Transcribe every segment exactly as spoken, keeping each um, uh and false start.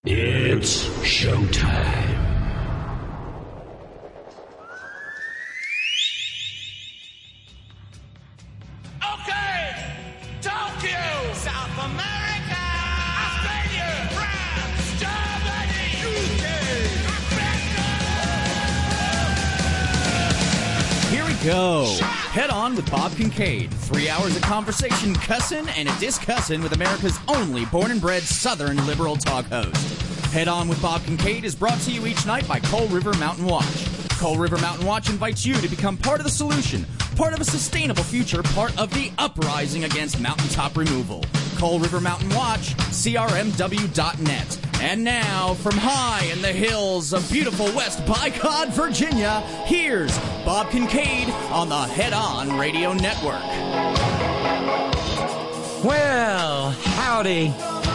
It's showtime. Okay, Tokyo, South America, Australia, France, Germany, U K, America. Here we go. Head on with Bob Kincaid. Three hours of conversation, cussin' and a discussin' with America's only born and bred Southern liberal talk host. Head on with Bob Kincaid is brought to you each night by Coal River Mountain Watch. Coal River Mountain Watch invites you to become part of the solution, part of a sustainable future, part of the uprising against mountaintop removal. Coal River Mountain Watch, C R M W dot net. And now, from high in the hills of beautiful West Bicod, Virginia, here's Bob Kincaid on the Head On Radio Network. Well, howdy.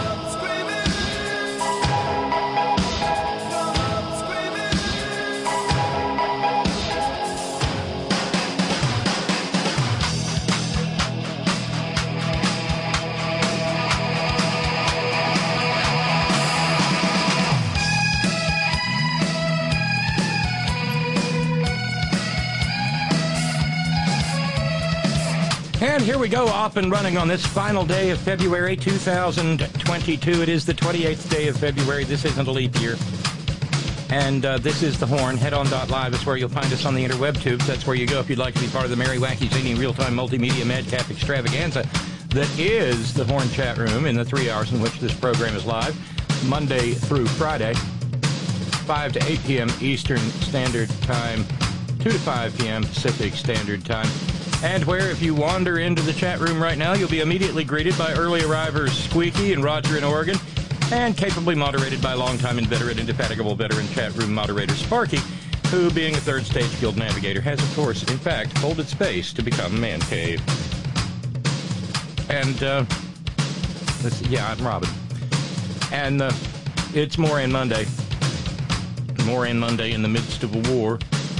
And here we go, off and running on this final day of February two thousand twenty-two. It is the twenty-eighth day of February. This isn't a leap year. And uh, this is The Horn. Head on dot live is where you'll find us on the interweb tubes. That's where you go if you'd like to be part of the merry, wacky, zany, real-time multimedia madcap extravaganza that is The Horn chat room in the three hours in which this program is live, Monday through Friday, five to eight p.m. Eastern Standard Time, two to five p.m. Pacific Standard Time. And where, if you wander into the chat room right now, you'll be immediately greeted by early arrivers Squeaky and Roger in Oregon, and capably moderated by longtime inveterate, indefatigable veteran chat room moderator Sparky, who, being a third stage guild navigator, has, of course, in fact, folded space to become Man Cave. And, uh, let's see, yeah, I'm Robin. And uh, it's Moran Monday. Moran Monday in the midst of a war.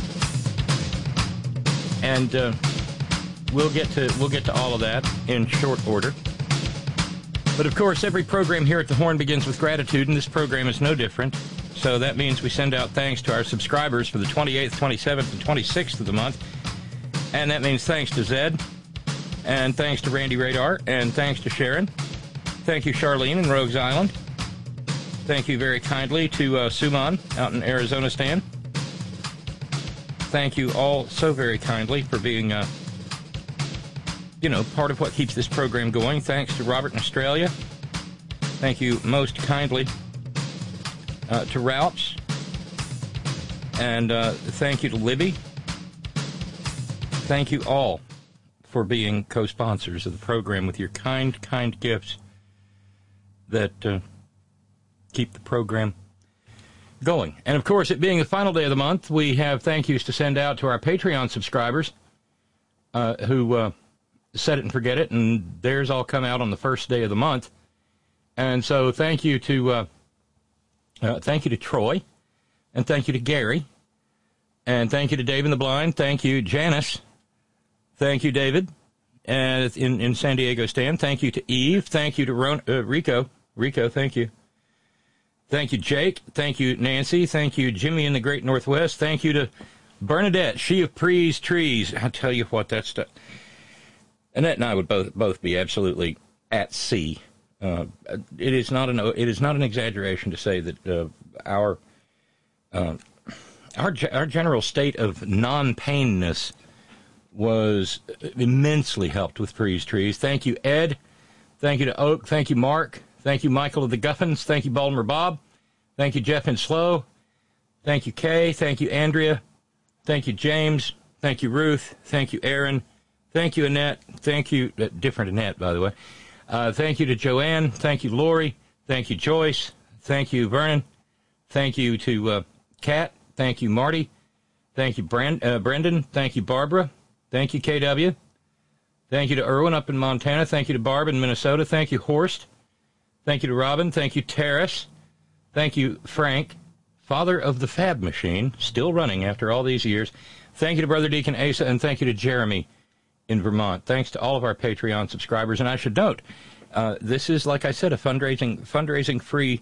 And, uh... We'll get to we'll get to all of that in short order. But of course, every program here at The Horn begins with gratitude, and this program is no different. So that means we send out thanks to our subscribers for the twenty-eighth, twenty-seventh, and twenty-sixth of the month. And that means thanks to Zed, and thanks to Randy Radar, and thanks to Sharon. Thank you, Charlene in Rogues Island. Thank you very kindly to uh, Suman out in Arizona Stan. Thank you all so very kindly for being... Uh, you know, part of what keeps this program going. Thanks to Robert in Australia. Thank you most kindly uh, to Ralphs. And uh, thank you to Libby. Thank you all for being co-sponsors of the program with your kind, kind gifts that uh, keep the program going. And, of course, it being the final day of the month, we have thank yous to send out to our Patreon subscribers uh, who... Uh, set it and forget it, and theirs all come out on the first day of the month. And so thank you to uh, uh, thank you to Troy, and thank you to Gary, and thank you to Dave in the Blind. Thank you, Janice. Thank you, David, and in in San Diego Stan. Thank you to Eve. Thank you to Ron, uh, Rico. Rico, thank you. Thank you, Jake. Thank you, Nancy. Thank you, Jimmy in the Great Northwest. Thank you to Bernadette, she of Prees Trees. I tell you what, that stuff. Annette and I would both both be absolutely at sea. Uh, it is not an it is not an exaggeration to say that uh, our uh, our our general state of non-painness was immensely helped with Freeze Trees. Thank you, Ed. Thank you to Oak. Thank you, Mark. Thank you, Michael of the Guffins. Thank you, Baltimore Bob. Thank you, Jeff and Slow. Thank you, Kay. Thank you, Andrea. Thank you, James. Thank you, Ruth. Thank you, Aaron. Thank you, Annette. Thank you, uh, different Annette, by the way. Uh, thank you to Joanne. Thank you, Lori. Thank you, Joyce. Thank you, Vernon. Thank you to uh, Kat. Thank you, Marty. Thank you, Brand- uh, Brendan. Thank you, Barbara. Thank you, K W. Thank you to Irwin up in Montana. Thank you to Barb in Minnesota. Thank you, Horst. Thank you to Robin. Thank you, Terrace. Thank you, Frank, father of the Fab Machine, still running after all these years. Thank you to Brother Deacon Asa, and thank you to Jeremy in Vermont. Thanks to all of our Patreon subscribers. And I should note, uh, this is, like I said, a fundraising fundraising free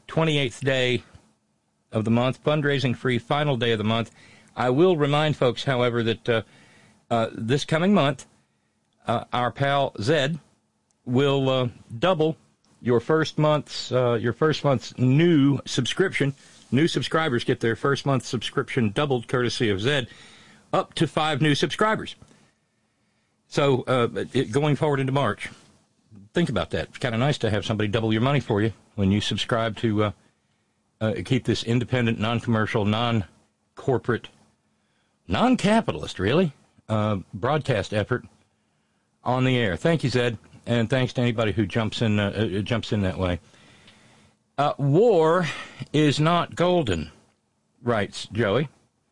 twenty-eighth day of the month, fundraising-free final day of the month. I will remind folks, however, that uh, uh, this coming month, uh, our pal Zed will uh, double your first month's uh, your first month's new subscription. New subscribers get their first month subscription doubled, courtesy of Zed, up to five new subscribers. So uh, it, going forward into March, think about that. It's kind of nice to have somebody double your money for you when you subscribe to uh, uh, keep this independent, non-commercial, non-corporate, non-capitalist, really, uh, broadcast effort on the air. Thank you, Zed, and thanks to anybody who jumps in uh, uh, jumps in that way. Uh, war is not golden, writes Joey.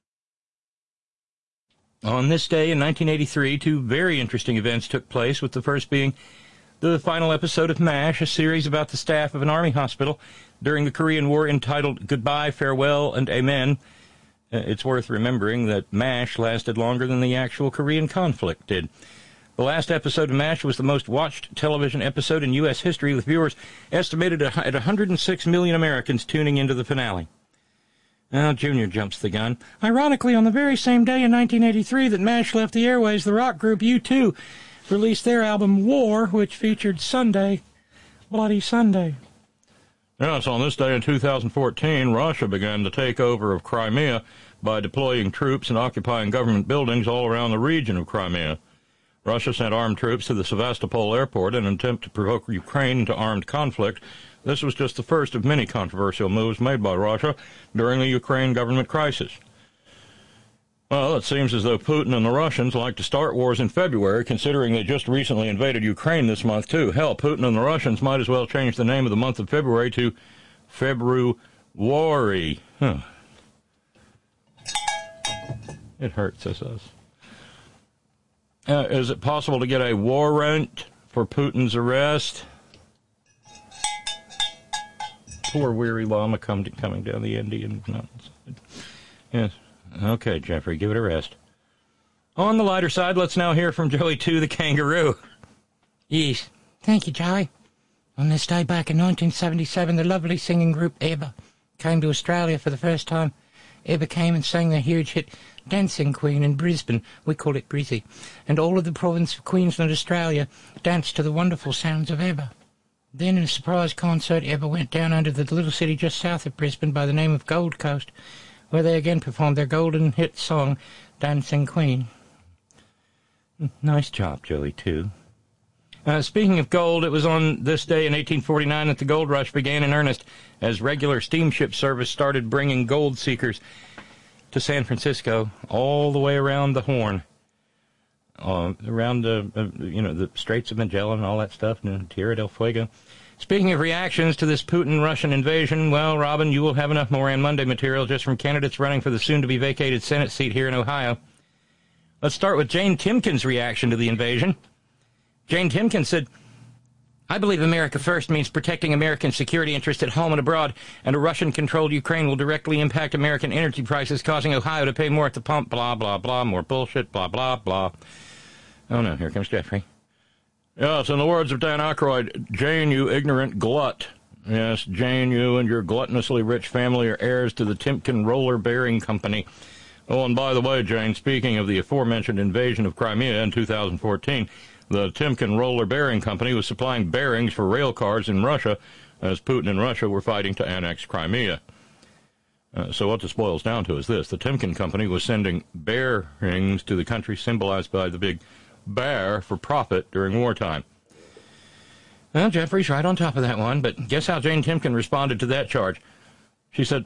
On this day in nineteen eighty-three, two very interesting events took place, with the first being the final episode of MASH, a series about the staff of an army hospital during the Korean War entitled Goodbye, Farewell, and Amen. Uh, it's worth remembering that MASH lasted longer than the actual Korean conflict did. The last episode of MASH was the most watched television episode in U S history, with viewers estimated at one hundred six million Americans tuning into the finale. Now, Junior jumps the gun. Ironically, on the very same day in nineteen eighty-three that MASH left the airways, the rock group U two released their album War, which featured Sunday, Bloody Sunday. Yes, on this day in two thousand fourteen, Russia began the takeover of Crimea by deploying troops and occupying government buildings all around the region of Crimea. Russia sent armed troops to the Sevastopol airport in an attempt to provoke Ukraine into armed conflict. This was just the first of many controversial moves made by Russia during the Ukraine government crisis. Well, it seems as though Putin and the Russians like to start wars in February, considering they just recently invaded Ukraine this month, too. Hell, Putin and the Russians might as well change the name of the month of February to February. Huh. It hurts us. us. Uh, is it possible to get a warrant for Putin's arrest? Poor weary llama come to, coming down the Indian mountains. Yes. Okay, Jeffrey, give it a rest. On the lighter side, let's now hear from Joey two, the kangaroo. Yes. Thank you, Joey. On this day back in nineteen seventy-seven, the lovely singing group ABBA came to Australia for the first time. ABBA came and sang their huge hit Dancing Queen in Brisbane. We call it Brizzy. And all of the province of Queensland, Australia, danced to the wonderful sounds of ABBA. Then, in a surprise concert, ABBA went down under the little city just south of Brisbane by the name of Gold Coast, where they again performed their golden hit song, Dancing Queen. Nice job, Joey, too. Uh, speaking of gold, it was on this day in eighteen forty-nine that the gold rush began in earnest, as regular steamship service started bringing gold seekers to San Francisco, all the way around the Horn, uh, around the, uh, you know, the Straits of Magellan and all that stuff, and Tierra del Fuego. Speaking of reactions to this Putin-Russian invasion, well, Robin, you will have enough Moran Monday material just from candidates running for the soon-to-be-vacated Senate seat here in Ohio. Let's start with Jane Timken's reaction to the invasion. Jane Timken said, I believe America first means protecting American security interests at home and abroad, and a Russian-controlled Ukraine will directly impact American energy prices, causing Ohio to pay more at the pump, blah, blah, blah, more bullshit, blah, blah, blah. Oh, no, here comes Jeffrey. Yes, in the words of Dan Aykroyd, Jane, you ignorant glut. Yes, Jane, you and your gluttonously rich family are heirs to the Timken Roller Bearing Company. Oh, and by the way, Jane, speaking of the aforementioned invasion of Crimea in two thousand fourteen, the Timken Roller Bearing Company was supplying bearings for rail cars in Russia as Putin and Russia were fighting to annex Crimea. Uh, so what this boils down to is this. The Timken Company was sending bearings to the country symbolized by the big bear for profit during wartime. Well, Jeffrey's right on top of that one, but guess how Jane Timken responded to that charge? She said,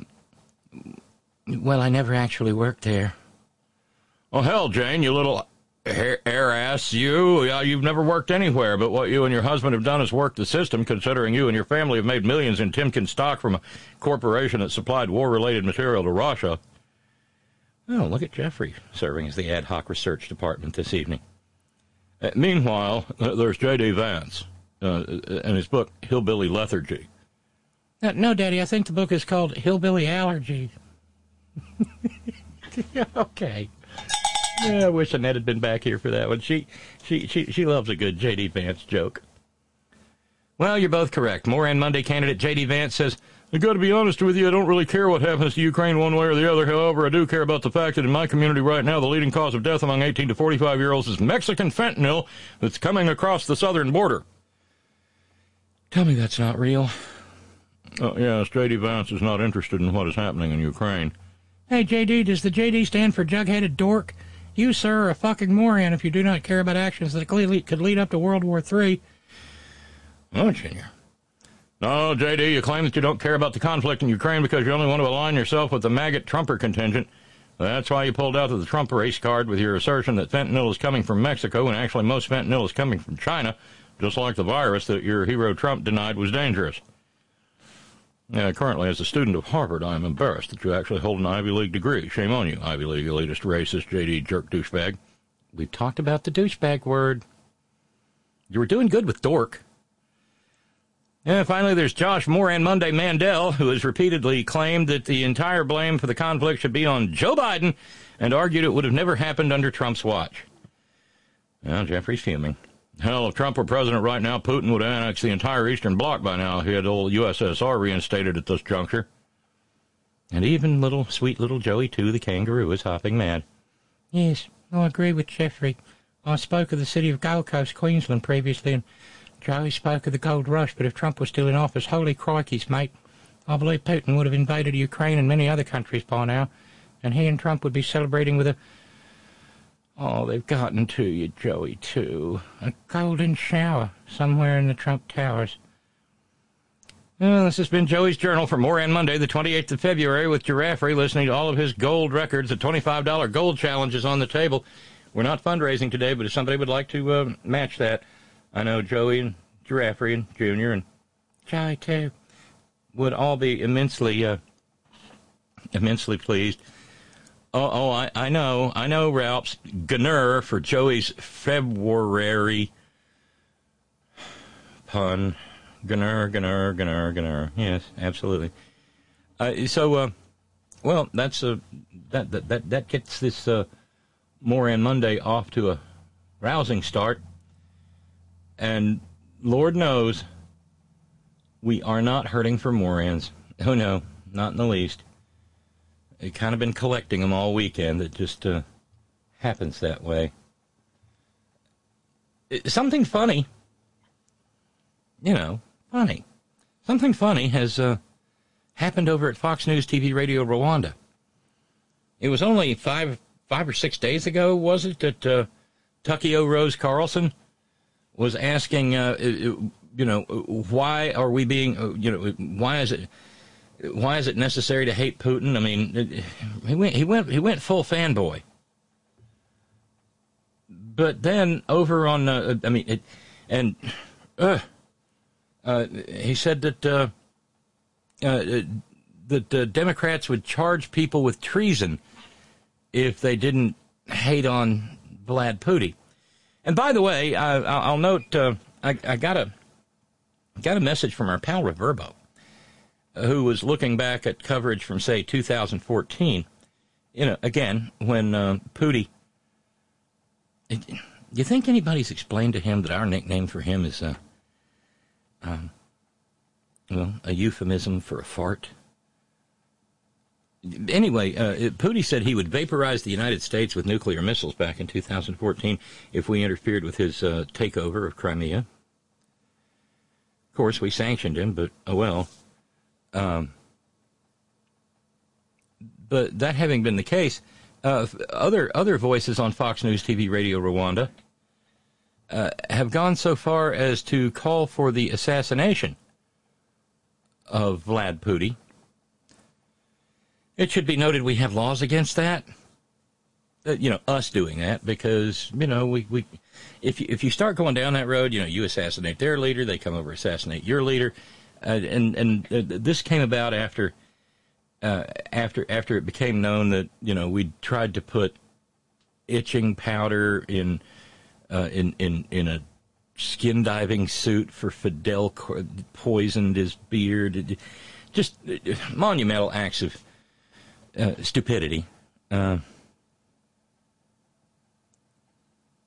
well, I never actually worked there. Oh, hell, Jane, you little air ass, you. Yeah, you've never worked anywhere, but what you and your husband have done is worked the system, considering you and your family have made millions in Timken stock from a corporation that supplied war-related material to Russia. Oh, look at Jeffrey serving as the ad hoc research department this evening. Uh, meanwhile, uh, there's J D. Vance uh, and his book, Hillbilly Lethargy. Uh, no, Daddy, I think the book is called Hillbilly Allergy. Okay. Yeah, I wish Annette had been back here for that one. She, she, she, she loves a good J D. Vance joke. Well, you're both correct. Moran Monday candidate J D. Vance says I got to be honest with you, I don't really care what happens to Ukraine one way or the other. However, I do care about the fact that in my community right now, the leading cause of death among eighteen to forty-five-year-olds is Mexican fentanyl that's coming across the southern border. Tell me that's not real. Oh, yes, J D. Vance is not interested in what is happening in Ukraine. Hey, J D, does the J D stand for jug-headed dork? You, sir, are a fucking moron if you do not care about actions that could lead up to World War Three. Oh, Junior. No, J D, you claim that you don't care about the conflict in Ukraine because you only want to align yourself with the maggot Trumper contingent. That's why you pulled out of the Trump race card with your assertion that fentanyl is coming from Mexico, and actually most fentanyl is coming from China, just like the virus that your hero Trump denied was dangerous. Yeah, currently, as a student of Harvard, I am embarrassed that you actually hold an Ivy League degree. Shame on you, Ivy League elitist, racist, J D jerk douchebag. We've talked about the douchebag word. You were doing good with dork. And finally, there's Josh Moran Monday Mandel, who has repeatedly claimed that the entire blame for the conflict should be on Joe Biden and argued it would have never happened under Trump's watch. Well, Jeffrey's fuming. Hell, if Trump were president right now, Putin would annex the entire Eastern Bloc by now. He had the old U S S R reinstated at this juncture. And even little, sweet little Joey, too, the kangaroo, is hopping mad. Yes, I agree with Jeffrey. I spoke of the city of Gold Coast, Queensland, previously, and Joey spoke of the gold rush, but if Trump was still in office, holy crikeys, mate, I believe Putin would have invaded Ukraine and many other countries by now, and he and Trump would be celebrating with a... Oh, they've gotten to you, Joey, too. A golden shower somewhere in the Trump Towers. Well, this has been Joey's Journal for Moran Monday, the twenty-eighth of February, with Giraffrey listening to all of his gold records. The twenty-five dollar gold challenge is on the table. We're not fundraising today, but if somebody would like to uh, match that, I know Joey and Giraffrey and Junior and Joey, too, would all be immensely, uh, immensely pleased. Oh, oh, I, I know, I know, Ralph's Gunner for Joey's February pun. Gunner, Gunner, Gunner, Gunner. Yes, absolutely. Uh, so, uh, well, that's uh, that that that that gets this uh, Moran Monday off to a rousing start. And Lord knows, we are not hurting for Morans. Oh, no, not in the least. I've kind of been collecting them all weekend. It just uh, happens that way. It, something funny, you know, funny. Something funny has uh, happened over at Fox News T V Radio Rwanda. It was only five, five or six days ago, was it, that uh, Tukio Rose Carlson was asking, uh, you know, why are we being, uh, you know, why is it, why is it necessary to hate Putin? I mean, it, he went, he went, he went full fanboy. But then over on, uh, I mean, it, and uh, uh, he said that uh, uh, that uh, Democrats would charge people with treason if they didn't hate on Vlad Putin. And by the way, I, I'll note uh, I, I got a got a message from our pal Reverbo, who was looking back at coverage from, say, two thousand fourteen. You know, again, when uh, Putin. Do you think anybody's explained to him that our nickname for him is, uh, um, well, a euphemism for a fart? Anyway, uh, Putin said he would vaporize the United States with nuclear missiles back in two thousand fourteen if we interfered with his uh, takeover of Crimea. Of course, we sanctioned him, but oh well. Um, but that having been the case, uh, other other voices on Fox News T V Radio Rwanda uh, have gone so far as to call for the assassination of Vlad Putin. It should be noted we have laws against that. Uh, you know, us doing that, because, you know, we, we if you, if you start going down that road, you know, you assassinate their leader, they come over assassinate your leader. Uh, and and uh, this came about after uh, after after it became known that, you know, we tried to put itching powder in uh, in in in a skin diving suit for Fidel, poisoned his beard. Just monumental acts of uh, stupidity. Uh,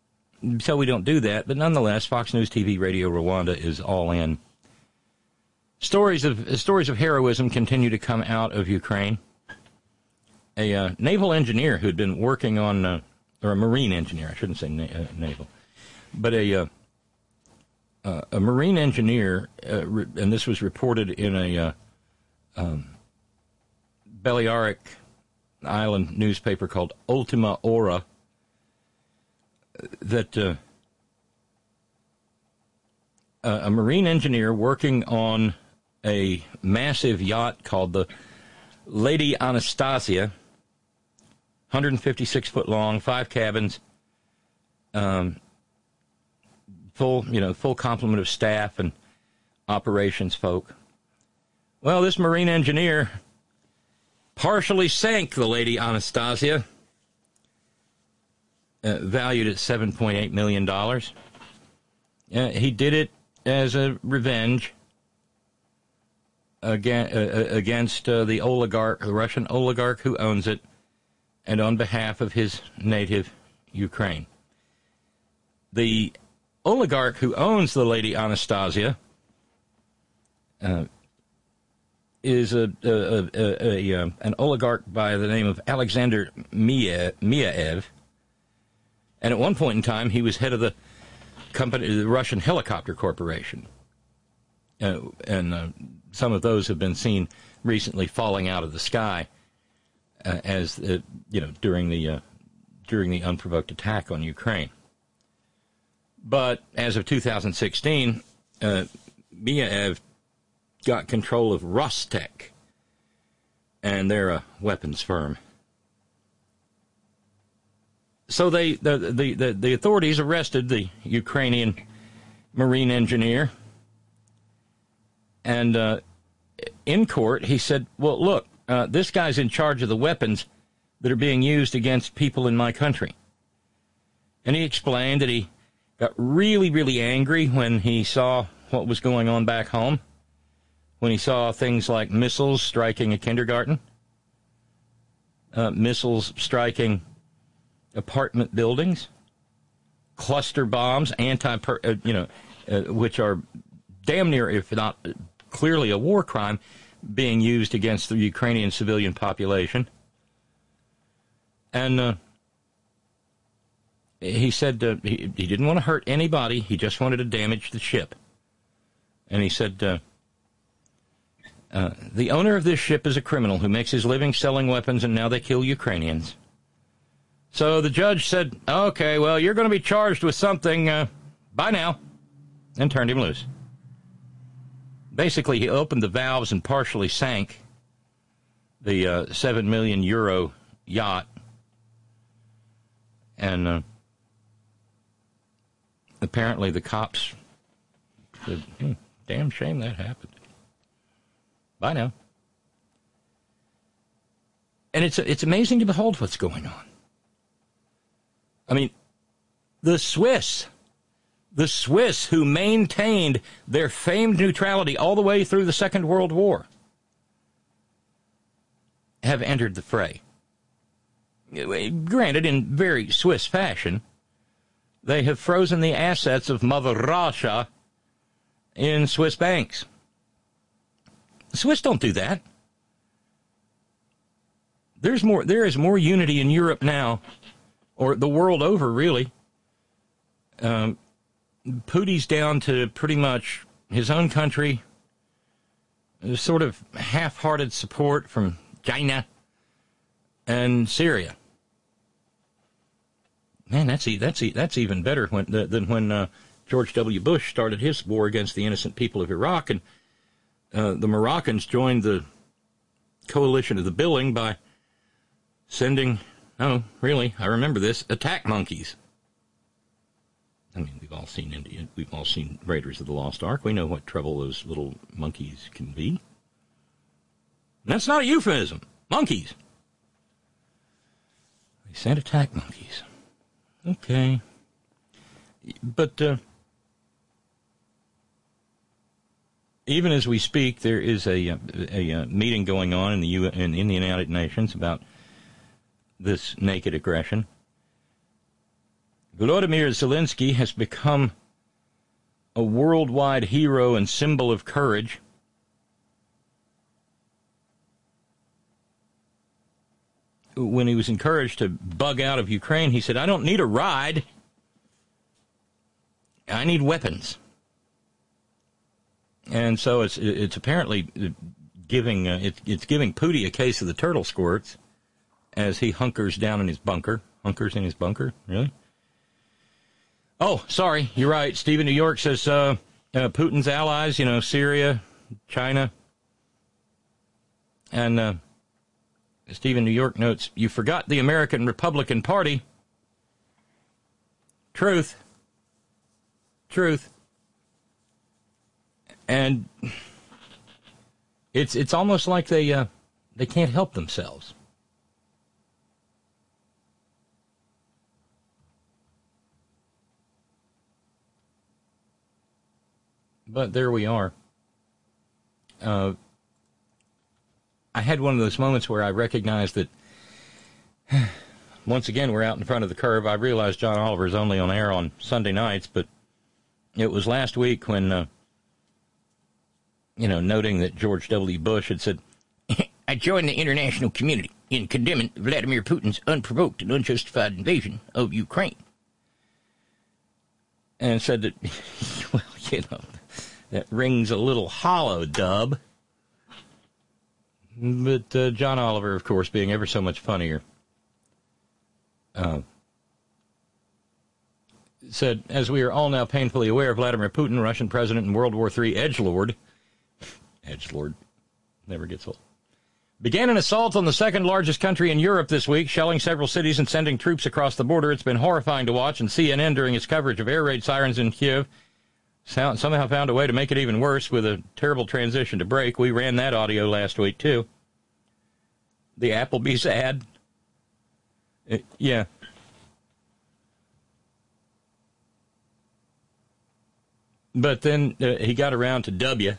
so we don't do that, but nonetheless, Fox News T V Radio Rwanda is all in. Stories of stories of heroism continue to come out of Ukraine. A uh, naval engineer who'd been working on, uh, or a marine engineer, I shouldn't say na- uh, naval, but a uh, uh, a marine engineer, uh, re- and this was reported in a uh, um, Balearic Island newspaper called Ultima Hora, that uh, a marine engineer working on a massive yacht called the Lady Anastasia, one hundred fifty-six foot long, five cabins, um, full, you know, full complement of staff and operations folk. Well, this marine engineer partially sank the Lady Anastasia, uh, valued at seven point eight million dollars. Uh, he did it as a revenge against, uh, against uh, the oligarch, the Russian oligarch who owns it, and on behalf of his native Ukraine. The oligarch who owns the Lady Anastasia uh, is a, a, a, a, a an oligarch by the name of Alexander Miaev, and at one point in time he was head of the company, the Russian Helicopter Corporation, uh, and uh, some of those have been seen recently falling out of the sky uh, as uh, you know during the uh, during the unprovoked attack on Ukraine. But as of two thousand sixteen, uh, Miaev got control of Rostec, and they're a weapons firm. So they the, the, the, the authorities arrested the Ukrainian marine engineer, and uh, in court he said, well, look, uh, this guy's in charge of the weapons that are being used against people in my country. And he explained that he got really, really angry when he saw what was going on back home, when he saw things like missiles striking a kindergarten, uh, missiles striking apartment buildings, cluster bombs, anti, uh, you know, uh, which are damn near, if not clearly a war crime, being used against the Ukrainian civilian population. And uh, he said uh, he, he didn't want to hurt anybody. He just wanted to damage the ship. And he said, uh, uh, the owner of this ship is a criminal who makes his living selling weapons, and now they kill Ukrainians. So the judge said, okay, well, you're going to be charged with something. Uh, bye now. And turned him loose. Basically, he opened the valves and partially sank the uh, seven million euro yacht. And uh, apparently the cops said, hmm, damn shame that happened. Bye now. And it's it's amazing to behold what's going on. I mean, the Swiss, the Swiss who maintained their famed neutrality all the way through the Second World War, have entered the fray. Granted, in very Swiss fashion, they have frozen the assets of Mother Russia in Swiss banks. The Swiss don't do that. There's more. There is more unity in Europe now, or the world over, really. Um, Putin's down to pretty much his own country. There's sort of half-hearted support from China and Syria. Man, that's that's that's even better when, than when uh, George W. Bush started his war against the innocent people of Iraq, and uh, the Moroccans joined the coalition of the billing by sending, oh, really, I remember this, attack monkeys. I mean, we've all seen India, we've all seen Raiders of the Lost Ark. We know what trouble those little monkeys can be. And that's not a euphemism. Monkeys. They sent attack monkeys. Okay. But uh, even as we speak, there is a, a, a meeting going on in the U in, in the United Nations about this naked aggression. Volodymyr Zelensky has become a worldwide hero and symbol of courage when he was encouraged to bug out of Ukraine, he said, I don't need a ride. I need weapons. And so it's it's apparently giving uh, it's it's giving Pooty a case of the turtle squirts as he hunkers down in his bunker. Hunkers in his bunker? Really? Oh, sorry. You're right. Steve in New York says uh, uh, Putin's allies, you know, Syria, China. And uh, Steve in New York notes, you forgot the American Republican Party. Truth. Truth. And it's it's almost like they uh, they can't help themselves. But there we are. Uh, I had one of those moments where I recognized that once again we're out in front of the curve. I realized John Oliver is only on air on Sunday nights, but it was last week when, uh, you know, noting that George W. Bush had said, I join the international community in condemning Vladimir Putin's unprovoked and unjustified invasion of Ukraine. And said that, well, you know, that rings a little hollow, Dub. But uh, John Oliver, of course, being ever so much funnier, uh, said, as we are all now painfully aware, Vladimir Putin, Russian president and World War Three edgelord, edgelord, never gets old, began an assault on the second largest country in Europe this week, shelling several cities and sending troops across the border. It's been horrifying to watch, and C N N, during its coverage of air raid sirens in Kiev, somehow found a way to make it even worse with a terrible transition to break. We ran that audio last week, too. The Applebee's ad. Uh, yeah. But then uh, he got around to W,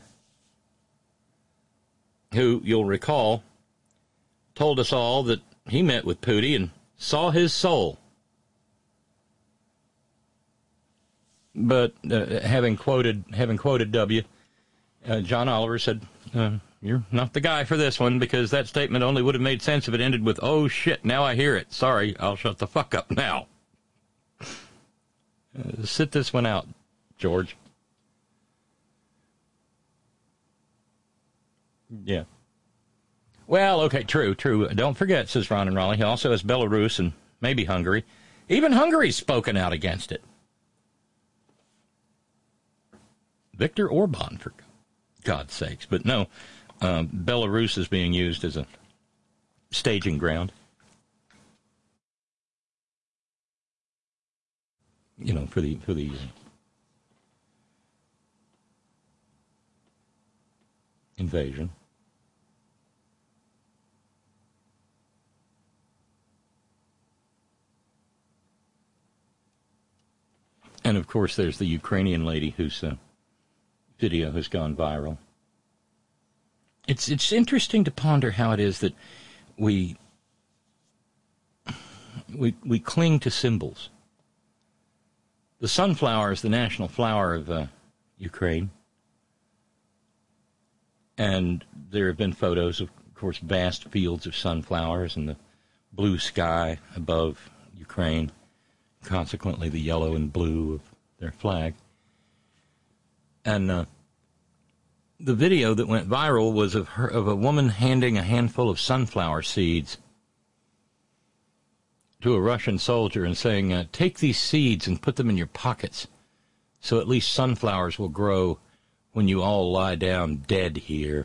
who, you'll recall, told us all that he met with Pooty and saw his soul. But uh, having quoted having quoted W, uh, John Oliver said, uh, you're not the guy for this one, because that statement only would have made sense if it ended with, oh, shit, now I hear it. Sorry, I'll shut the fuck up now. Uh, sit this one out, George. Yeah. Well, okay, true, true. Don't forget, says Ron and Raleigh, he also has Belarus and maybe Hungary. Even Hungary's spoken out against it. Viktor Orban, for God's sakes. But no, um, Belarus is being used as a staging ground. You know, for the for the uh, invasion. And of course, there's the Ukrainian lady whose uh, video has gone viral. It's it's interesting to ponder how it is that we we we cling to symbols. The sunflower is the national flower of uh, Ukraine, and there have been photos of, of course, vast fields of sunflowers and the blue sky above Ukraine. Consequently, the yellow and blue of their flag. And uh, the video that went viral was of her, of a woman handing a handful of sunflower seeds to a Russian soldier and saying, uh, take these seeds and put them in your pockets so at least sunflowers will grow when you all lie down dead here.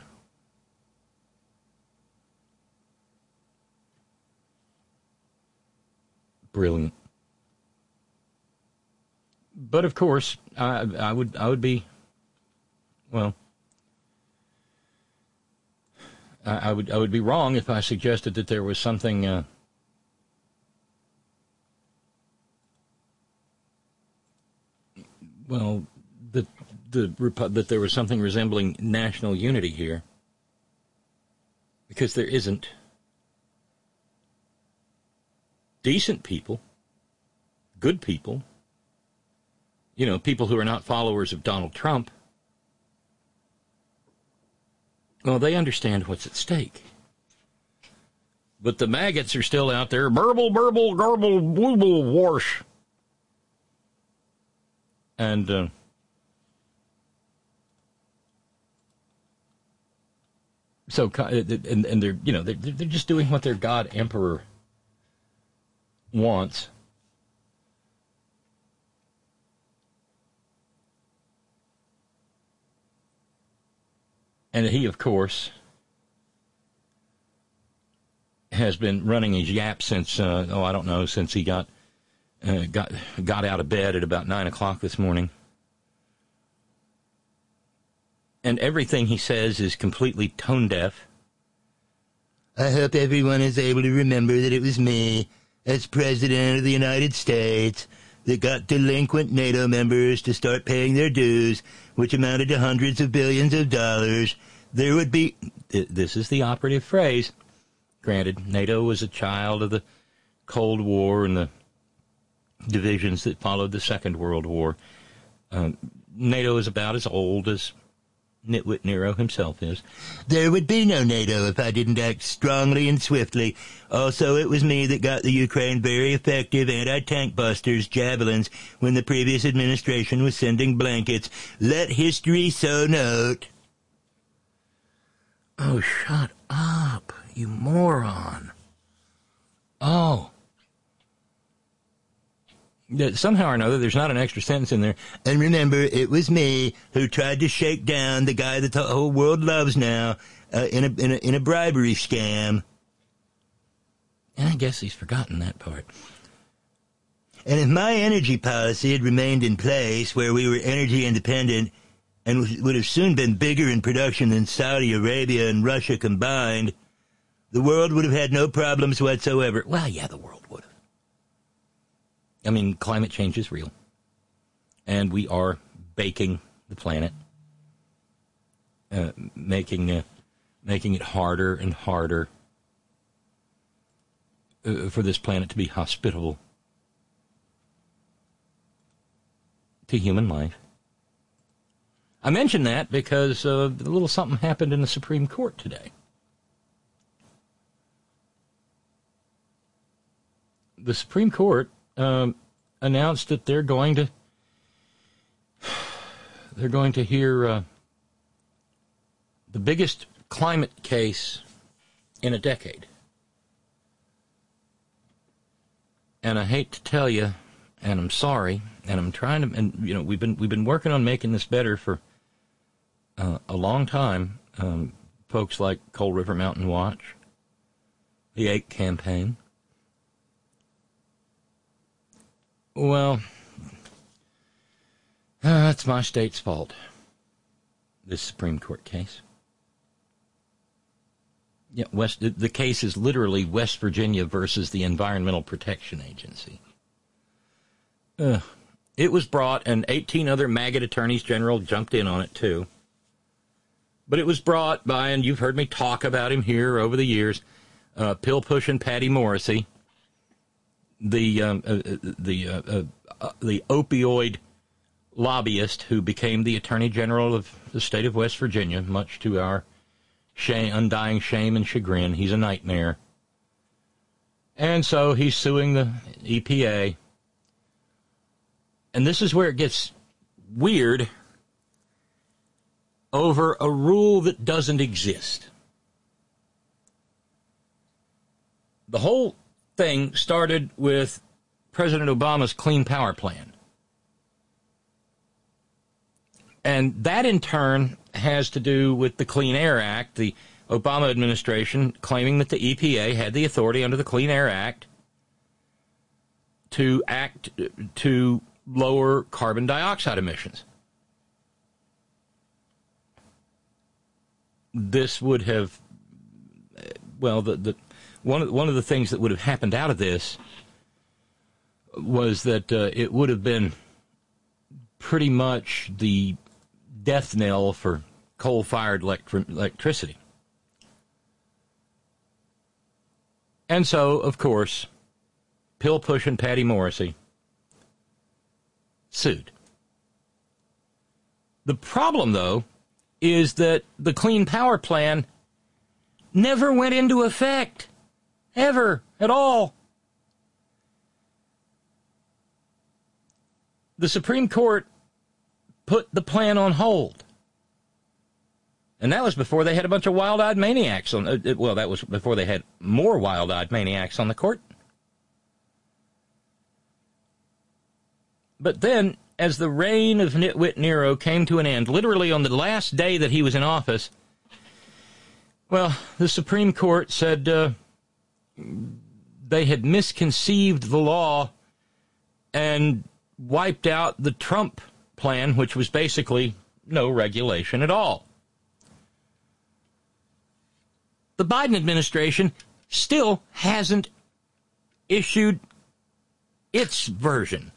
Brilliant. But of course, I, I would I would be, well, I, I would I would be wrong if I suggested that there was something uh, well that the that there was something resembling national unity here, because there isn't. Decent people, good people. You know, people who are not followers of Donald Trump, well, they understand what's at stake. But the maggots are still out there. Burble, burble, garble, wooble, warsh. And, uh, so, and, and they're, you know, they're, they're just doing what their God Emperor wants. And he, of course, has been running his yap since, uh, oh, I don't know, since he got uh, got got out of bed at about nine o'clock this morning. And everything he says is completely tone deaf. I hope everyone is able to remember that it was me, as President of the United States, that got delinquent NATO members to start paying their dues, which amounted to hundreds of billions of dollars. There would be... This is the operative phrase. Granted, NATO was a child of the Cold War and the divisions that followed the Second World War. Um, NATO is about as old as Nitwit Nero himself is. There would be no NATO if I didn't act strongly and swiftly. Also, it was me that got the Ukraine very effective anti-tank busters, Javelins, when the previous administration was sending blankets. Let history so note. Oh, shut up, you moron. Oh. Somehow or another, there's not an extra sentence in there. And remember, it was me who tried to shake down the guy that the whole world loves now uh, in, a, in, a, in a bribery scam. And I guess he's forgotten that part. And if my energy policy had remained in place where we were energy independent and would have soon been bigger in production than Saudi Arabia and Russia combined, the world would have had no problems whatsoever. Well, yeah, the world would have. I mean, climate change is real, and we are baking the planet, uh, making uh, making it harder and harder uh, for this planet to be hospitable to human life. I mention that because uh, a little something happened in the Supreme Court today. The Supreme Court Um, announced that they're going to they're going to hear uh, the biggest climate case in a decade. And I hate to tell you, and I'm sorry, and I'm trying to, and you know, we've been we've been working on making this better for uh, a long time. Um, folks like Coal River Mountain Watch, the A C H campaign. Well, uh, that's my state's fault, this Supreme Court case. Yeah, West. The, the case is literally West Virginia versus the Environmental Protection Agency. Uh, it was brought, and eighteen other maggot attorneys general jumped in on it, too. But it was brought by, and you've heard me talk about him here over the years, uh, pill-pushing Patty Morrissey, the um, uh, the uh, uh, uh, the opioid lobbyist who became the Attorney General of the state of West Virginia, much to our shame, undying shame and chagrin. He's a nightmare. And so he's suing the E P A. And this is where it gets weird over a rule that doesn't exist. The whole thing started with President Obama's Clean Power Plan. And that, in turn, has to do with the Clean Air Act, the Obama administration claiming that the E P A had the authority under the Clean Air Act to act to lower carbon dioxide emissions. This would have, well, the, the One of, one of the things that would have happened out of this was that uh, it would have been pretty much the death knell for coal-fired electri- electricity. And so, of course, pill-pushing Patty Morrissey sued. The problem, though, is that the Clean Power Plan never went into effect. ever, at all. The Supreme Court put the plan on hold. And that was before they had a bunch of wild-eyed maniacs on, uh, well, that was before they had more wild-eyed maniacs on the court. But then, as the reign of Nitwit Nero came to an end, literally on the last day that he was in office, well, the Supreme Court said uh, they had misconceived the law and wiped out the Trump plan, which was basically no regulation at all. The Biden administration still hasn't issued its version.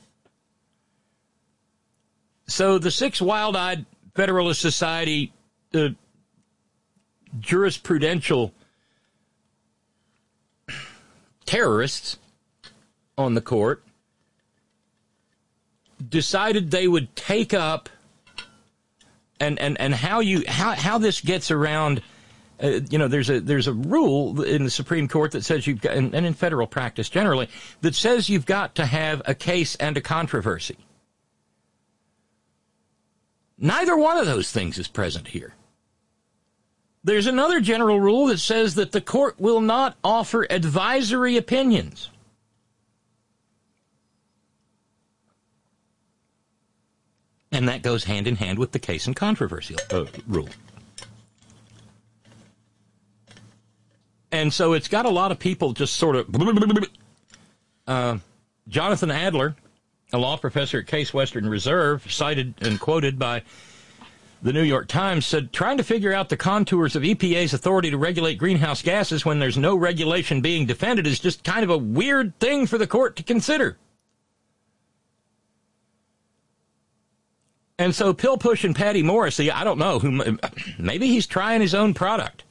So the six wild-eyed Federalist Society uh, jurisprudential terrorists on the court decided they would take up and, and, and how you how, how this gets around. Uh, you know, there's a there's a rule in the Supreme Court that says you've got, and, and in federal practice generally, that says you've got to have a case and a controversy. Neither one of those things is present here. There's another general rule that says that the court will not offer advisory opinions. And that goes hand in hand with the case and controversy uh, rule. And so it's got a lot of people just sort of... Uh, Jonathan Adler, a law professor at Case Western Reserve, cited and quoted by the New York Times, said, trying to figure out the contours of E P A's authority to regulate greenhouse gases when there's no regulation being defended is just kind of a weird thing for the court to consider. And so Pill Push and Patty Morrissey, I don't know, who maybe he's trying his own product,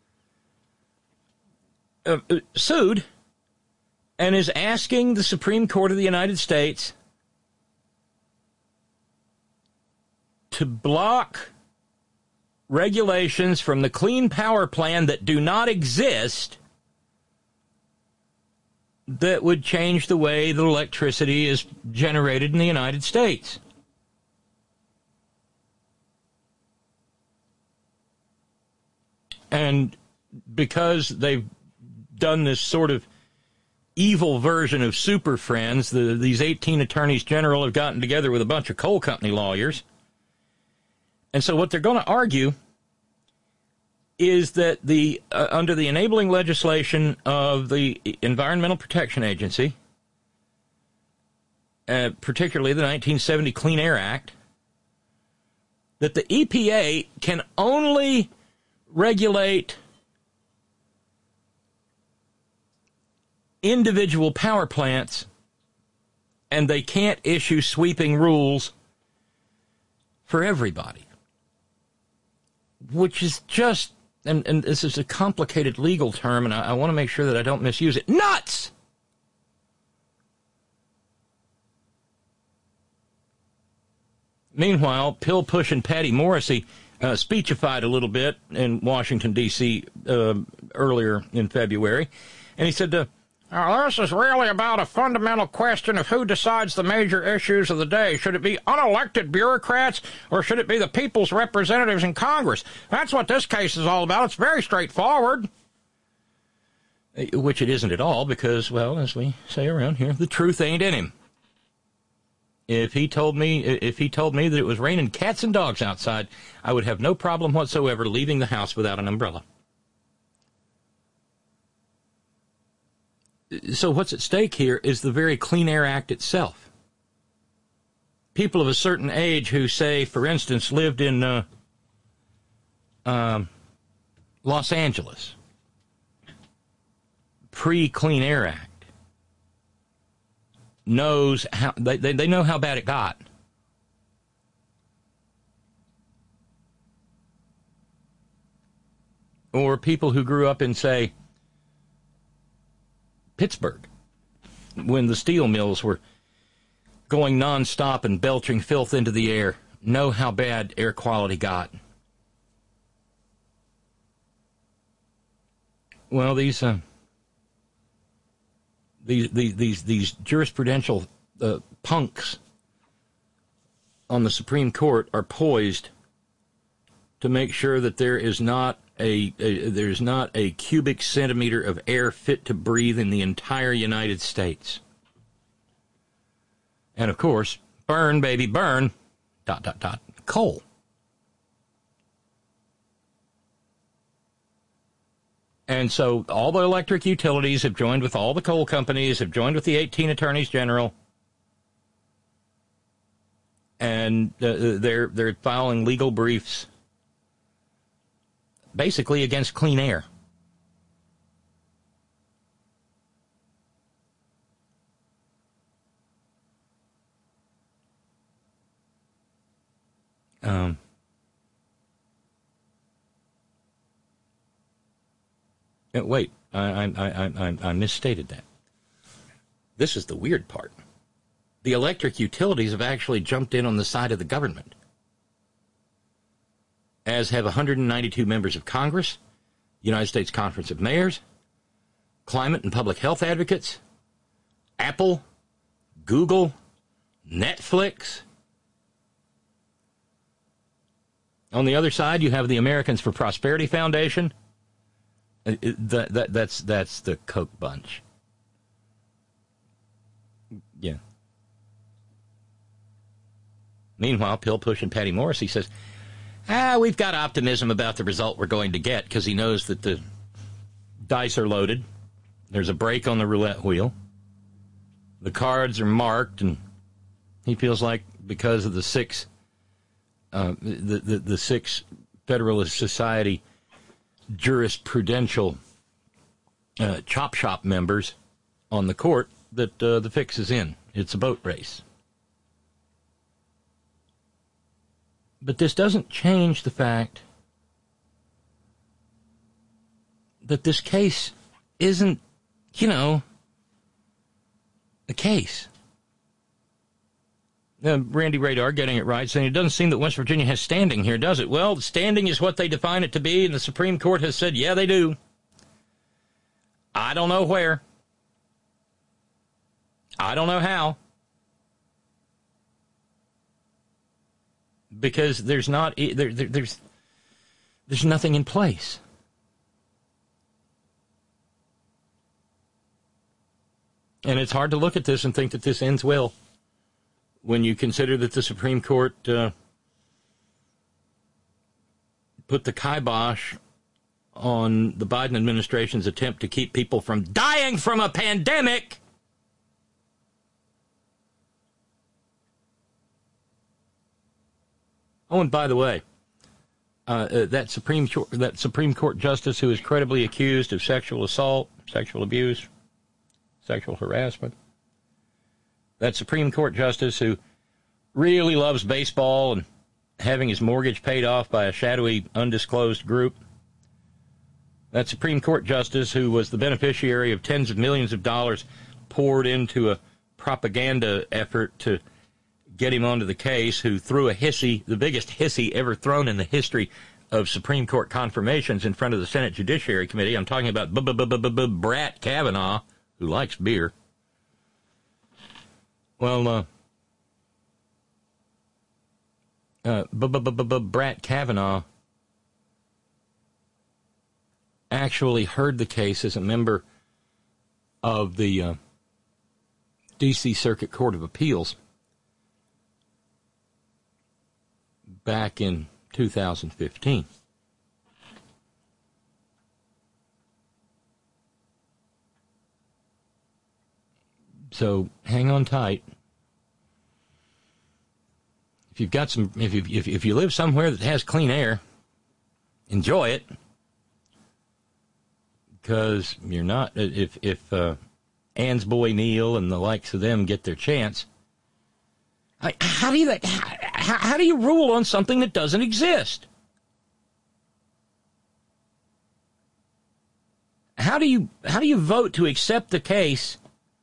uh, uh, sued and is asking the Supreme Court of the United States to block regulations from the Clean Power Plan that do not exist that would change the way that electricity is generated in the United States. And because they've done this sort of evil version of Super Friends, the, these eighteen attorneys general have gotten together with a bunch of coal company lawyers. And so what they're going to argue is that the uh, under the enabling legislation of the Environmental Protection Agency, uh, particularly the nineteen seventy Clean Air Act, that the E P A can only regulate individual power plants, and they can't issue sweeping rules for everybody. Which is just, and, and this is a complicated legal term, and I, I want to make sure that I don't misuse it, nuts! Meanwhile, Pill Push and Patty Morrissey uh, speechified a little bit in Washington, D C uh, earlier in February, and he said, uh, Now, this is really about a fundamental question of who decides the major issues of the day. Should it be unelected bureaucrats, or should it be the people's representatives in Congress? That's what this case is all about. It's very straightforward. Which it isn't at all, because, well, as we say around here, the truth ain't in him. If he told me, if he told me that it was raining cats and dogs outside, I would have no problem whatsoever leaving the house without an umbrella. So what's at stake here is the very Clean Air Act itself. People of a certain age who, say, for instance, lived in uh, um, Los Angeles, pre-Clean Air Act, knows how they, they, they know how bad it got. Or people who grew up in, say, Pittsburgh, when the steel mills were going nonstop and belching filth into the air, know how bad air quality got. Well, these uh, these these these, these jurisprudential uh, punks on the Supreme Court are poised to make sure that there is not a, a there's not a cubic centimeter of air fit to breathe in the entire United States. And of course, burn, baby, burn, dot, dot, dot, coal. And so all the electric utilities have joined with all the coal companies, have joined with the eighteen attorneys general, and uh, they're they're filing legal briefs basically against clean air. Um, wait, I, I, I, I, I misstated that. This is the weird part. The electric utilities have actually jumped in on the side of the government, as have one hundred ninety-two members of Congress, United States Conference of Mayors, climate and public health advocates, Apple, Google, Netflix. On the other side, you have the Americans for Prosperity Foundation. It, it, that, that, that's, that's the Koch bunch. Yeah. Meanwhile, pill-pushing Patty Morrissey says, ah, we've got optimism about the result we're going to get because he knows that the dice are loaded. There's a break on the roulette wheel. The cards are marked, and he feels like because of the six Uh, the, the the six Federalist Society jurisprudential uh, chop shop members on the court that uh, the fix is in. It's a boat race. But this doesn't change the fact that this case isn't, you know, a case. Uh, Randy Radar getting it right, saying it doesn't seem that West Virginia has standing here, does it? Well, standing is what they define it to be, and the Supreme Court has said, yeah, they do. I don't know where. I don't know how. Because there's not, there, there, there's, there's nothing in place. And it's hard to look at this and think that this ends well, when you consider that the Supreme Court uh, put the kibosh on the Biden administration's attempt to keep people from dying from a pandemic. Oh, and by the way, uh, uh, that Supreme that Supreme Court justice who is credibly accused of sexual assault, sexual abuse, sexual harassment, that Supreme Court justice who really loves baseball and having his mortgage paid off by a shadowy, undisclosed group. That Supreme Court justice who was the beneficiary of tens of millions of dollars poured into a propaganda effort to get him onto the case, who threw a hissy, the biggest hissy ever thrown in the history of Supreme Court confirmations in front of the Senate Judiciary Committee. I'm talking about Brett Kavanaugh, who likes beer. Well, uh, uh, Brett Kavanaugh actually heard the case as a member of the uh, D C Circuit Court of Appeals back in two thousand fifteen. So hang on tight. If you've got some, if you if if you live somewhere that has clean air, enjoy it, because you're not. If if uh, Ann's boy Neil and the likes of them get their chance, I, how do you how, how do you rule on something that doesn't exist? How do you how do you vote to accept the case?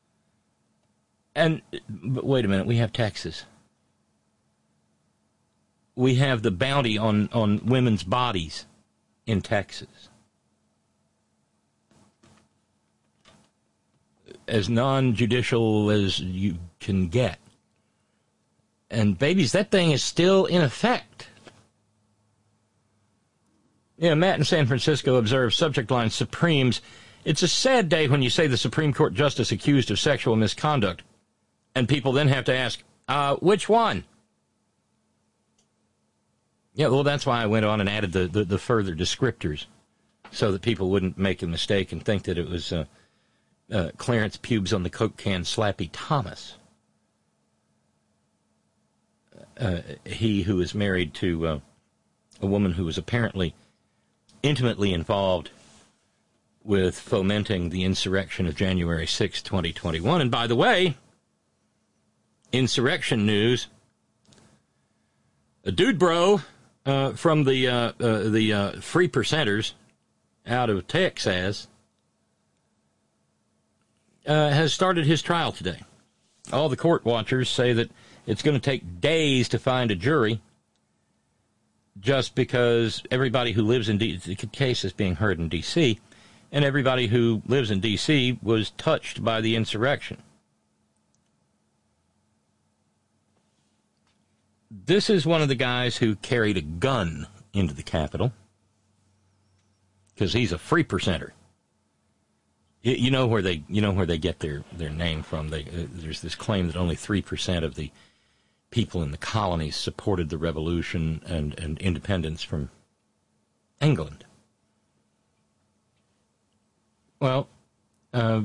And but wait a minute, we have Texas. We have the bounty on, on women's bodies in Texas. as non-judicial as you can get. And, babies, that thing is still in effect. Yeah, Matt in San Francisco observes, subject line, Supremes. It's a sad day when you say the Supreme Court justice accused of sexual misconduct, and people then have to ask, uh, which one? Yeah, well, that's why I went on and added the, the, the further descriptors, so that people wouldn't make a mistake and think that it was uh, uh, Clarence Pubes on the Coke can Slappy Thomas. Uh, he who is married to uh, a woman who was apparently intimately involved with fomenting the insurrection of January sixth, twenty twenty-one. And by the way, insurrection news, a dude bro uh, from the uh, uh, the uh, Free Percenters out of Texas uh, has started his trial today. All the court watchers say that it's going to take days to find a jury, just because everybody who lives in D C, the case is being heard in D C, and everybody who lives in D C was touched by the insurrection. This is one of the guys who carried a gun into the Capitol, because he's a free percenter. You, you know where they, you know where they get their, their name from. They, uh, there's this claim that only three percent of the people in the colonies supported the revolution and, and independence from England. Well, uh,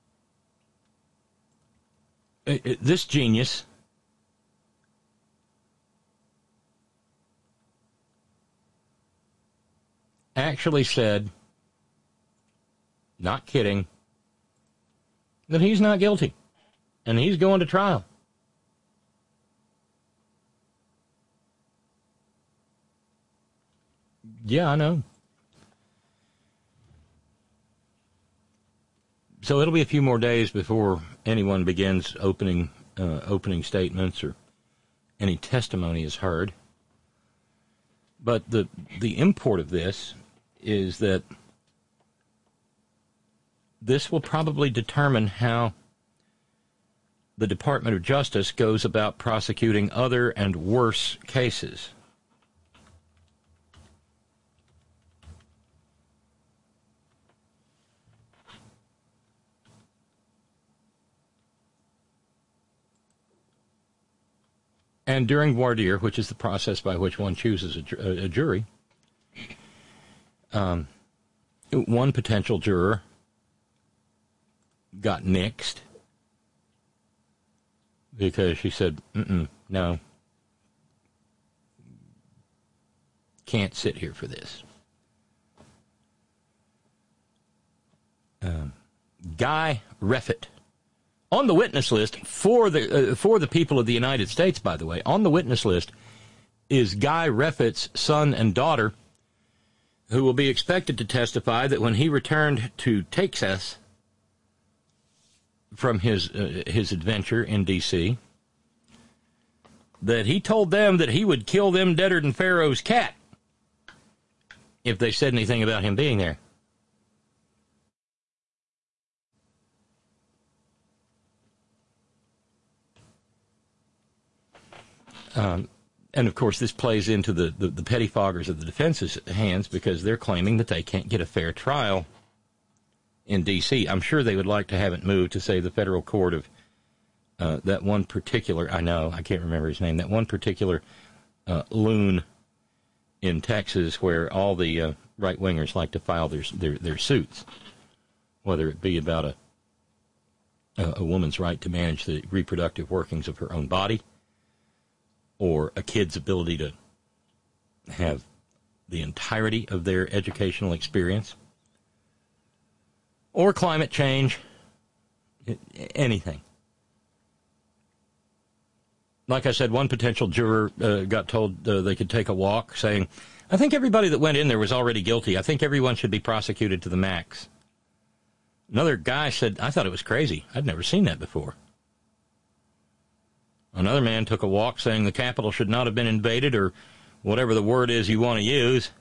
it, it, this genius actually said, not kidding, that he's not guilty and he's going to trial. Yeah, I know. So it'll be a few more days before anyone begins opening uh, opening statements or any testimony is heard. But the the import of this is that this will probably determine how the Department of Justice goes about prosecuting other and worse cases. And during voir dire, which is the process by which one chooses a, ju- a jury, um, one potential juror got nixed because she said, Mm-mm, no, can't sit here for this. Um, Guy Reffitt. On the witness list for the uh, for the people of the United States, by the way, on the witness list is Guy Reffitt's son and daughter, who will be expected to testify that when he returned to Texas from his uh, his adventure in D C, that he told them that he would kill them deader than Pharaoh's cat if they said anything about him being there. Um, and, of course, this plays into the, the, the pettifoggers of the defense's hands because they're claiming that they can't get a fair trial in D C. I'm sure they would like to have it moved to, say, the federal court of uh, that one particular, I know, I can't remember his name, that one particular uh, loon in Texas where all the uh, right-wingers like to file their, their, their suits, whether it be about a, a, a woman's right to manage the reproductive workings of her own body, or a kid's ability to have the entirety of their educational experience, or climate change, anything. Like I said, one potential juror uh, got told uh, they could take a walk, saying, I think everybody that went in there was already guilty. I think everyone should be prosecuted to the max. Another guy said, I thought it was crazy. I'd never seen that before. Another man took a walk saying the Capitol should not have been invaded, or whatever the word is you want to use.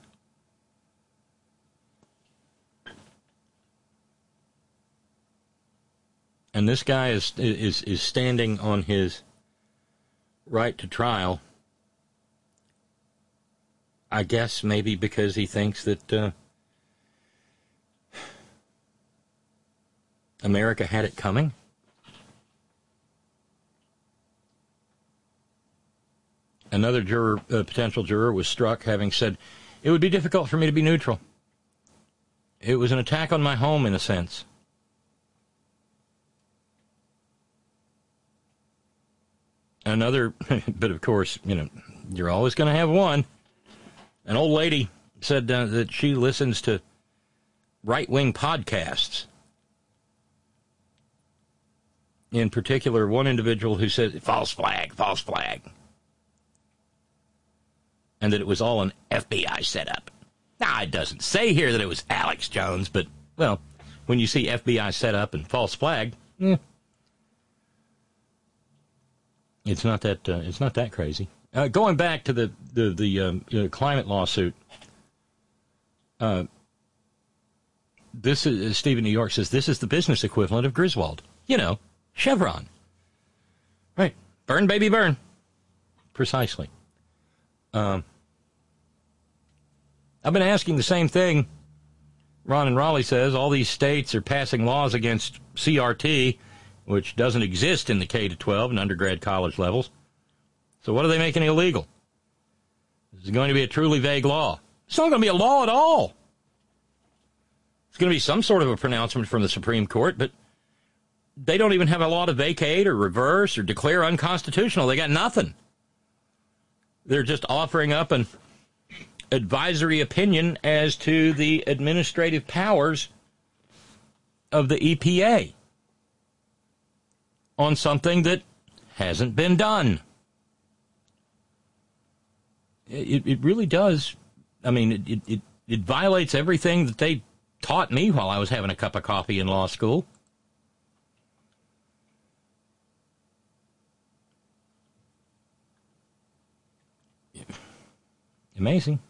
And this guy is is is standing on his right to trial, I guess maybe because he thinks that uh, America had it coming. Another juror, uh, potential juror, was struck having said, "It would be difficult for me to be neutral. It was an attack on my home, in a sense." Another, but of course, you know, you're always going to have one. An old lady said uh, that she listens to right-wing podcasts. In particular, one individual who said, false flag, false flag. And that it was all an F B I setup. Now, it doesn't say here that it was Alex Jones, but, well, when you see F B I setup and false flag, eh, it's not that uh, it's not that crazy. Uh, going back to the the the um, uh, climate lawsuit, uh, this is Stephen New York says this is the business equivalent of Griswold. You know, Chevron. Right, burn, baby, burn. Precisely. Um, I've been asking the same thing. Ron and Raleigh says all these states are passing laws against C R T, which doesn't exist in the K to twelve and undergrad college levels. So what are they making illegal? This is going to be a truly vague law. It's not going to be a law at all. It's going to be some sort of a pronouncement from the Supreme Court, but they don't even have a law to vacate or reverse or declare unconstitutional. They got nothing. They're just offering up an advisory opinion as to the administrative powers of the E P A on something that hasn't been done. It, it really does. I mean, it, it, it violates everything that they taught me while I was having a cup of coffee in law school. Amazing.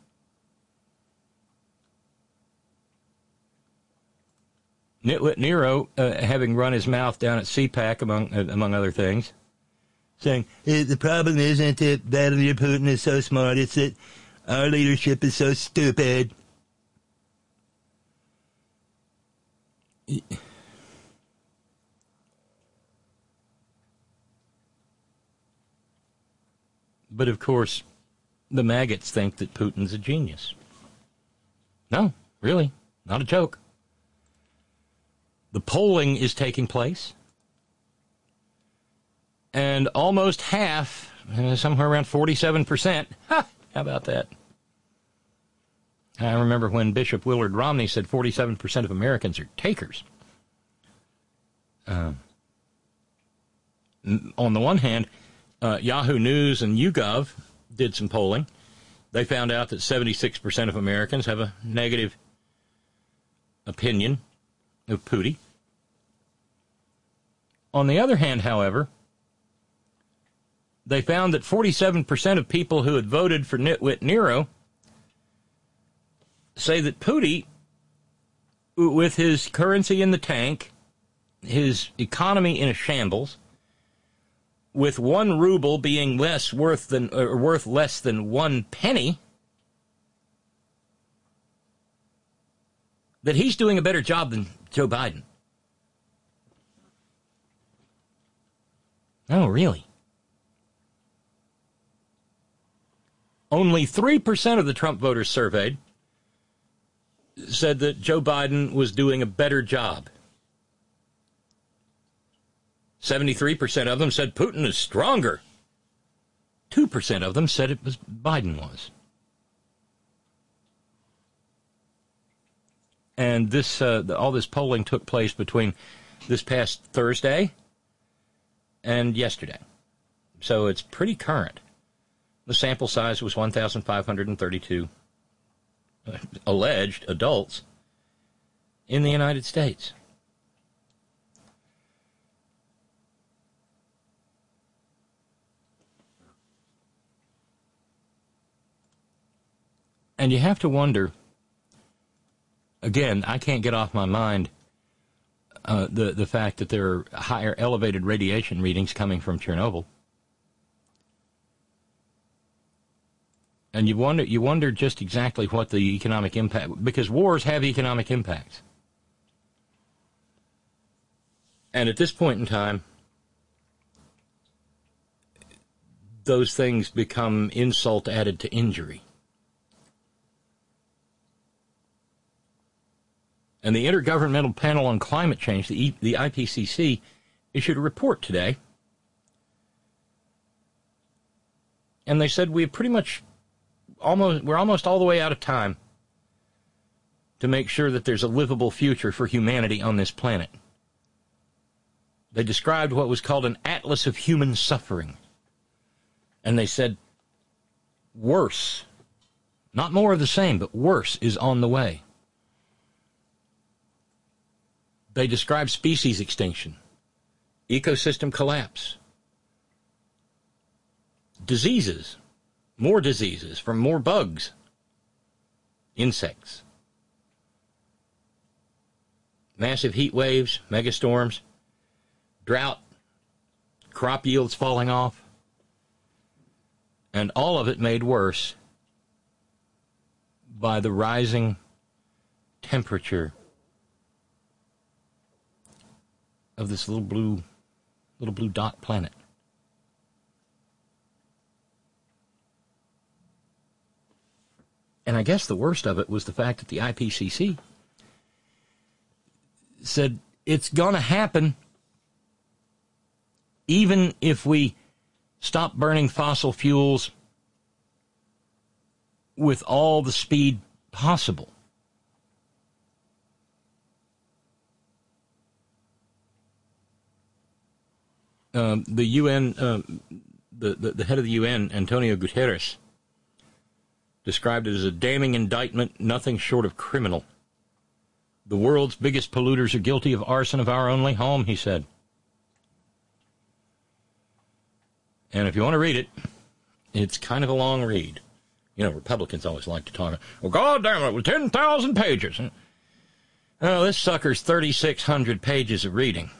Nitwit Nero, uh, having run his mouth down at CPAC, among uh, among other things, saying, the problem isn't that Vladimir Putin is so smart, it's that our leadership is so stupid. But, of course, the maggots think that Putin's a genius. No, really, not a joke. The polling is taking place, and almost half, uh, somewhere around forty-seven percent, ha, how about that? I remember when Bishop Willard Romney said forty-seven percent of Americans are takers. Uh, on the one hand, uh, Yahoo News and YouGov did some polling. They found out that seventy-six percent of Americans have a negative opinion of Putin. On the other hand, however, they found that forty-seven percent of people who had voted for Nitwit Nero say that Putin, with his currency in the tank, his economy in a shambles, with one ruble being less worth than or worth less than one penny, that he's doing a better job than Joe Biden. Oh, really? Only three percent of the Trump voters surveyed said that Joe Biden was doing a better job. seventy-three percent of them said Putin is stronger. two percent of them said it was Biden was. And this, uh, all this polling took place between this past Thursday and yesterday. So it's pretty current. The sample size was one thousand five hundred thirty-two alleged adults in the United States. And you have to wonder, again, I can't get off my mind uh, the, the fact that there are higher elevated radiation readings coming from Chernobyl. And you wonder, you wonder just exactly what the economic impact, because wars have economic impacts. And at this point in time, those things become insult added to injury. And the Intergovernmental Panel on Climate Change, the, e, the I P C C, issued a report today. And they said we pretty much almost, we're almost all the way out of time to make sure that there's a livable future for humanity on this planet. They described what was called an atlas of human suffering. And they said, worse, not more of the same, but worse is on the way. They describe species extinction, ecosystem collapse, diseases, more diseases from more bugs, insects, massive heat waves, megastorms, drought, crop yields falling off, and all of it made worse by the rising temperature of this little blue, little blue dot planet. And I guess the worst of it was the fact that the I P C C said it's going to happen even if we stop burning fossil fuels with all the speed possible. Um, the U N, um, the, the, the head of the U N, Antonio Guterres, described it as a damning indictment, nothing short of criminal. The world's biggest polluters are guilty of arson of our only home, he said. And if you want to read it, it's kind of a long read. You know, Republicans always like to talk, well, God damn it, with ten thousand pages. Oh, this sucker's thirty-six hundred pages of reading.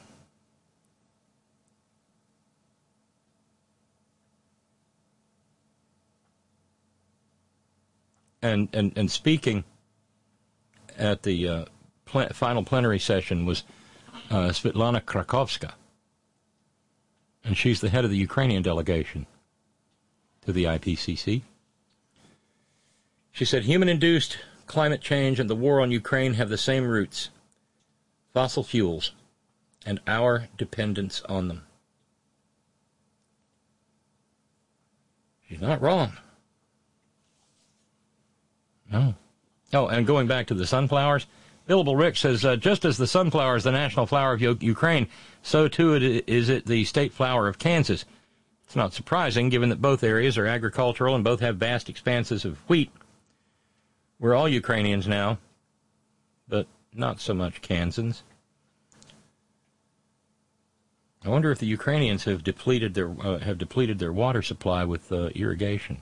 And, and, and speaking at the uh, pl- final plenary session was uh, Svetlana Krakowska. And she's the head of the Ukrainian delegation to the I P C C. She said, human-induced climate change and the war on Ukraine have the same roots, fossil fuels, and our dependence on them. She's not wrong. No. Oh, and going back to the sunflowers, Billable Rick says, uh, just as the sunflower is the national flower of U- Ukraine, so too it is it the state flower of Kansas. It's not surprising, given that both areas are agricultural and both have vast expanses of wheat. We're all Ukrainians now, but not so much Kansans. I wonder if the Ukrainians have depleted their uh, have depleted their water supply with uh, irrigation.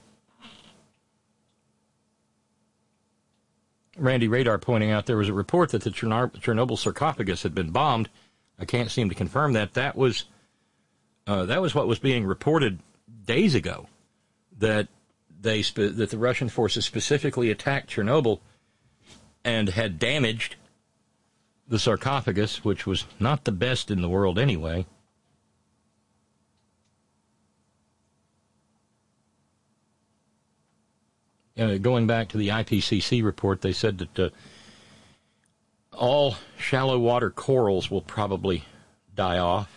Randy Radar pointing out there was a report that the Chernobyl sarcophagus had been bombed. I can't seem to confirm that. That was uh, that was what was being reported days ago, that they spe- that the Russian forces specifically attacked Chernobyl and had damaged the sarcophagus, which was not the best in the world anyway. Uh, going back to the I P C C report, they said that uh, all shallow water corals will probably die off.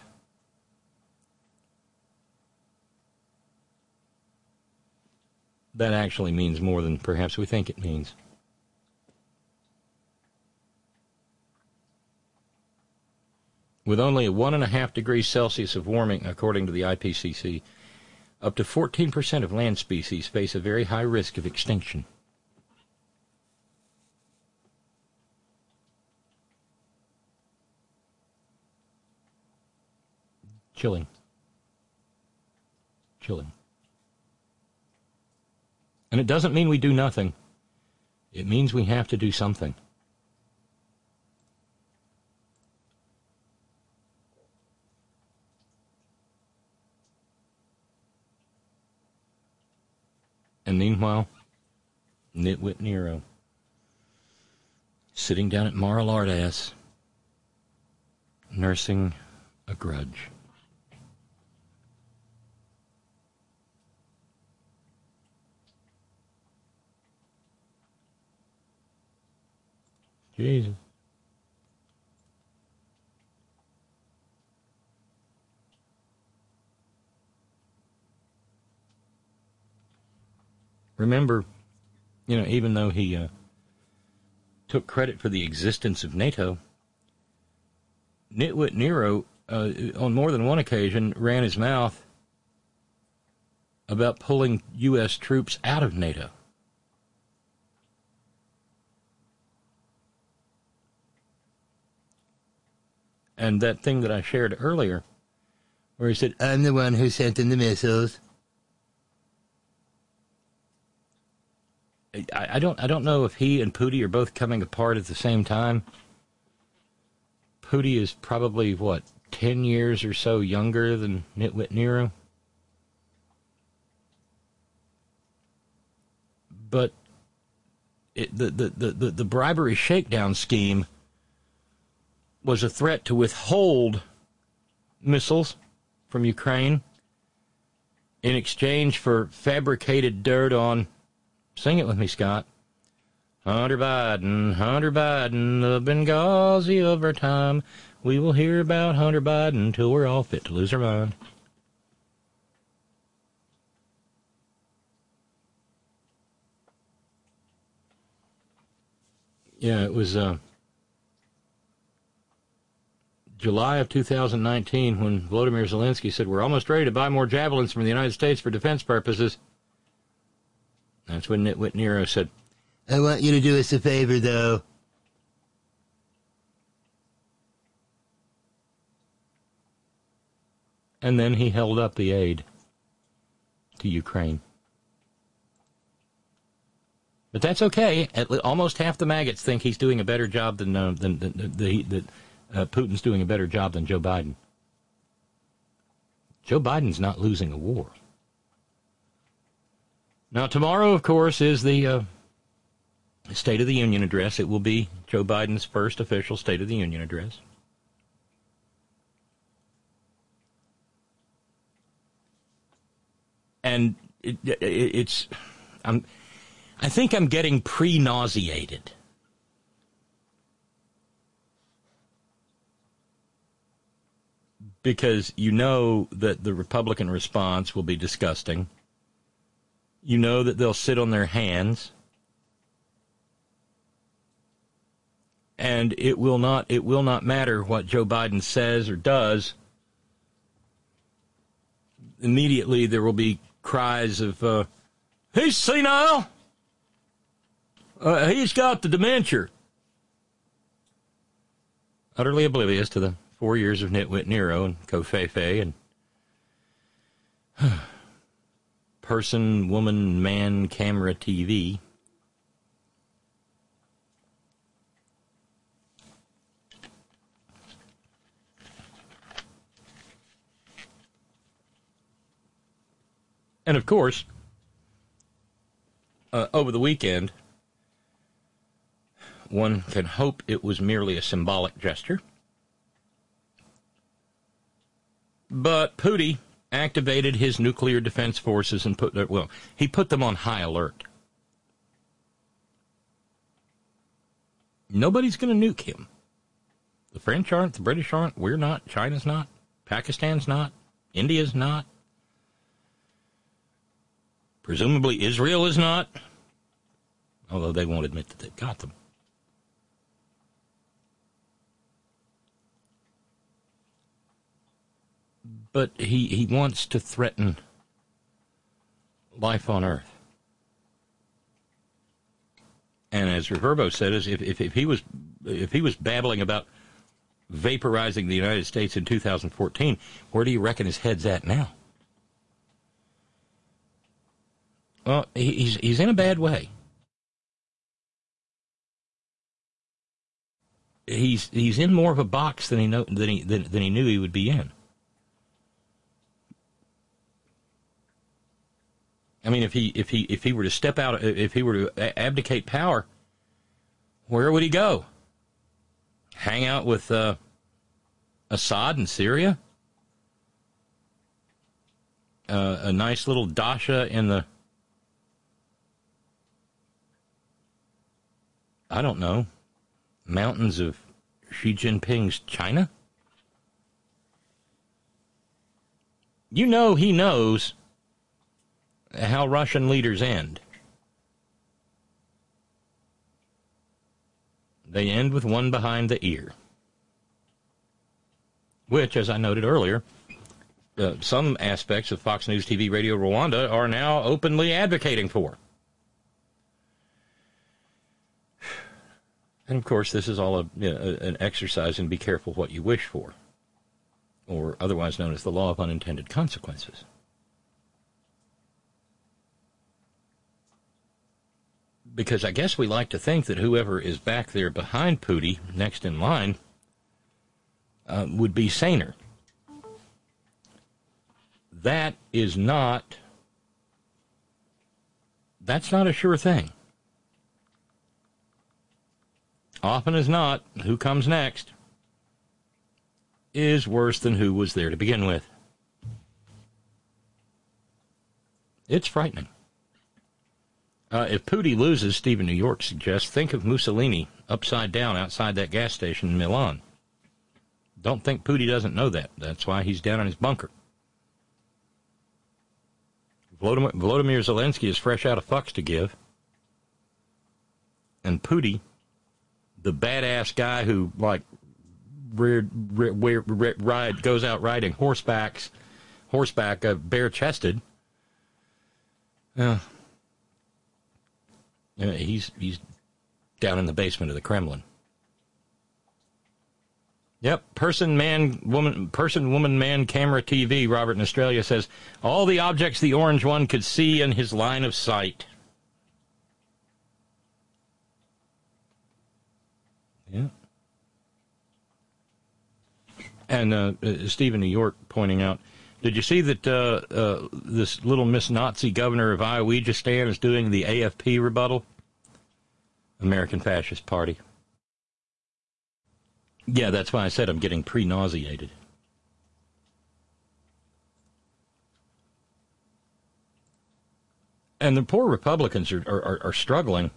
That actually means more than perhaps we think it means. With only a one and a half degrees Celsius of warming, according to the I P C C, up to fourteen percent of land species face a very high risk of extinction. Chilling. Chilling. And it doesn't mean we do nothing. It means we have to do something. And meanwhile, Nitwit Nero, sitting down at Mar-a-Lardass, nursing a grudge. Jesus. Remember, you know, even though he uh, took credit for the existence of NATO, Nitwit Nero, uh, on more than one occasion, ran his mouth about pulling U S troops out of NATO. And that thing that I shared earlier, where he said, I'm the one who sent in the missiles. I, I don't I don't know if he and Pooty are both coming apart at the same time. Pooty is probably, what, ten years or so younger than Nitwit Nero? But it, the, the, the, the, the bribery shakedown scheme was a threat to withhold missiles from Ukraine in exchange for fabricated dirt on, sing it with me, Scott, Hunter Biden, Hunter Biden, the Benghazi over time. We will hear about Hunter Biden till we're all fit to lose our mind. Yeah, it was uh, July of two thousand nineteen when Volodymyr Zelensky said, we're almost ready to buy more javelins from the United States for defense purposes. That's when Nitwit Nero said, I want you to do us a favor, though. And then he held up the aid to Ukraine. But that's okay. At le- almost half the maggots think he's doing a better job than uh, than, than, than the, that uh, Putin's doing a better job than Joe Biden. Joe Biden's not losing a war. Now, tomorrow, of course, is the uh, State of the Union address. It will be Joe Biden's first official State of the Union address. And it, it, it's, I'm, I think I'm getting pre-nauseated. Because you know that the Republican response will be disgusting. You know that they'll sit on their hands. And it will not, it will not matter what Joe Biden says or does. Immediately there will be cries of, uh, he's senile. Uh, he's got the dementia. Utterly oblivious to the four years of Nitwit Nero and Covfefe and person, woman, man, camera, T V. And of course, uh, over the weekend, one can hope it was merely a symbolic gesture. But Pooty activated his nuclear defense forces and put, well, he put them on high alert. Nobody's going to nuke him. The French aren't, the British aren't, we're not, China's not, Pakistan's not, India's not. Presumably Israel is not, although they won't admit that they've got them. But he, he wants to threaten life on Earth. And as Reverbo said, is if, if, if he was if he was babbling about vaporizing the United States in two thousand fourteen, where do you reckon his head's at now? Well, he's he's in a bad way. He's he's in more of a box than he know than he than, than he knew he would be in. I mean, if he if he if he were to step out, if he were to abdicate power, where would he go? Hang out with uh, Assad in Syria? Uh, a nice little dacha in the, I don't know, mountains of Xi Jinping's China? You know he knows how Russian leaders end. They end with one behind the ear. Which, as I noted earlier, uh, some aspects of Fox News T V Radio Rwanda are now openly advocating for. And, of course, this is all a, you know, an exercise in be careful what you wish for, or otherwise known as the law of unintended consequences. Because I guess we like to think that whoever is back there behind Pootie, next in line, uh, would be saner. That is not, that's not a sure thing. Often as not, who comes next is worse than who was there to begin with. It's frightening. Uh, if Pootie loses, Stephen New York suggests, think of Mussolini upside down outside that gas station in Milan. Don't think Pootie doesn't know that. That's why he's down in his bunker. Volodymyr, Volodymyr Zelensky is fresh out of fucks to give. And Pootie, the badass guy who, like, reared, reared, reared, ride, goes out riding horsebacks, horseback, uh, bare-chested, uh, uh, he's he's down in the basement of the Kremlin. Yep, person, man, woman, person, woman, man, camera, T V, Robert in Australia says, all the objects the orange one could see in his line of sight. Yeah. And uh, uh, Stephen New York pointing out, did you see that uh, uh, this little Miss Nazi governor of Iowa is doing the A F P rebuttal? American Fascist Party. Yeah, that's why I said I'm getting pre-nauseated. And the poor Republicans are, are, are struggling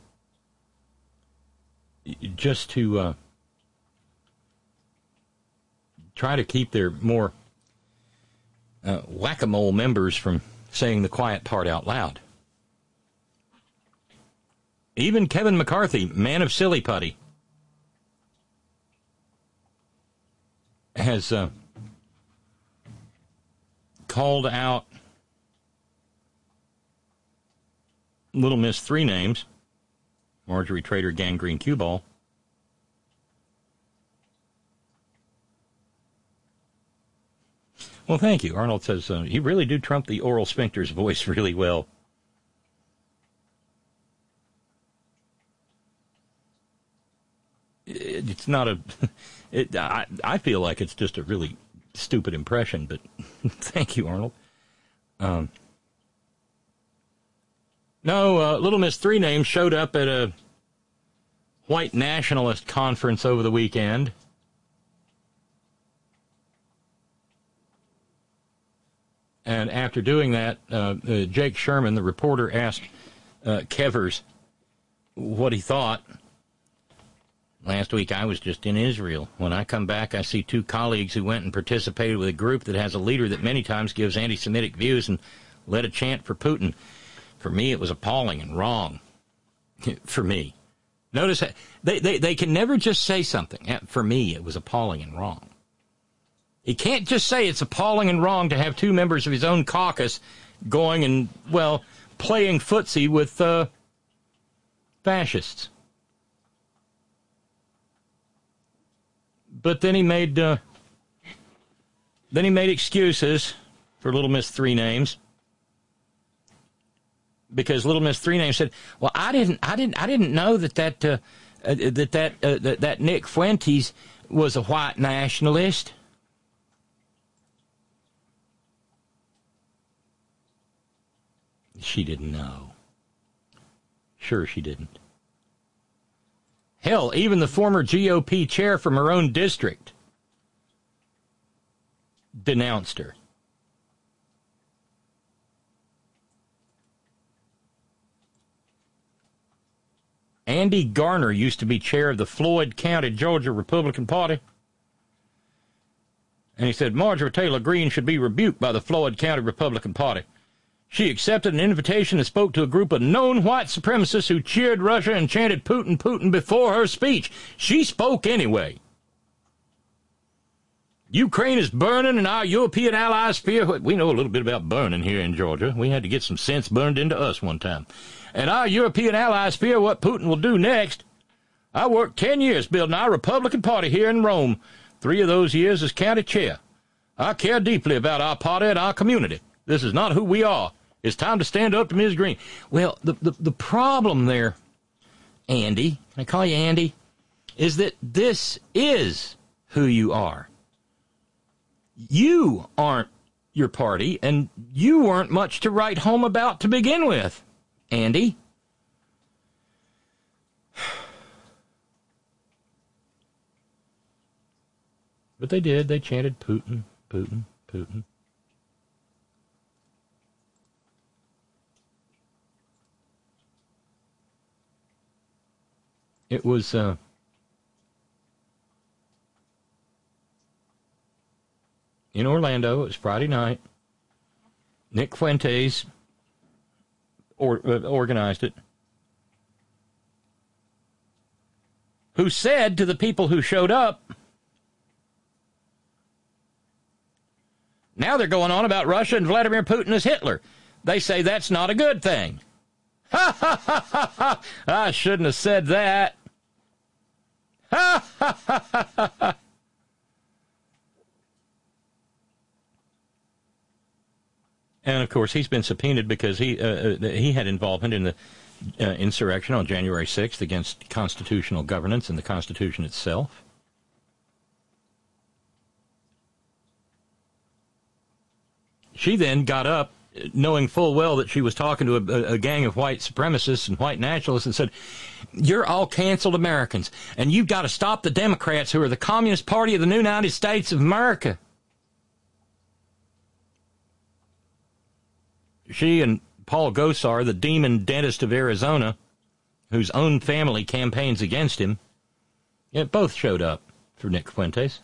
just to uh, try to keep their more uh, whack-a-mole members from saying the quiet part out loud. Even Kevin McCarthy, man of silly putty, has uh, called out Little Miss Three Names, Marjorie Trader Gangrene Cue Ball. Well, thank you. Arnold says, uh, you really do trump the oral sphincter's voice really well. It's not a, it, I, I feel like it's just a really stupid impression, but thank you, Arnold. Um, no, uh, Little Miss Three Names showed up at a white nationalist conference over the weekend. And after doing that, uh, uh, Jake Sherman, the reporter, asked uh, Kevers what he thought. Last week, I was just in Israel. When I come back, I see two colleagues who went and participated with a group that has a leader that many times gives anti-Semitic views and led a chant for Putin. For me, it was appalling and wrong. For me. Notice, they, they, they can never just say something. For me, it was appalling and wrong. He can't just say it's appalling and wrong to have two members of his own caucus going and, well, playing footsie with uh, fascists. But then he made uh, then he made excuses for Little Miss Three Names, because Little Miss Three Names said, "Well, I didn't, I didn't, I didn't know that that uh, uh, that that, uh, that that Nick Fuentes was a white nationalist." She didn't know. Sure she didn't. Hell, even the former G O P chair from her own district denounced her. Andy Garner used to be chair of the Floyd County, Georgia Republican Party. And he said Marjorie Taylor Greene should be rebuked by the Floyd County Republican Party. She accepted an invitation and spoke to a group of known white supremacists who cheered Russia and chanted Putin, Putin before her speech. She spoke anyway. Ukraine is burning and our European allies fear... We know a little bit about burning here in Georgia. We had to get some sense burned into us one time. And our European allies fear what Putin will do next. I worked ten years building our Republican Party here in Rome. Three of those years as county chair. I care deeply about our party and our community. This is not who we are. It's time to stand up to Miz Greene. Well, the, the, the problem there, Andy, can I call you Andy, is that this is who you are. You aren't your party, and you weren't much to write home about to begin with, Andy. But they did. They chanted Putin, Putin, Putin. It was... Uh, in Orlando. It was Friday night. Nick Fuentes or, uh, organized it. Who said to the people who showed up, now they're going on about Russia and Vladimir Putin as Hitler. They say that's not a good thing. Ha ha ha ha ha! I shouldn't have said that. Ha ha ha ha ha ha! And, of course, he's been subpoenaed because he uh, he had involvement in the uh, insurrection on January sixth against constitutional governance and the Constitution itself. She then got up, knowing full well that she was talking to a, a gang of white supremacists and white nationalists, and said, you're all canceled Americans, and you've got to stop the Democrats, who are the Communist Party of the United States of America. She and Paul Gosar, the demon dentist of Arizona, whose own family campaigns against him, yeah, both showed up for Nick Fuentes.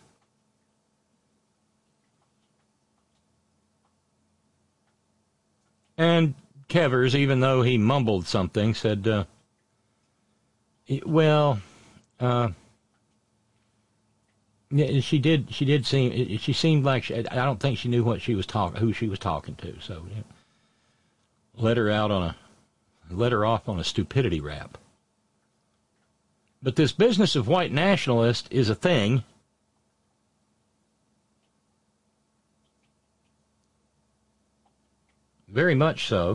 And Kevers, even though he mumbled something, said, uh, well, uh, yeah, she did, she did seem, she seemed like, she, I don't think she knew what she was talking, who she was talking to, so, yeah. Let her out on a, let her off on a stupidity rap. But this business of white nationalist is a thing. Very much so.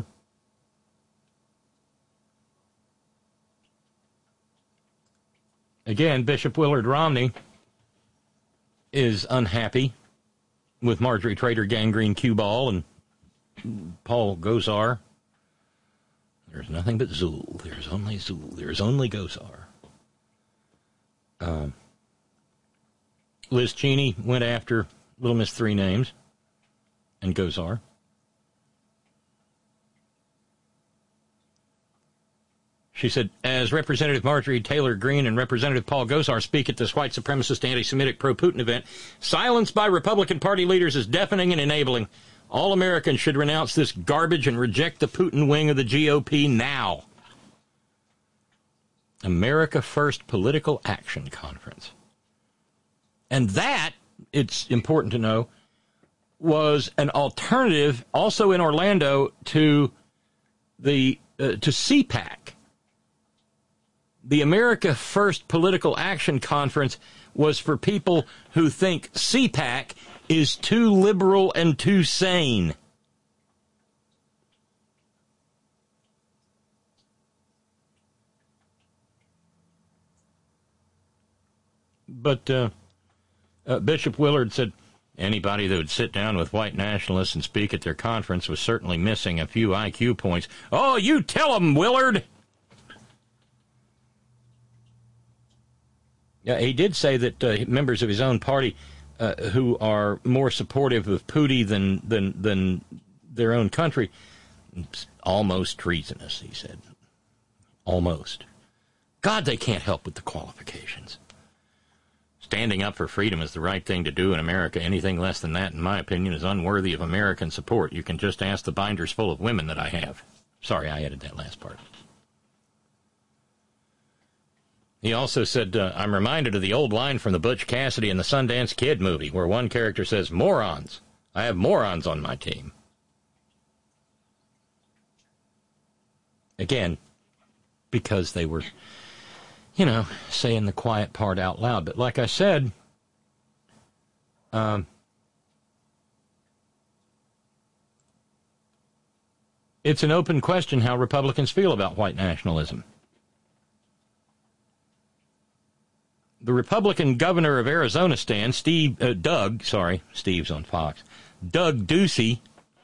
Again, Bishop Willard Romney is unhappy with Marjorie Trader Gangrene Q-Ball and Paul Gosar. There's nothing but Zool. There's only Zool. There's only Gosar. Um, Liz Cheney went after Little Miss Three Names and Gosar. She said, as Representative Marjorie Taylor Greene and Representative Paul Gosar speak at this white supremacist anti-Semitic pro-Putin event, silence by Republican Party leaders is deafening and enabling. All Americans should renounce this garbage and reject the Putin wing of the G O P now. America First Political Action Conference. And that, it's important to know, was an alternative also in Orlando to the uh, to C PAC. The America First Political Action Conference was for people who think C PAC is too liberal and too sane. But uh, uh, Bishop Willard said, Anybody that would sit down with white nationalists and speak at their conference was certainly missing a few I Q points. Oh, you tell them, Willard! Yeah, he did say that uh, members of his own party uh, who are more supportive of Pootie than, than, than their own country, it's almost treasonous, he said. Almost. God, they can't help with the qualifications. Standing up for freedom is the right thing to do in America. Anything less than that, in my opinion, is unworthy of American support. You can just ask the binders full of women that I have. Sorry, I added that last part. He also said, uh, I'm reminded of the old line from the Butch Cassidy and the Sundance Kid movie, where one character says, morons. I have morons on my team. Again, because they were, you know, saying the quiet part out loud. But like I said, um, it's an open question how Republicans feel about white nationalism. The Republican governor of Arizona stand, Steve, uh, Doug, sorry, Steve's on Fox, Doug Ducey,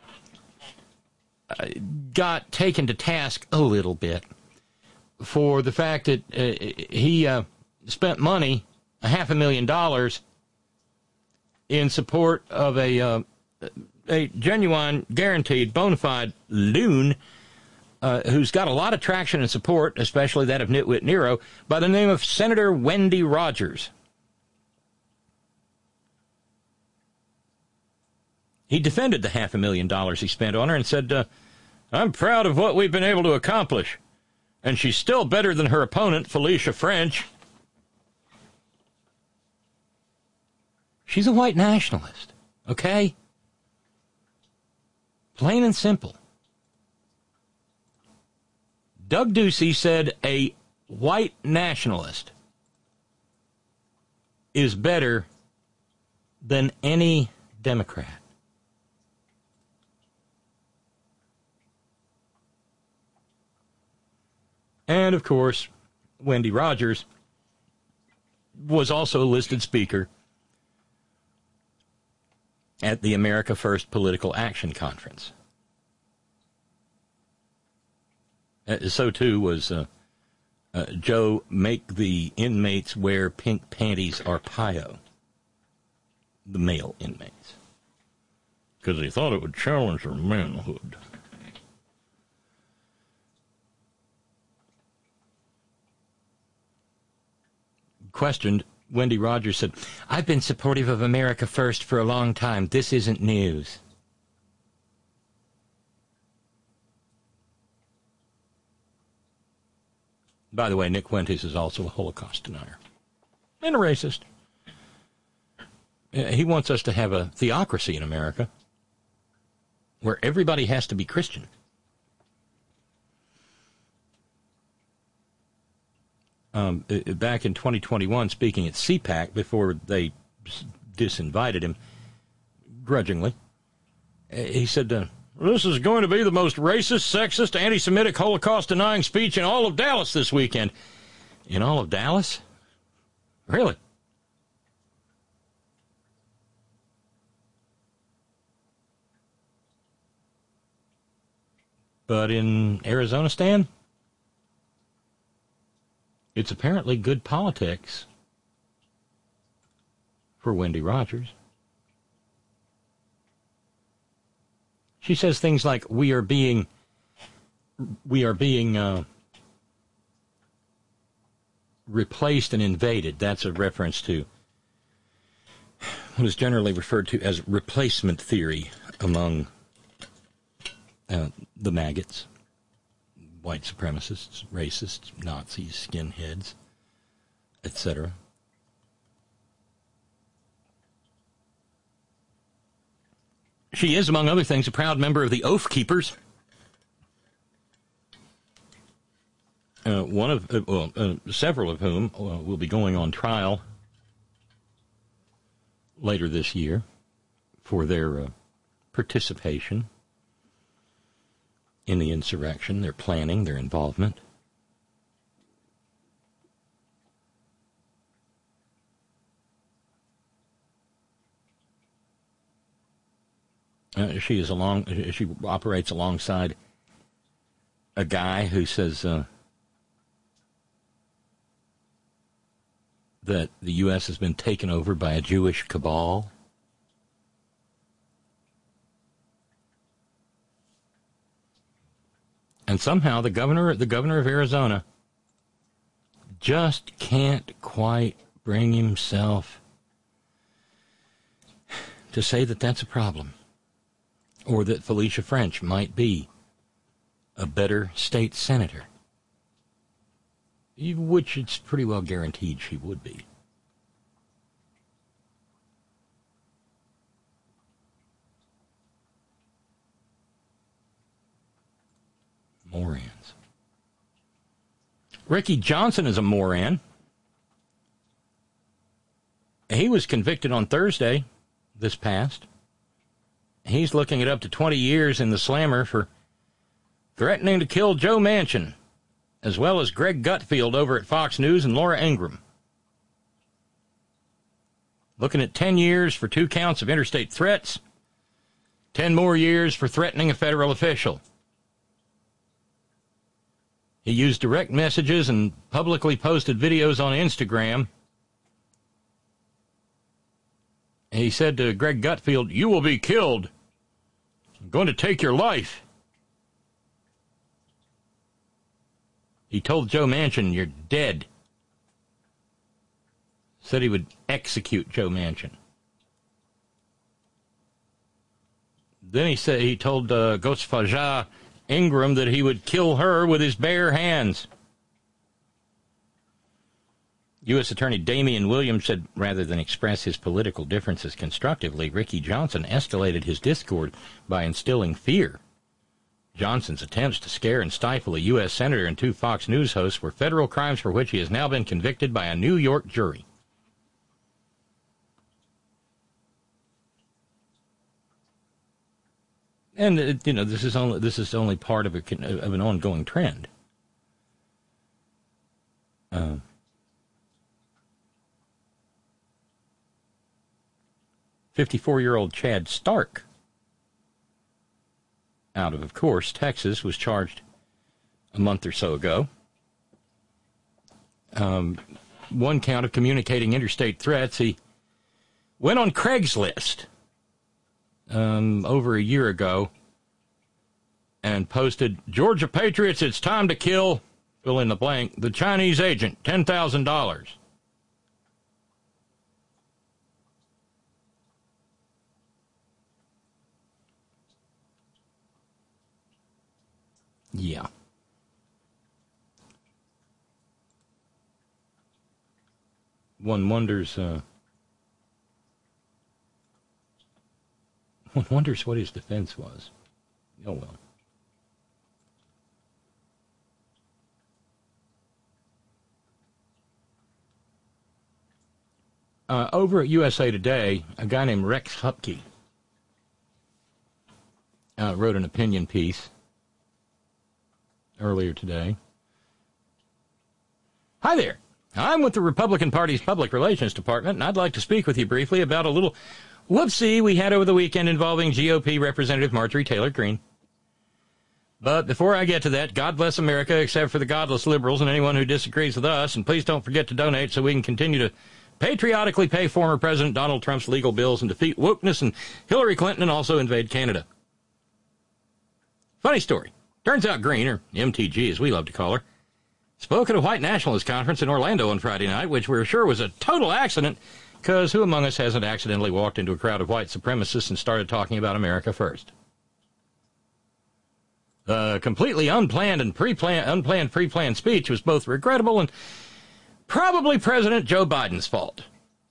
uh, got taken to task a little bit for the fact that uh, he uh, spent money, a half a million dollars, in support of a uh, a genuine, guaranteed, bona fide loon uh, who's got a lot of traction and support, especially that of Nitwit Nero, by the name of Senator Wendy Rogers. He defended the half a million dollars he spent on her and said, uh, I'm proud of what we've been able to accomplish. And she's still better than her opponent, Felicia French. She's a white nationalist, okay? Plain and simple. Doug Ducey said a white nationalist is better than any Democrat. And, of course, Wendy Rogers was also a listed speaker at the America First Political Action Conference. Uh, so, too, was uh, uh, Joe Make the Inmates Wear Pink Panties Arpaio, the male inmates, because he thought it would challenge their manhood. Questioned, Wendy Rogers said, I've been supportive of America First for a long time. This isn't news. By the way, Nick Fuentes is also a Holocaust denier and a racist. He wants us to have a theocracy in America where everybody has to be Christian. Um, back in twenty twenty-one, speaking at C PAC, before they disinvited him, grudgingly, he said, uh, this is going to be the most racist, sexist, anti-Semitic, Holocaust-denying speech in all of Dallas this weekend. In all of Dallas? Really? But in Arizona, Stan? It's apparently good politics for Wendy Rogers. She says things like, we are being, we are being uh, replaced and invaded. That's a reference to what is generally referred to as replacement theory among uh, the maggots. White supremacists, racists, Nazis, skinheads, et cetera. She is, among other things, a proud member of the Oath Keepers. Uh, one of, uh, well, uh, several of whom uh, will be going on trial later this year for their uh, participation in the insurrection, their planning, their involvement. Uh, she is along. She operates alongside a guy who says uh, that the U S has been taken over by a Jewish cabal. And somehow the governor, the governor of Arizona, just can't quite bring himself to say that that's a problem, or that Felicia French might be a better state senator, which it's pretty well guaranteed she would be. Morans. Ricky Johnson is a moran. He was convicted on Thursday, this past. He's looking at up to twenty years in the slammer for threatening to kill Joe Manchin, as well as Greg Gutfield over at Fox News and Laura Ingraham. Looking at ten years for two counts of interstate threats, ten more years for threatening a federal official. He used direct messages and publicly posted videos on Instagram. He said to Greg Gutfield, "You will be killed. I'm going to take your life." He told Joe Manchin, "You're dead." Said he would execute Joe Manchin. Then he said he told uh, Gosfaja Ingram that he would kill her with his bare hands. U S Attorney Damian Williams said rather than express his political differences constructively, Ricky Johnson escalated his discord by instilling fear. Johnson's attempts to scare and stifle a U S senator and two Fox News hosts were federal crimes for which he has now been convicted by a New York jury. And, uh, you know, this is only this is only part of, a, of an ongoing trend. Uh, fifty-four-year-old Chad Stark, out of, of course, Texas, was charged a month or so ago. Um, one count of communicating interstate threats. He went on Craigslist Um, over a year ago and posted, "Georgia Patriots, it's time to kill," fill in the blank, "the Chinese agent, ten thousand dollars. Yeah. One wonders, uh, One wonders what his defense was. Oh, well. Uh, over at U S A Today, a guy named Rex Hupke uh, wrote an opinion piece earlier today. Hi there. I'm with the Republican Party's Public Relations Department, and I'd like to speak with you briefly about a little whoopsie we had over the weekend involving G O P Representative Marjorie Taylor Greene. But before I get to that, God bless America, except for the godless liberals and anyone who disagrees with us, and please don't forget to donate so we can continue to patriotically pay former President Donald Trump's legal bills and defeat wokeness and Hillary Clinton and also invade Canada. Funny story. Turns out Greene, or M T G as we love to call her, spoke at a white nationalist conference in Orlando on Friday night, which we're sure was a total accident, because who among us hasn't accidentally walked into a crowd of white supremacists and started talking about America first? The completely unplanned and pre-planned, unplanned pre-planned speech was both regrettable and probably President Joe Biden's fault.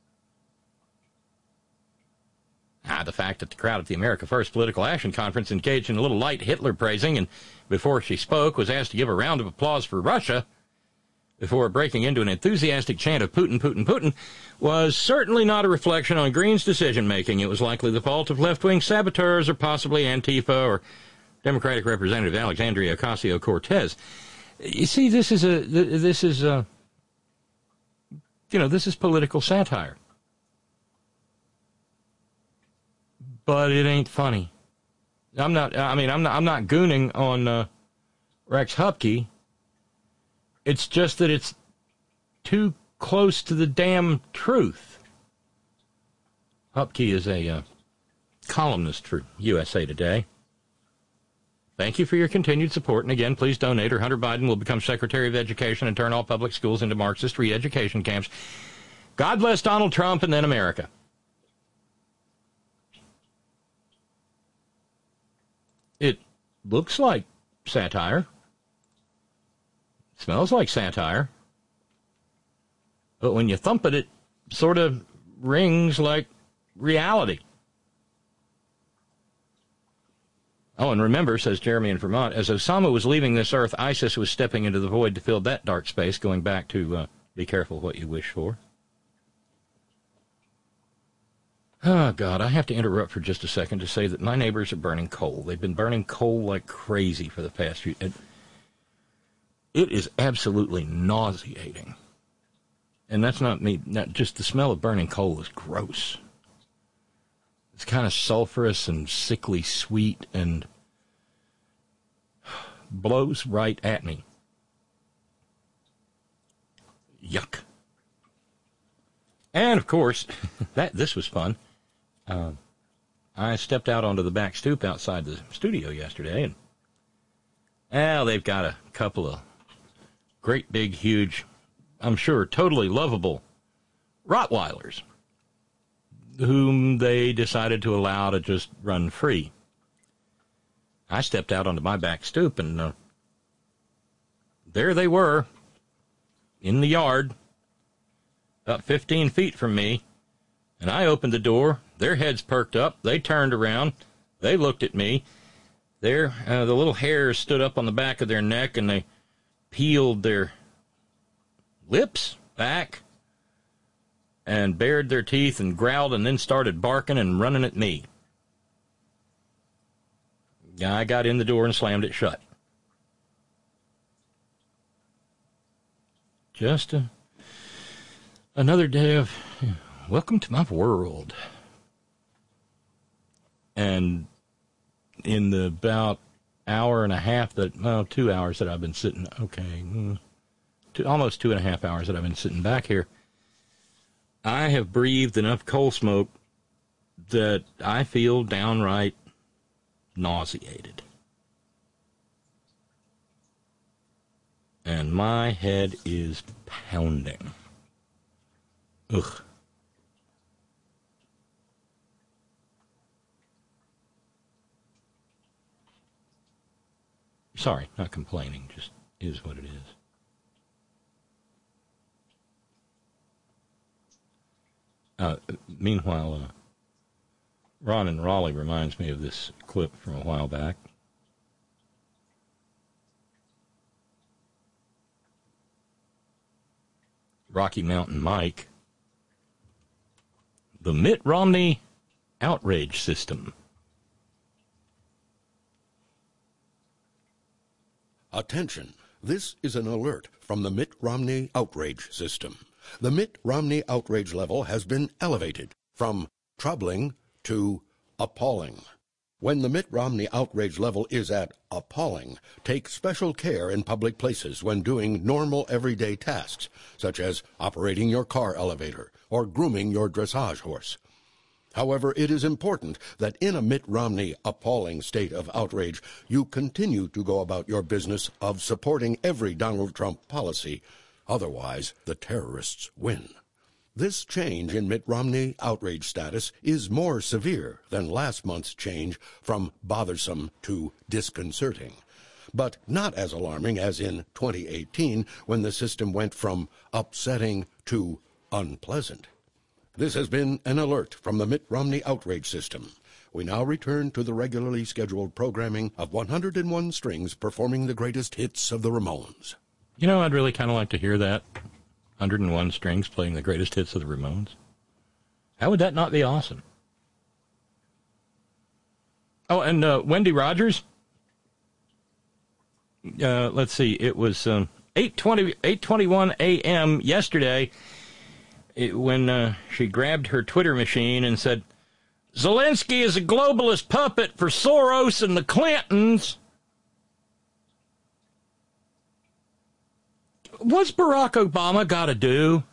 Ah, the fact that the crowd at the America First Political Action Conference engaged in a little light Hitler praising and before she spoke was asked to give a round of applause for Russia before breaking into an enthusiastic chant of Putin, Putin, Putin, was certainly not a reflection on Greene's decision-making. It was likely the fault of left-wing saboteurs or possibly Antifa or Democratic Representative Alexandria Ocasio-Cortez. You see, this is a, this is a, you know, this is political satire. But it ain't funny. I'm not, I mean, I'm not, I'm not gooning on uh, Rex Hupke. It's just that it's too close to the damn truth. Hupke is a uh, columnist for U S A Today. Thank you for your continued support. And again, please donate or Hunter Biden will become Secretary of Education and turn all public schools into Marxist re-education camps. God bless Donald Trump and then America. It looks like satire. It smells like satire. But when you thump it, it sort of rings like reality. Oh, and remember, says Jeremy in Vermont, as Osama was leaving this earth, ISIS was stepping into the void to fill that dark space, going back to uh, be careful what you wish for. Oh, God, I have to interrupt for just a second to say that my neighbors are burning coal. They've been burning coal like crazy for the past few... It, it is absolutely nauseating. And that's not me, not just the smell of burning coal is gross. It's kind of sulfurous and sickly sweet and blows right at me. Yuck. And, of course, that this was fun. Uh, I stepped out onto the back stoop outside the studio yesterday, and well, they've got a couple of great big, huge, I'm sure, totally lovable Rottweilers, whom they decided to allow to just run free. I stepped out onto my back stoop, and uh, there they were, in the yard, about fifteen feet from me, and I opened the door. Their heads perked up. They turned around. They looked at me. Their, uh, the little hairs stood up on the back of their neck, and they peeled their lips back and bared their teeth and growled and then started barking and running at me. I got in the door and slammed it shut. Just a, another day of welcome to my world. And in the about hour and a half that, well, two hours that I've been sitting, okay, two, almost two and a half hours that I've been sitting back here, I have breathed enough coal smoke that I feel downright nauseated. And my head is pounding. Ugh. Sorry, not complaining, just is what it is. Uh, meanwhile, uh, Ron in Raleigh reminds me of this clip from a while back. Rocky Mountain Mike. The Mitt Romney outrage system. Attention, this is an alert from the Mitt Romney outrage system. The Mitt Romney outrage level has been elevated from troubling to appalling. When the Mitt Romney outrage level is at appalling, take special care in public places when doing normal everyday tasks, such as operating your car elevator or grooming your dressage horse. However, it is important that in a Mitt Romney appalling state of outrage, you continue to go about your business of supporting every Donald Trump policy. Otherwise, the terrorists win. This change in Mitt Romney outrage status is more severe than last month's change from bothersome to disconcerting, but not as alarming as in twenty eighteen when the system went from upsetting to unpleasant. This has been an alert from the Mitt Romney outrage system. We now return to the regularly scheduled programming of one hundred and one Strings performing the greatest hits of the Ramones. You know, I'd really kind of like to hear that. one hundred and one Strings playing the greatest hits of the Ramones. How would that not be awesome? Oh, and uh, Wendy Rogers. Uh, let's see, it was um, eight twenty, eight twenty-one a.m. yesterday it, when uh, she grabbed her Twitter machine and said, Zelensky is a globalist puppet for Soros and the Clintons. What's Barack Obama got to do?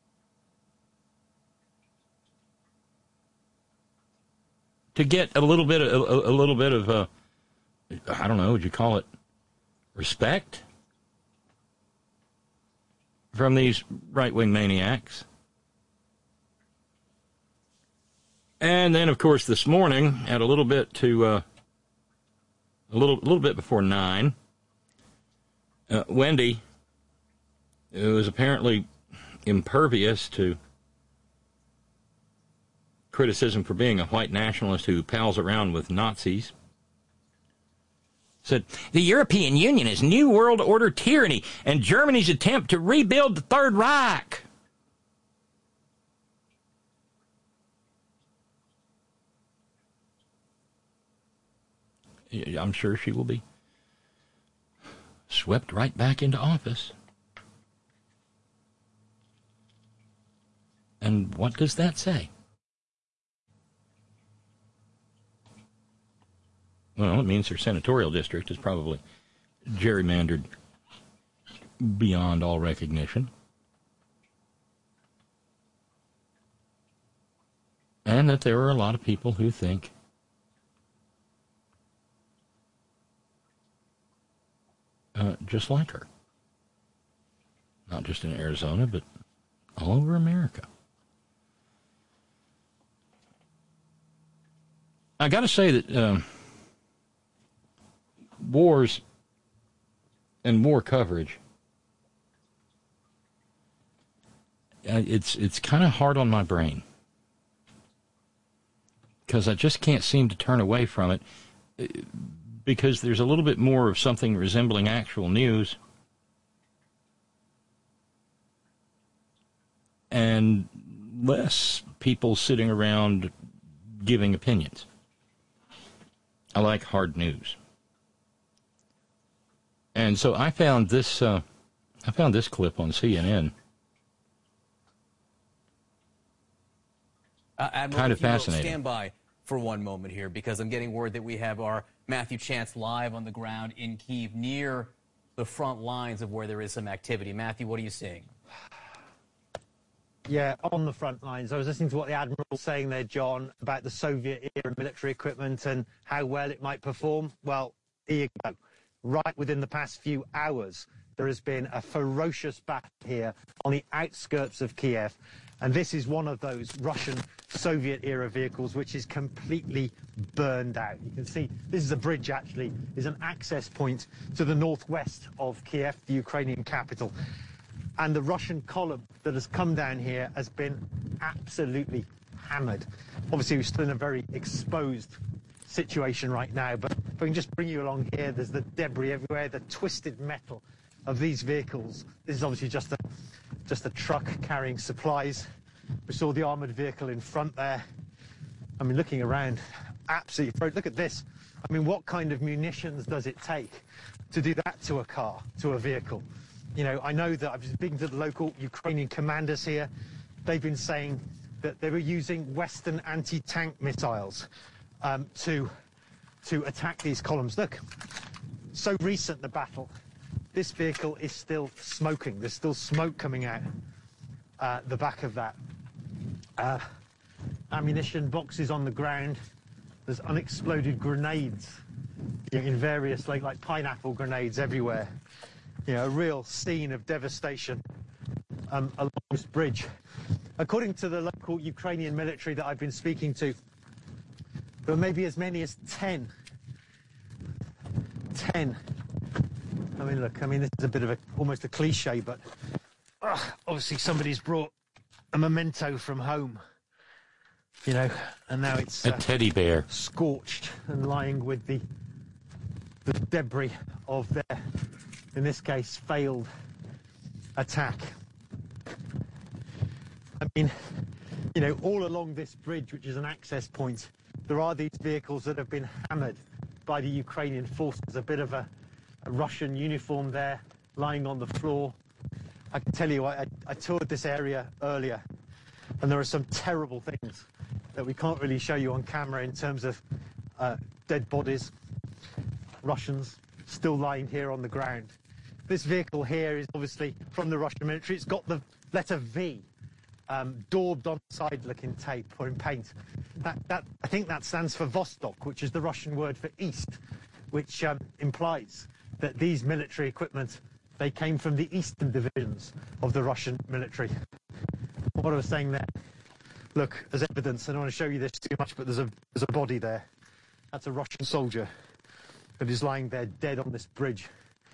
To get a little bit, of, a, a little bit of, uh, I don't know, would you call it respect from these right-wing maniacs? And then, of course, this morning, at a little bit to uh, a little, little bit before nine, uh, Wendy, who is apparently impervious to criticism for being a white nationalist who pals around with Nazis, said, the European Union is New World Order tyranny and Germany's attempt to rebuild the Third Reich. I'm sure she will be swept right back into office. And what does that say? Well, it means her senatorial district is probably gerrymandered beyond all recognition. And that there are a lot of people who think uh, just like her. Not just in Arizona, but all over America. I got to say that um, wars and war coverage, uh, it's it's kind of hard on my brain because I just can't seem to turn away from it uh, because there's a little bit more of something resembling actual news and less people sitting around giving opinions. I like hard news. And so I found this uh, I found this clip on C N N. Uh, Admiral, kind of if you will, fascinating. Stand by for one moment here because I'm getting word that we have our Matthew Chance live on the ground in Kyiv near the front lines of where there is some activity. Matthew, what are you seeing? Yeah, on the front lines. I was listening to what the Admiral was saying there, John, about the Soviet-era military equipment and how well it might perform. Well, here you go. Right within the past few hours, there has been a ferocious battle here on the outskirts of Kiev. And this is one of those Russian Soviet-era vehicles which is completely burned out. You can see this is a bridge, actually, is an access point to the northwest of Kiev, the Ukrainian capital. And the Russian column that has come down here has been absolutely hammered. Obviously, we're still in a very exposed situation right now, but if I can just bring you along here, there's the debris everywhere, the twisted metal of these vehicles. This is obviously just a, just a truck carrying supplies. We saw the armoured vehicle in front there. I mean, looking around, absolutely, look at this. I mean, what kind of munitions does it take to do that to a car, to a vehicle? You know, I know that I've been speaking to the local Ukrainian commanders here. They've been saying that they were using Western anti-tank missiles um, to, to attack these columns. Look, so recent the battle, this vehicle is still smoking. There's still smoke coming out uh, the back of that. Uh, ammunition boxes on the ground. There's unexploded grenades in various, like, like pineapple grenades everywhere. You know, a real scene of devastation um, along this bridge. According to the local Ukrainian military that I've been speaking to, there may be as many as ten. Ten. I mean, look, I mean, this is a bit of a, almost a cliche, but uh, obviously somebody's brought a memento from home, you know, and now it's a uh, teddy bear scorched and lying with the, the debris of their, in this case, failed attack. I mean, you know, all along this bridge, which is an access point, there are these vehicles that have been hammered by the Ukrainian forces. A bit of a, a Russian uniform there, lying on the floor. I can tell you, I, I toured this area earlier, and there are some terrible things that we can't really show you on camera in terms of uh, dead bodies, Russians still lying here on the ground. This vehicle here is obviously from the Russian military. It's got the letter V um, daubed on the side looking tape or in paint. That, that, I think that stands for Vostok, which is the Russian word for east, which um, implies that these military equipment, they came from the eastern divisions of the Russian military. What I was saying there, look, as evidence, I don't want to show you this too much, but there's a, there's a body there. That's a Russian soldier that is lying there dead on this bridge.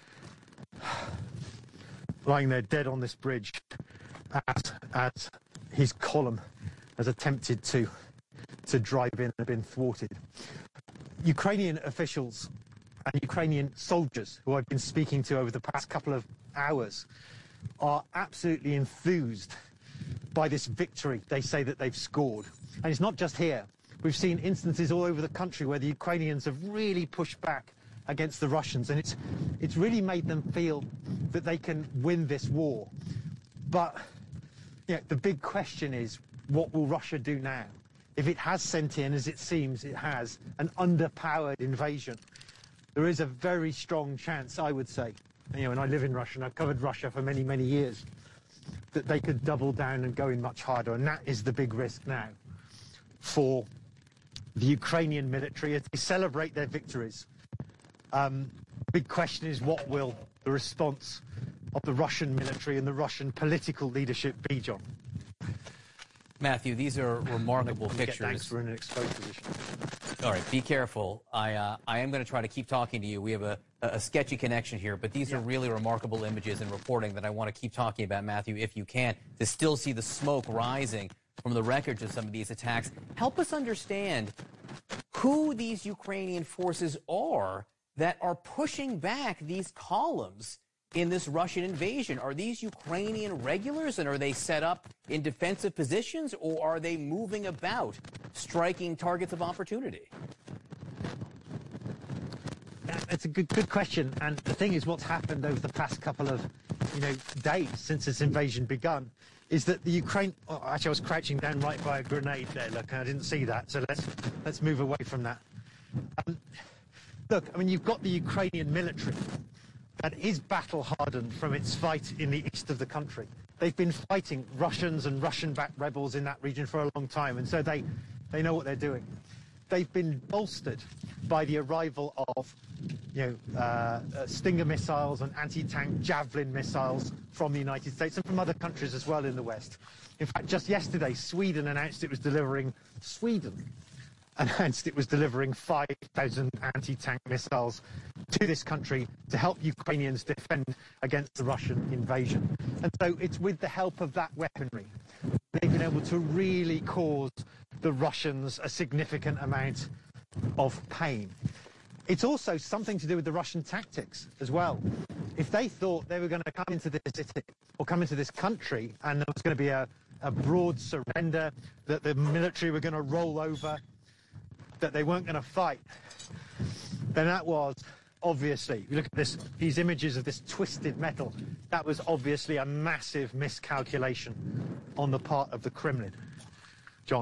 Lying there dead on this bridge as, as his column has attempted to, to drive in and have been thwarted. Ukrainian officials and Ukrainian soldiers who I've been speaking to over the past couple of hours are absolutely enthused by this victory they say that they've scored. And it's not just here. We've seen instances all over the country where the Ukrainians have really pushed back against the Russians, and it's, it's really made them feel that they can win this war. But yeah, the big question is, what will Russia do now? If it has sent in, as it seems it has, an underpowered invasion, there is a very strong chance, I would say, you know, and I live in Russia and I've covered Russia for many, many years, that they could double down and go in much harder, and that is the big risk now for the Ukrainian military as they celebrate their victories. Um, big question is, what will the response of the Russian military and the Russian political leadership be, John? Matthew, these are remarkable pictures. Thanks, we're in an exposed position. All right, be careful. I uh, I am going to try to keep talking to you. We have a, a sketchy connection here, but these yeah. are really remarkable images and reporting that I want to keep talking about, Matthew, if you can, to still see the smoke rising from the wreckage of some of these attacks. Help us understand who these Ukrainian forces are that are pushing back these columns in this Russian invasion. Are these Ukrainian regulars, and are they set up in defensive positions, or are they moving about, striking targets of opportunity? It's a good, good question. And the thing is, what's happened over the past couple of, you know, days since this invasion begun is that the Ukraine. Oh, actually, I was crouching down right by a grenade there. Look, I didn't see that. So let's let's move away from that. Um, look, I mean, you've got the Ukrainian military that is battle-hardened from its fight in the east of the country. They've been fighting Russians and Russian-backed rebels in that region for a long time, and so they, they know what they're doing. They've been bolstered by the arrival of, you know, uh, uh, Stinger missiles and anti-tank Javelin missiles from the United States and from other countries as well in the West. In fact, just yesterday, Sweden announced it was delivering Sweden. announced it was delivering five thousand anti-tank missiles to this country to help Ukrainians defend against the Russian invasion. And so it's with the help of that weaponry they've been able to really cause the Russians a significant amount of pain. It's also something to do with the Russian tactics as well. If they thought they were going to come into this city or come into this country and there was going to be a, a broad surrender, that the military were going to roll over, that they weren't going to fight, then that was obviously, you look at this, these images of this twisted metal, that was obviously a massive miscalculation on the part of the Kremlin. John.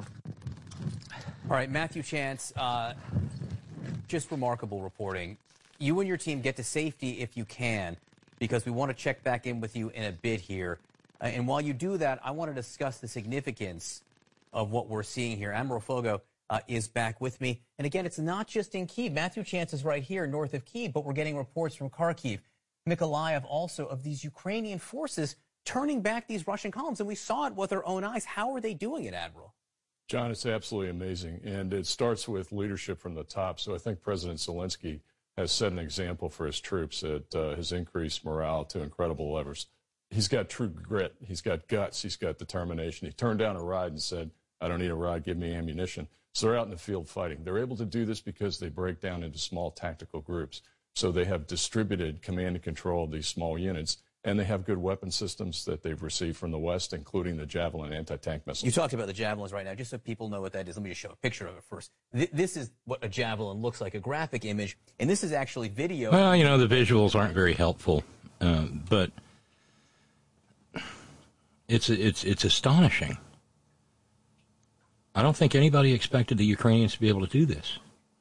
All right, Matthew Chance, uh, just remarkable reporting. You and your team get to safety if you can, because we want to check back in with you in a bit here. Uh, and while you do that, I want to discuss the significance of what we're seeing here. Admiral Fogo Uh, is back with me. And again, it's not just in Kyiv. Matthew Chance is right here north of Kyiv, but we're getting reports from Kharkiv, Mykolaiv also, of these Ukrainian forces turning back these Russian columns. And we saw it with our own eyes. How are they doing it, Admiral? John, it's absolutely amazing. And it starts with leadership from the top. So I think President Zelensky has set an example for his troops that uh, has increased morale to incredible levels. He's got true grit. He's got guts. He's got determination. He turned down a ride and said, I don't need a ride, give me ammunition. So they're out in the field fighting. They're able to do this because they break down into small tactical groups. So they have distributed command and control of these small units, and they have good weapon systems that they've received from the West, including the Javelin anti-tank missiles. You talked about the Javelins right now. Just so people know what that is, let me just show a picture of it first. Th this is what a Javelin looks like, a graphic image, and this is actually video. Well, you know, the visuals aren't very helpful, uh, but it's, it's, it's astonishing I don't think anybody expected the Ukrainians to be able to do this.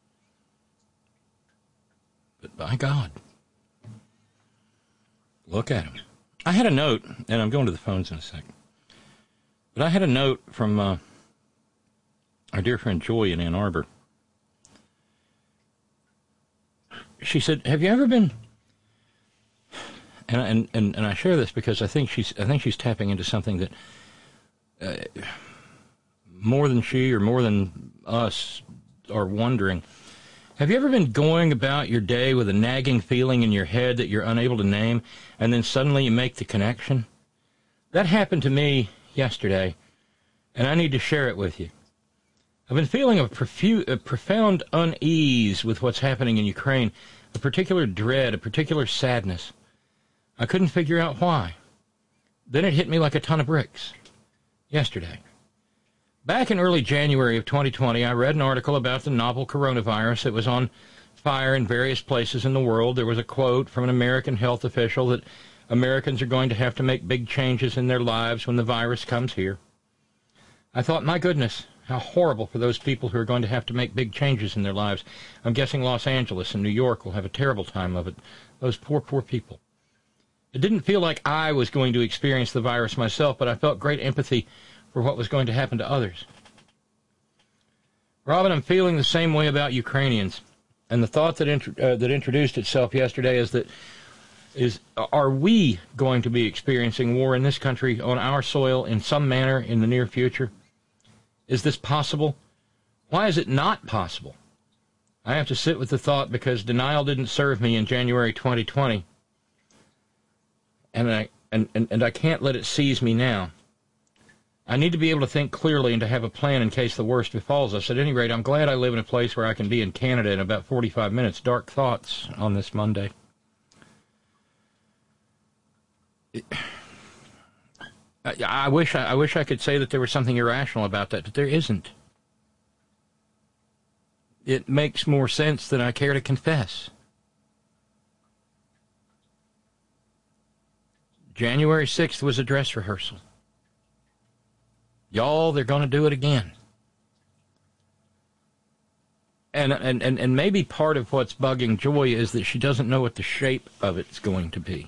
But by God, look at them. I had a note, and I'm going to the phones in a second, but I had a note from uh, our dear friend Joy in Ann Arbor. She said, have you ever been, and, and, and, and I share this because I think she's, I think she's tapping into something that uh, more than she or more than us are wondering. Have you ever been going about your day with a nagging feeling in your head that you're unable to name, and then suddenly you make the connection? That happened to me yesterday, and I need to share it with you. I've been feeling a, profu- a profound unease with what's happening in Ukraine, a particular dread, a particular sadness. I couldn't figure out why. Then it hit me like a ton of bricks yesterday. Back in early January of twenty twenty, I read an article about the novel coronavirus that was on fire in various places in the world. There was a quote from an American health official that Americans are going to have to make big changes in their lives when the virus comes here. I thought, my goodness, how horrible for those people who are going to have to make big changes in their lives. I'm guessing Los Angeles and New York will have a terrible time of it. Those poor, poor people. It didn't feel like I was going to experience the virus myself, but I felt great empathy for what was going to happen to others. Robin, I'm feeling the same way about Ukrainians. And the thought that int- uh, that introduced itself yesterday is that, is, are we going to be experiencing war in this country on our soil in some manner in the near future? Is this possible? Why is it not possible? I have to sit with the thought because denial didn't serve me in January twenty twenty. And I, and, and, and I can't let it seize me now. I need to be able to think clearly and to have a plan in case the worst befalls us. At any rate, I'm glad I live in a place where I can be in Canada in about forty-five minutes. Dark thoughts on this Monday. I, I wish I, I wish I could say that there was something irrational about that, but there isn't. It makes more sense than I care to confess. January sixth was a dress rehearsal. Y'all, they're going to do it again. And, and, and, and maybe part of what's bugging Joy is that she doesn't know what the shape of it's going to be.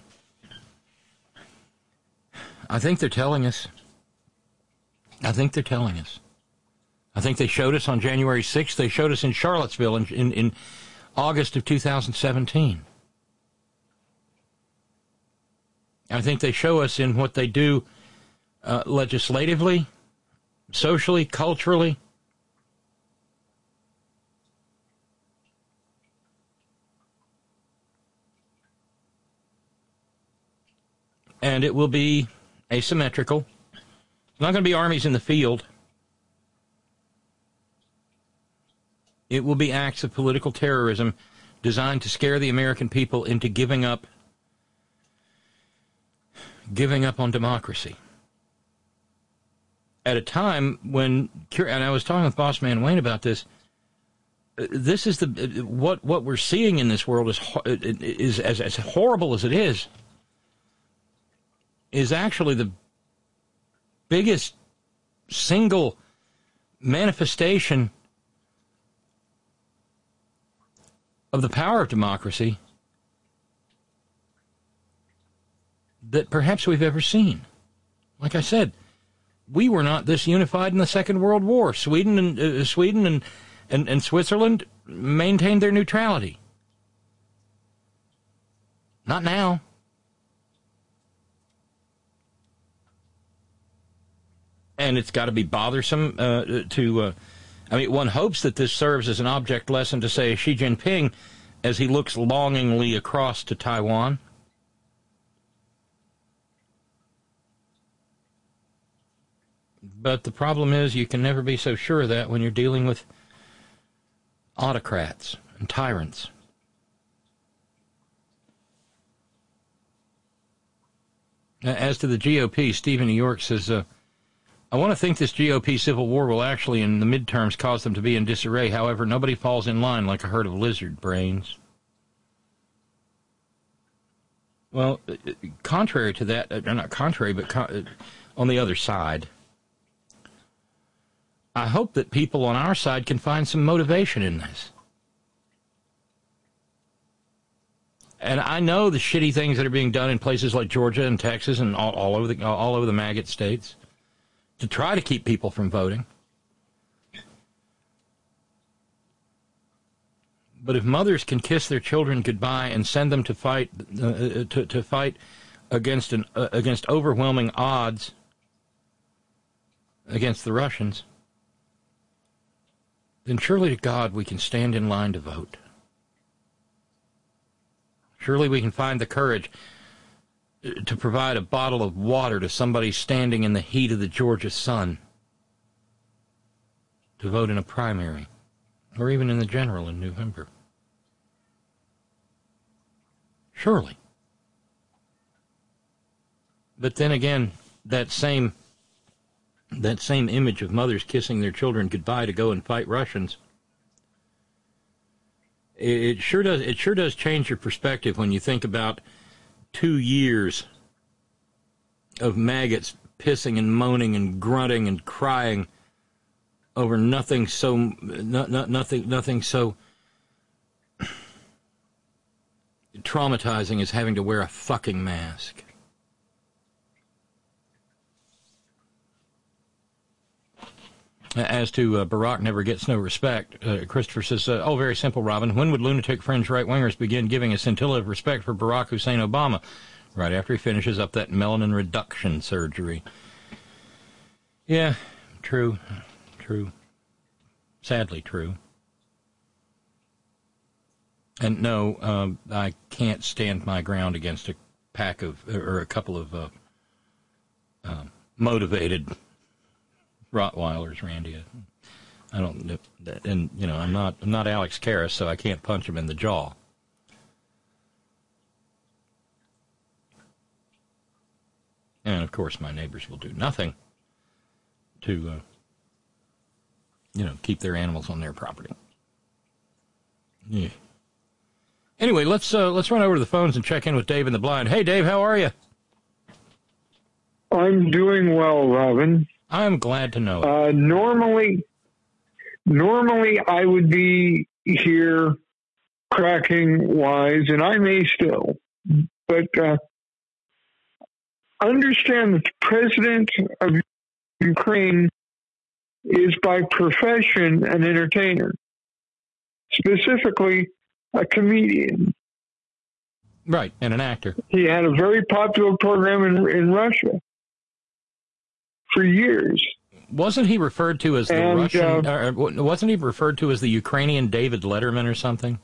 I think they're telling us. I think they're telling us. I think they showed us on January sixth. They showed us in Charlottesville in, in, in August of two thousand seventeen. I think they show us in what they do uh, legislatively, socially, culturally. And it will be asymmetrical. It's not going to be armies in the field. It will be acts of political terrorism designed to scare the American people into giving up, giving up on democracy. At a time when, and I was talking with Boss Man Wayne about this, this is the, what what we're seeing in this world is, is as, as horrible as it is, is actually the biggest single manifestation of the power of democracy that perhaps we've ever seen. Like I said, we were not this unified in the Second World War. Sweden and uh, Sweden and, and, and Switzerland maintained their neutrality. Not now. And it's got to be bothersome uh, to, uh, I mean, one hopes that this serves as an object lesson to, say, Xi Jinping as he looks longingly across to Taiwan. But the problem is you can never be so sure of that when you're dealing with autocrats and tyrants. As to the G O P, Stephen New York says, uh, I want to think this G O P civil war will actually, in the midterms, cause them to be in disarray. However, nobody falls in line like a herd of lizard brains. Well, contrary to that, or not contrary, but con- on the other side, I hope that people on our side can find some motivation in this. And I know the shitty things that are being done in places like Georgia and Texas and all, all over the all over the maggot states to try to keep people from voting. But if mothers can kiss their children goodbye and send them to fight uh, to to fight against an uh, against overwhelming odds against the Russians, then surely to God we can stand in line to vote. Surely we can find the courage to provide a bottle of water to somebody standing in the heat of the Georgia sun to vote in a primary, or even in the general in November. Surely. But then again, that same that same image of mothers kissing their children goodbye to go and fight Russians, it, it sure does it sure does change your perspective when you think about two years of maggots pissing and moaning and grunting and crying over nothing so no, no, nothing nothing so traumatizing as having to wear a fucking mask. As to uh, Barack never gets no respect, uh, Christopher says, uh, oh, very simple, Robin. When would lunatic fringe right-wingers begin giving a scintilla of respect for Barack Hussein Obama? Right after he finishes up that melanin reduction surgery. Yeah, true, true. Sadly true. And no, um, I can't stand my ground against a pack of, or a couple of uh, uh, motivated Rottweilers, Randy. I don't, and you know, I'm not, I'm not Alex Karras, so I can't punch him in the jaw. And of course, my neighbors will do nothing to, uh, you know, keep their animals on their property. Yeah. Anyway, let's uh, let's run over to the phones and check in with Dave in the blind. Hey, Dave, how are you? I'm doing well, Robin. I'm glad to know it. Uh, normally, normally I would be here cracking wise, and I may still, but uh, understand that the president of Ukraine is by profession an entertainer, specifically a comedian. Right, and an actor. He had a very popular program in, in Russia for years. Wasn't he referred to as the and, Russian, uh, or wasn't he referred to as the Ukrainian David Letterman or something?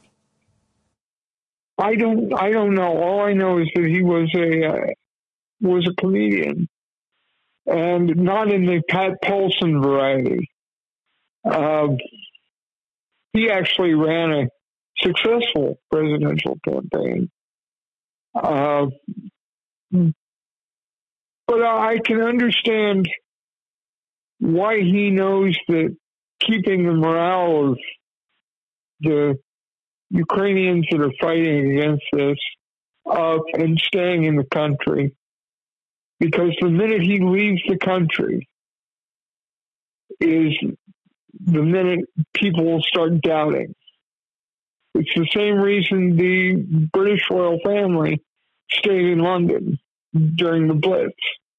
I don't, I don't know. All I know is that he was a uh, was a comedian, and not in the Pat Paulson variety. Uh, he actually ran a successful presidential campaign. Uh, but I can understand why he knows that keeping the morale of the Ukrainians that are fighting against this up and staying in the country, because the minute he leaves the country is the minute people will start doubting. It's the same reason the British royal family stayed in London during the Blitz.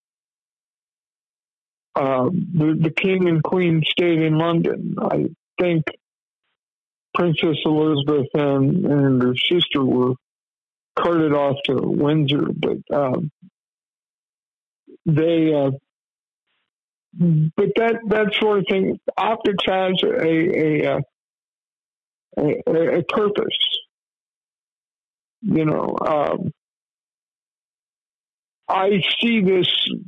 Uh, the, the king and queen stayed in London. I think Princess Elizabeth and, and her sister were carted off to Windsor, but um, they, uh, but that that sort of thing. Optics has a a, a, a purpose, you know. Um, I see this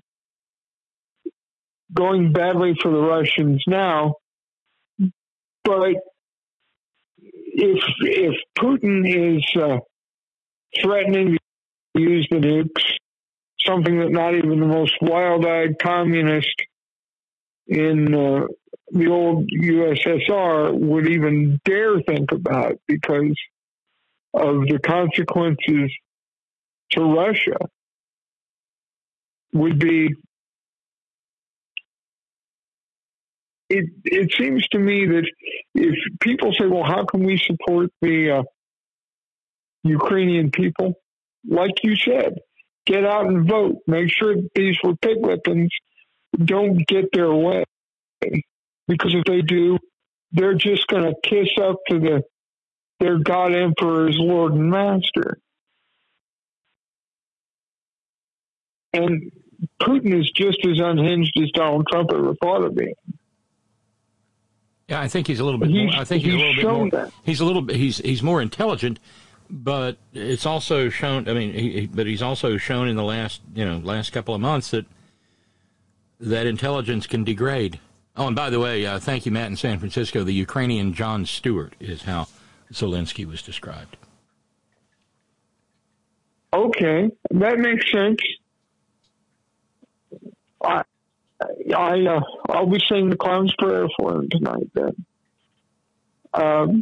going badly for the Russians now, but if if Putin is uh, threatening to use the nukes, something that not even the most wild-eyed communist in uh, the old U S S R would even dare think about because of the consequences to Russia, would be it it seems to me that if people say, well, how can we support the uh, Ukrainian people? Like you said, get out and vote. Make sure that these Republicans don't get their way. Because if they do, they're just going to kiss up to the their God Emperor as Lord and Master. And Putin is just as unhinged as Donald Trump ever thought of being. Yeah, I think he's a little bit. He's, more, I think he's, he's a little shown bit more. that. He's a little bit. He's he's more intelligent, but it's also shown. I mean, he, he, but he's also shown in the last you know last couple of months that that intelligence can degrade. Oh, and by the way, uh, thank you, Matt, in San Francisco. The Ukrainian Jon Stewart is how Zelensky was described. Okay, that makes sense. I, I, uh, I'll be saying the clown's prayer for him tonight. Then, um,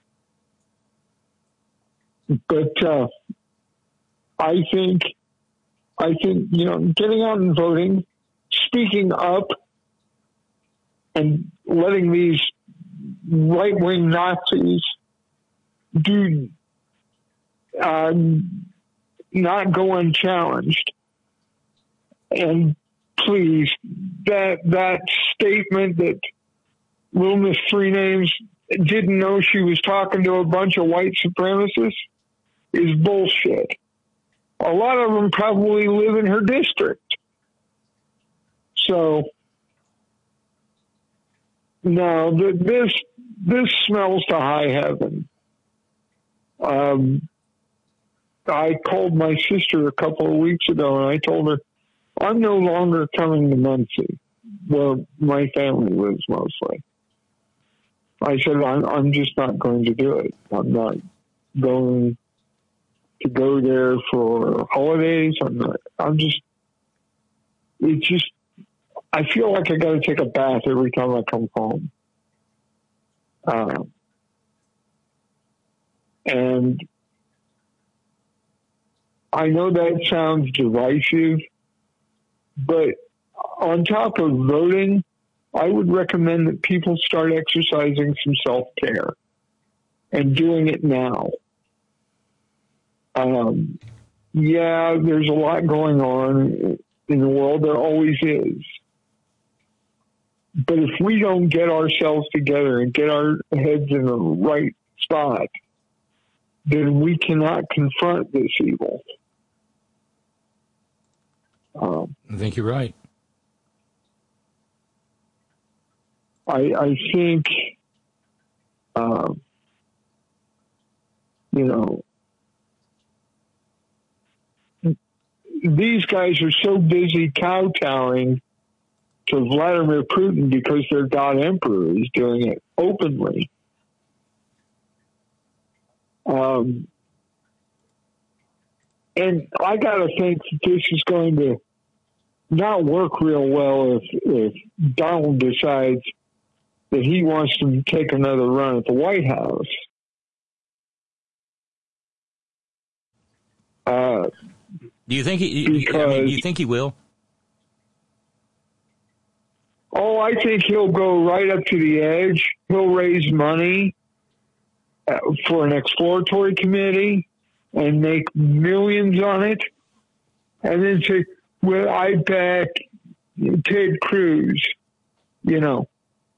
but uh, I think, I think you know, getting out and voting, speaking up, and letting these right-wing Nazis do uh, not go unchallenged. And please, that that statement that Little Miss Three Names didn't know she was talking to a bunch of white supremacists is bullshit. A lot of them probably live in her district. So, no, this this smells to high heaven. Um, I called my sister a couple of weeks ago, and I told her, I'm no longer coming to Muncie, where my family lives mostly. I said, I'm, I'm just not going to do it. I'm not going to go there for holidays. I'm not, I'm just, it's just, I feel like I got to take a bath every time I come home. Uh, and I know that sounds divisive, but on top of voting, I would recommend that people start exercising some self-care and doing it now. Um, yeah, there's a lot going on in the world. There always is. But if we don't get ourselves together and get our heads in the right spot, then we cannot confront this evil. Um, I think you're right. I, I think, um, you know, these guys are so busy kowtowing to Vladimir Putin because their God Emperor is doing it openly. Um, and I got to think that this is going to not work real well if, if Donald decides that he wants to take another run at the White House. Uh, do you think he? Because, I mean, do you think he will? Oh, I think he'll go right up to the edge. He'll raise money uh, for an exploratory committee and make millions on it, and then say, "Well, I back Ted Cruz," you know.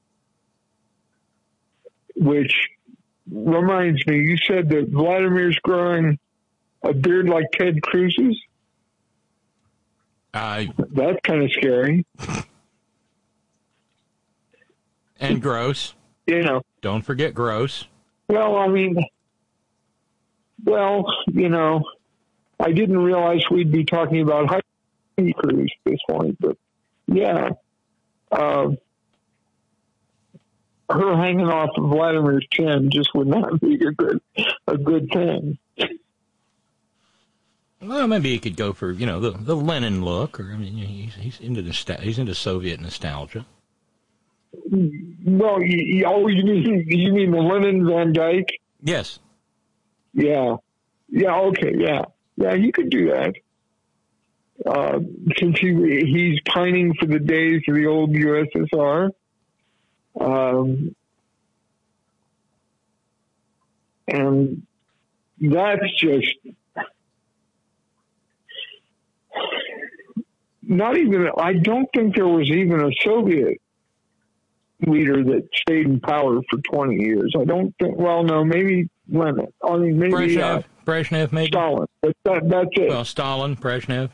Which reminds me, you said that Vladimir's growing a beard like Ted Cruz's? I. That's kind of scary. And gross. You know. Don't forget gross. Well, I mean, well, you know, I didn't realize we'd be talking about Heidi Cruz at this point, but yeah. Uh, her hanging off of Vladimir's chin just would not be a good, a good thing. Well, maybe he could go for, you know, the, the Lenin look, or I mean, he's he's into nostal- he's into Soviet nostalgia. Well, you, you, oh, you mean you mean the Lenin Van Dyke? Yes. Yeah. Yeah. Okay. Yeah. Yeah. You could do that. Uh, since he he's pining for the days of the old U S S R. Um, and that's just not even, I don't think there was even a Soviet leader that stayed in power for twenty years. I don't think, well, no, maybe Lenin. I mean, maybe Brezhnev, uh, Brezhnev maybe? Stalin. But that, that's it. Well, Stalin, Brezhnev.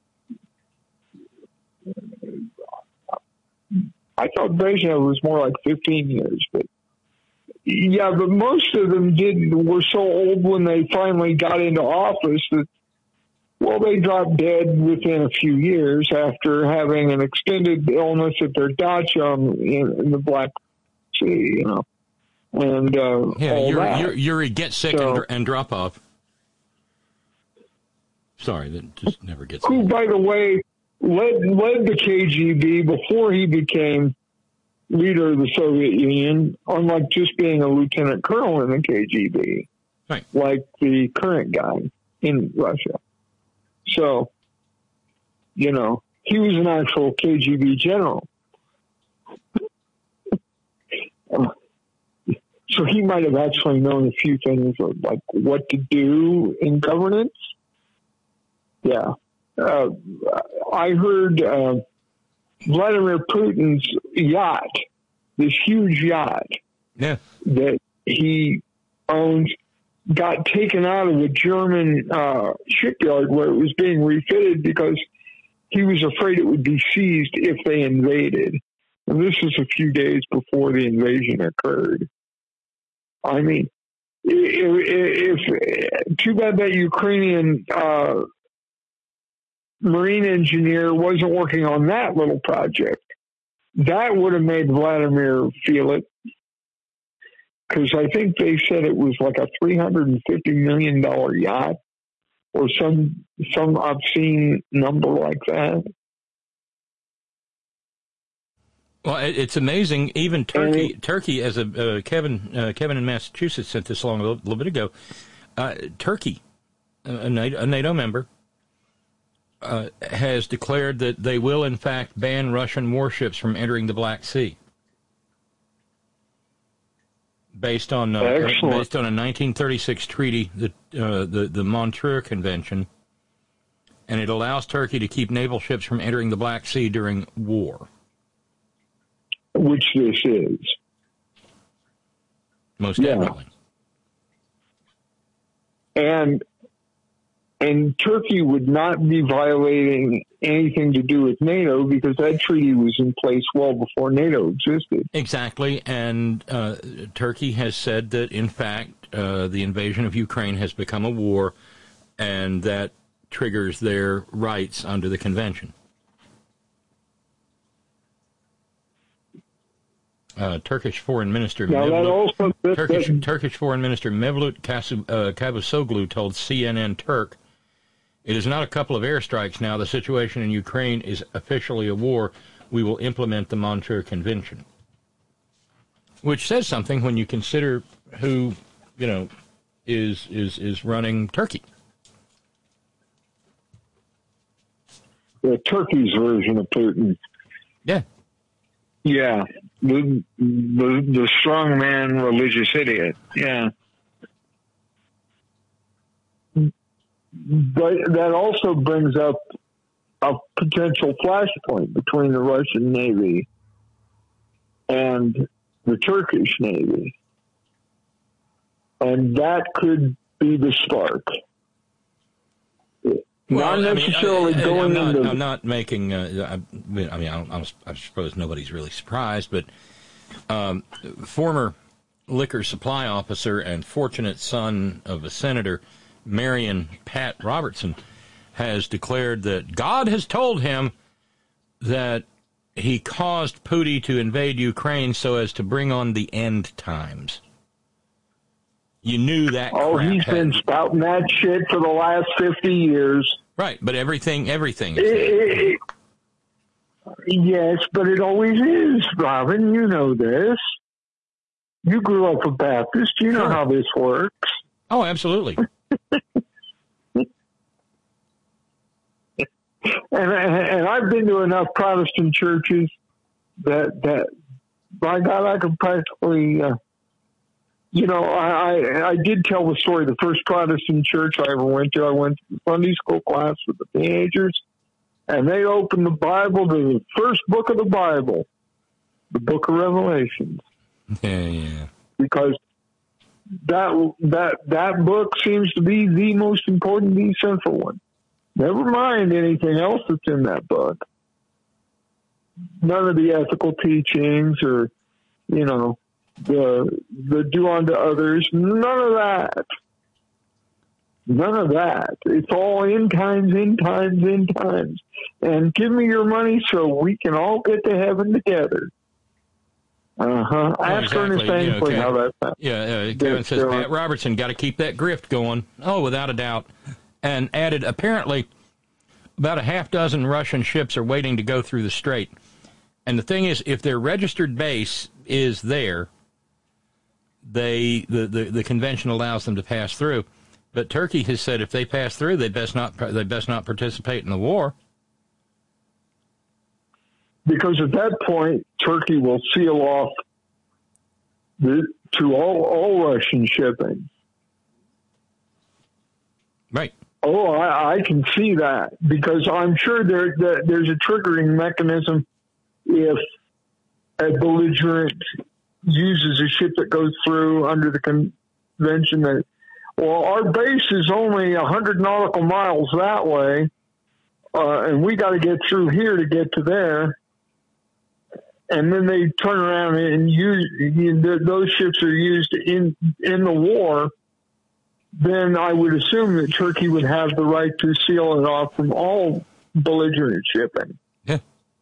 I thought Brezhnev was more like fifteen years, but yeah, but most of them did were so old when they finally got into office that, well, they dropped dead within a few years after having an extended illness at their dacha in, in the Black Sea, you know, and uh, yeah, all Yuri, that. Yuri, Yuri get sick So, and, and drop off. Sorry, that just never gets. Who, by the way, led led the K G B before he became leader of the Soviet Union, unlike just being a lieutenant colonel in the K G B, right, like the current guy in Russia. So, you know, he was an actual K G B general. So he might have actually known a few things of, like, what to do in governance. Yeah. Uh, I heard uh, Vladimir Putin's yacht, this huge yacht yeah. that he owns, got taken out of a German uh, shipyard where it was being refitted because he was afraid it would be seized if they invaded. And this is a few days before the invasion occurred. I mean, if, if too bad that Ukrainian uh, marine engineer wasn't working on that little project. That would have made Vladimir feel it, because I think they said it was like a three hundred fifty million dollars yacht or some some obscene number like that. Well, it's amazing. Even Turkey, it, Turkey, as a uh, Kevin, uh, Kevin in Massachusetts sent this along a little, little bit ago. Uh, Turkey, a NATO, a NATO member, uh, has declared that they will, in fact, ban Russian warships from entering the Black Sea, based on uh, based on a nineteen thirty-six treaty, the uh, the the Montreux Convention, and it allows Turkey to keep naval ships from entering the Black Sea during war. Which this is. Most yeah. definitely. And and Turkey would not be violating anything to do with NATO because that treaty was in place well before NATO existed. Exactly. And uh, Turkey has said that, in fact, uh, the invasion of Ukraine has become a war, and that triggers their rights under the convention. Uh, Turkish Foreign Minister Mevlut, also, this, Turkish, this, Turkish Foreign Minister Mevlut Cavusoglu uh, told C N N Turk, "It is not a couple of airstrikes now. The situation in Ukraine is officially a war. We will implement the Montreux Convention," which says something when you consider who, you know, is is is running Turkey. The Turkey's version of Putin. Yeah. Yeah, the, the the strong man, religious idiot. Yeah, but that also brings up a potential flashpoint between the Russian Navy and the Turkish Navy, and that could be the spark. Well, not necessarily I mean, I, I, going I'm not, into. I'm not making. Uh, I mean, I, mean I, I'm, I suppose nobody's really surprised, but um, former liquor supply officer and fortunate son of a senator, Marion Pat Robertson, has declared that God has told him that he caused Putin to invade Ukraine so as to bring on the end times. You knew that. Oh, crap he's had, been spouting that shit for the last fifty years. Right, but everything, everything is it, it, Yes, but it always is, Robin. You know this. You grew up a Baptist. You know sure. how this works. Oh, absolutely. and and I've been to enough Protestant churches that that by God, I could practically, uh, you know, I, I I did tell the story. The first Protestant church I ever went to, I went to Sunday school class with the teenagers, and they opened the Bible to the first book of the Bible, the Book of Revelations. Yeah, yeah. Because that that that book seems to be the most important, the central one. Never mind anything else that's in that book. None of the ethical teachings or, you know, the the do unto others. None of that. None of that. It's all in times, in times, in times. And give me your money so we can all get to heaven together. Uh-huh. Oh, Ask exactly. Ernest Angley You know, Kevin, how that sounds. Yeah, uh, Kevin says, Pat Robertson, got to keep that grift going. Oh, without a doubt. And added, apparently, about a half dozen Russian ships are waiting to go through the strait. And the thing is, if their registered base is there, they the, the, the convention allows them to pass through. But Turkey has said if they pass through, they best not they best not participate in the war. Because at that point, Turkey will seal off the, to all, all Russian shipping. Right. Oh, I, I can see that, because I'm sure there, there there's a triggering mechanism if a belligerent uses a ship that goes through under the convention that, well, our base is only one hundred nautical miles that way, uh, and we got to get through here to get to there. And then they turn around and use you know, those ships are used in in the war. Then I would assume that Turkey would have the right to seal it off from all belligerent shipping. Yeah.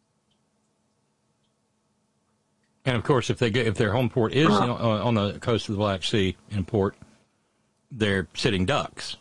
And of course, if they get if their home port is uh, on the coast of the Black Sea in port, they're sitting ducks.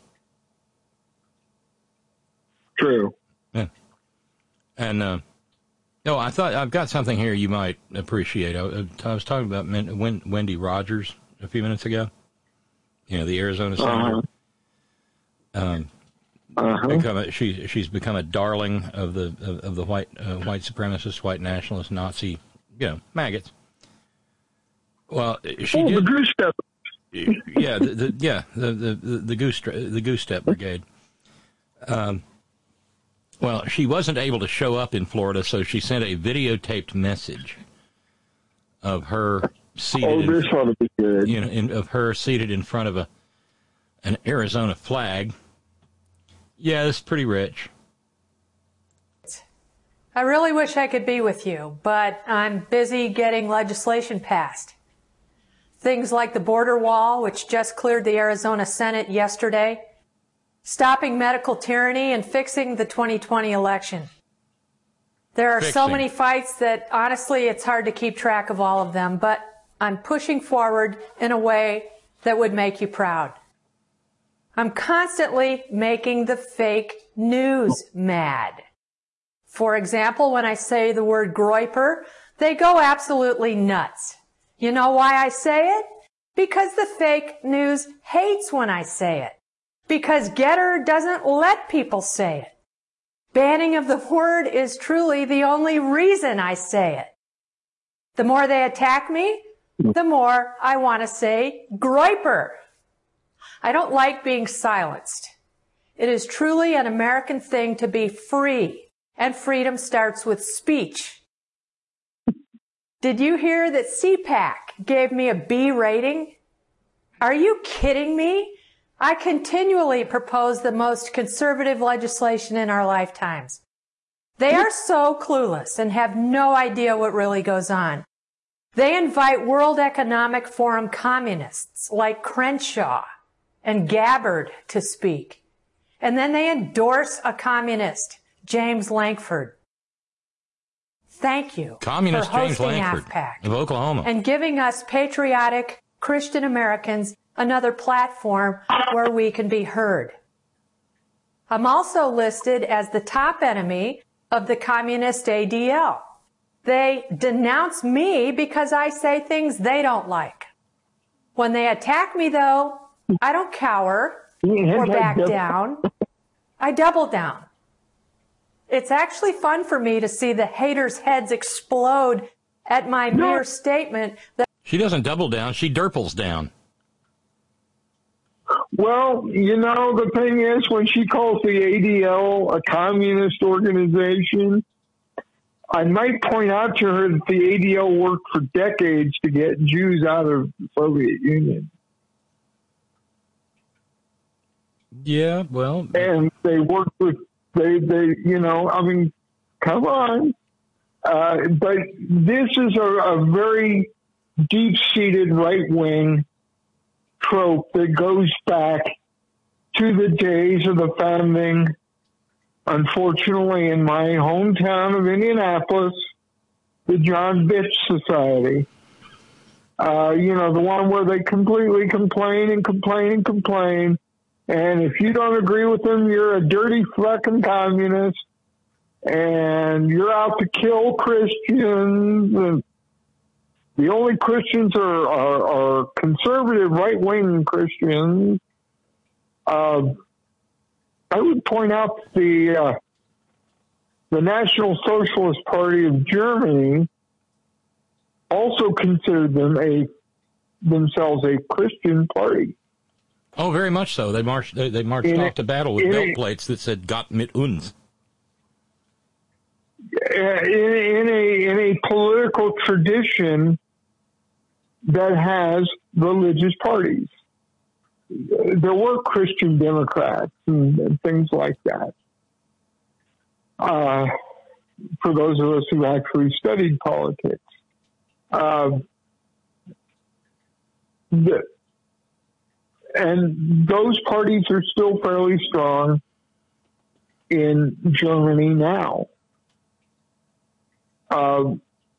True. Yeah. And. Uh, No, I thought I've got something here you might appreciate. I, I was talking about Wendy Rogers a few minutes ago. You know, the Arizona senator. Uh-huh. Um, uh-huh. become a, she she's become a darling of the of, of the white uh, white supremacist, white nationalist, Nazi, you know, maggots. Well, she oh, did. The goose step. Yeah, the, the yeah the the the, the goose the goose step brigade. Um. Well, she wasn't able to show up in Florida, so she sent a videotaped message of her seated. Oh, this in, ought to be good. You know, in, of her seated in front of a an Arizona flag. Yeah, it's pretty rich. I really wish I could be with you, but I'm busy getting legislation passed. Things like the border wall, which just cleared the Arizona Senate yesterday. Stopping medical tyranny and fixing the twenty twenty election. There are Fixing. so many fights that, honestly, it's hard to keep track of all of them, but I'm pushing forward in a way that would make you proud. I'm constantly making the fake news mad. For example, when I say the word groyper, they go absolutely nuts. You know why I say it? Because the fake news hates when I say it. Because Getter doesn't let people say it. Banning of the word is truly the only reason I say it. The more they attack me, the more I want to say groyper. I don't like being silenced. It is truly an American thing to be free, and freedom starts with speech. Did you hear that C PAC gave me a B rating? Are you kidding me? I continually propose the most conservative legislation in our lifetimes. They are so clueless and have no idea what really goes on. They invite World Economic Forum communists like Crenshaw and Gabbard to speak. And then they endorse a communist, James Lankford. Thank you Communist for James hosting Lankford AFPAC of Oklahoma. and giving us patriotic Christian Americans another platform where we can be heard. I'm also listed as the top enemy of the communist A D L. They denounce me because I say things they don't like. When they attack me, though, I don't cower or back down. I double down. It's actually fun for me to see the haters' heads explode at my No. mere statement that She doesn't double down. She derples down. Well, you know, the thing is, when she calls the A D L a communist organization, I might point out to her that the A D L worked for decades to get Jews out of the Soviet Union. Yeah, well. And they worked with, they, they, you know, I mean, come on. Uh, but this is a, a very deep-seated right-wing trope that goes back to the days of the founding, unfortunately, in my hometown of Indianapolis, the John Bitch Society. Uh, you know, the one where they completely complain and complain and complain. And if you don't agree with them, you're a dirty fucking communist. And you're out to kill Christians. And the only Christians are, are, are conservative right-wing Christians. Uh, I would point out the uh, the National Socialist Party of Germany also considered them a themselves a Christian party. Oh, very much so. They marched. They, they marched In off a- to battle with in belt a- plates that said "Gott mit uns." In, in a in a political tradition that has religious parties. There were Christian Democrats and, and things like that. Uh, for those of us who actually studied politics. Uh, the, and those parties are still fairly strong in Germany now. Uh,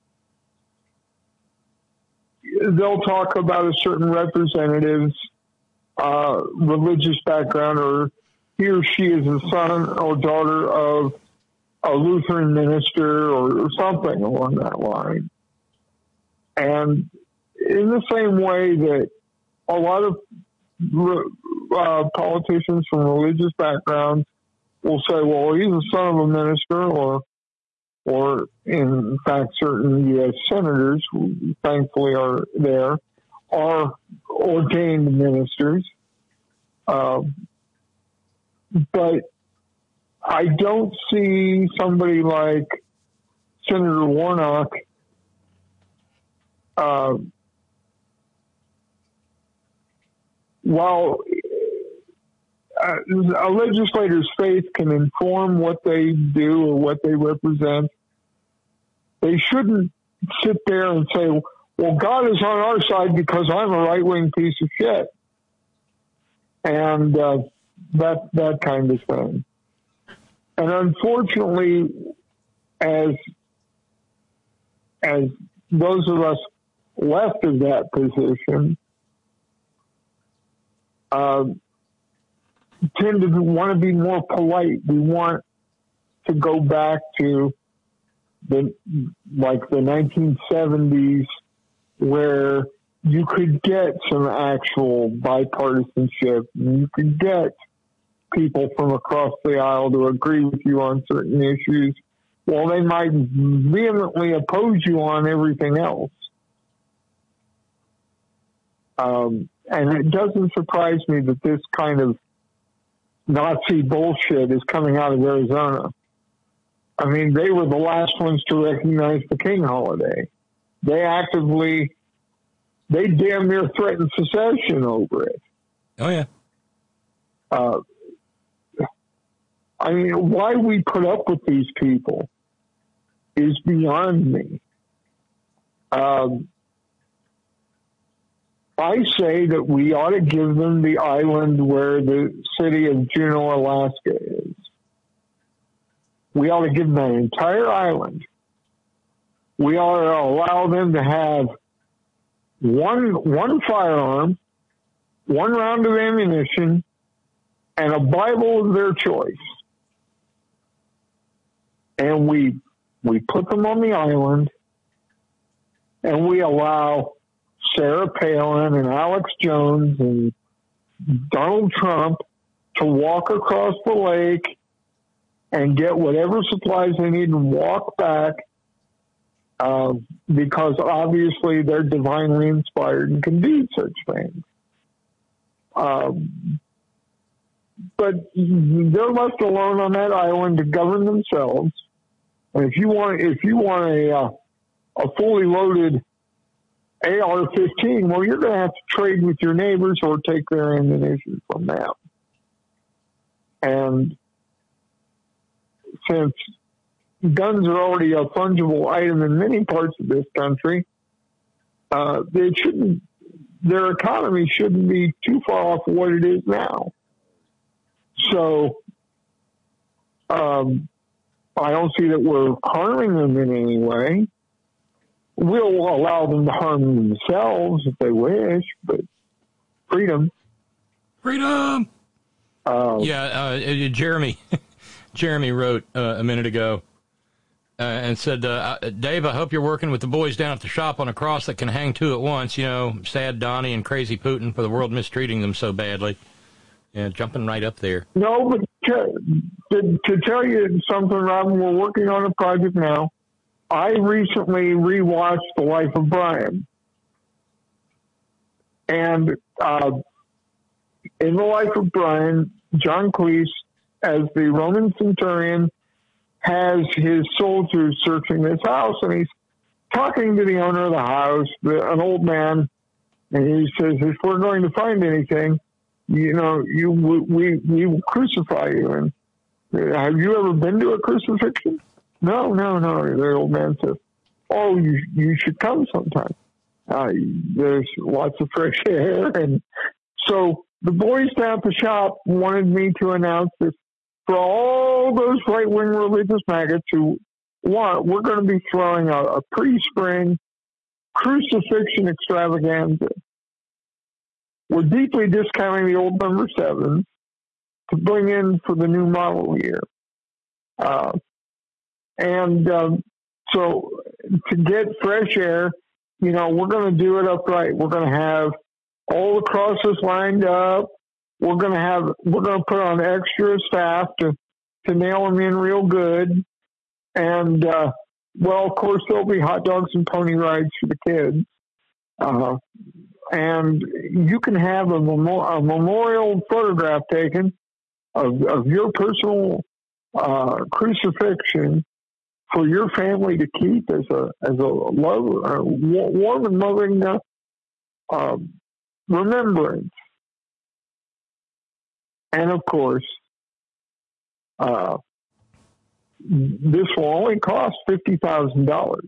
they'll talk about a certain representative's uh, religious background, or he or she is a son or daughter of a Lutheran minister or, or something along that line. And in the same way that a lot of uh, politicians from religious backgrounds will say, well, he's the son of a minister, or or in fact, certain U S senators, who thankfully are there, are ordained ministers. Uh, but I don't see somebody like Senator Warnock uh, while uh, a legislator's faith can inform what they do or what they represent, they shouldn't sit there and say, well, God is on our side because I'm a right-wing piece of shit. And uh, that that kind of thing. And unfortunately, as as those of us left of that position uh, tend to want to be more polite. We want to go back to the like the nineteen seventies, where you could get some actual bipartisanship. You could get people from across the aisle to agree with you on certain issues, while they might vehemently oppose you on everything else. Um, and it doesn't surprise me that this kind of Nazi bullshit is coming out of Arizona. I mean, they were the last ones to recognize the King holiday. They actively, they damn near threatened secession over it. Oh, yeah. Uh, I mean, why we put up with these people is beyond me. Um, I say that we ought to give them the island where the city of Juneau, Alaska is. We ought to give them an entire island. We ought to allow them to have one one firearm, one round of ammunition, and a Bible of their choice. And we we put them on the island, and we allow Sarah Palin and Alex Jones and Donald Trump to walk across the lake and get whatever supplies they need and walk back uh, because obviously they're divinely inspired and can do such things. Um, but they're left alone on that island to govern themselves. And if you want, if you want a uh, a fully loaded A R fifteen, well, you're going to have to trade with your neighbors or take their ammunition from them. And since guns are already a fungible item in many parts of this country, uh, they shouldn't, their economy shouldn't be too far off what it is now. So, um, I don't see that we're harming them in any way. We'll allow them to harm themselves if they wish, but freedom. Freedom! Uh, yeah, uh, Jeremy Jeremy wrote uh, a minute ago uh, and said, uh, Dave, I hope you're working with the boys down at the shop on a cross that can hang two at once. You know, sad Donnie and crazy Putin for the world mistreating them so badly. Yeah, jumping right up there. No, but to, to, to tell you something, Robin, we're working on a project now. I recently rewatched The Life of Brian. And uh, in The Life of Brian, John Cleese, as the Roman centurion, has his soldiers searching this house, and he's talking to the owner of the house, the, an old man, and he says, if we're going to find anything, you know, you we we will crucify you. And have you ever been to a crucifixion? No, no, no. The old man says, oh, you you should come sometime. Uh, there's lots of fresh air. And so the boys down at the shop wanted me to announce this for all those right-wing religious maggots who want, we're going to be throwing a, a pre-spring crucifixion extravaganza. We're deeply discounting the old number seven to bring in for the new model year. Uh, and um, so to get fresh air, you know, we're going to do it upright. We're going to have all the crosses lined up. We're going to have, we're going to put on extra staff to, to nail them in real good. And, uh, well, of course, there'll be hot dogs and pony rides for the kids. Uh, and you can have a, memo- a memorial photograph taken of, of your personal uh, crucifixion for your family to keep as a as a love, uh, warm and loving uh, uh, remembrance. And of course, uh, this will only cost fifty thousand dollars.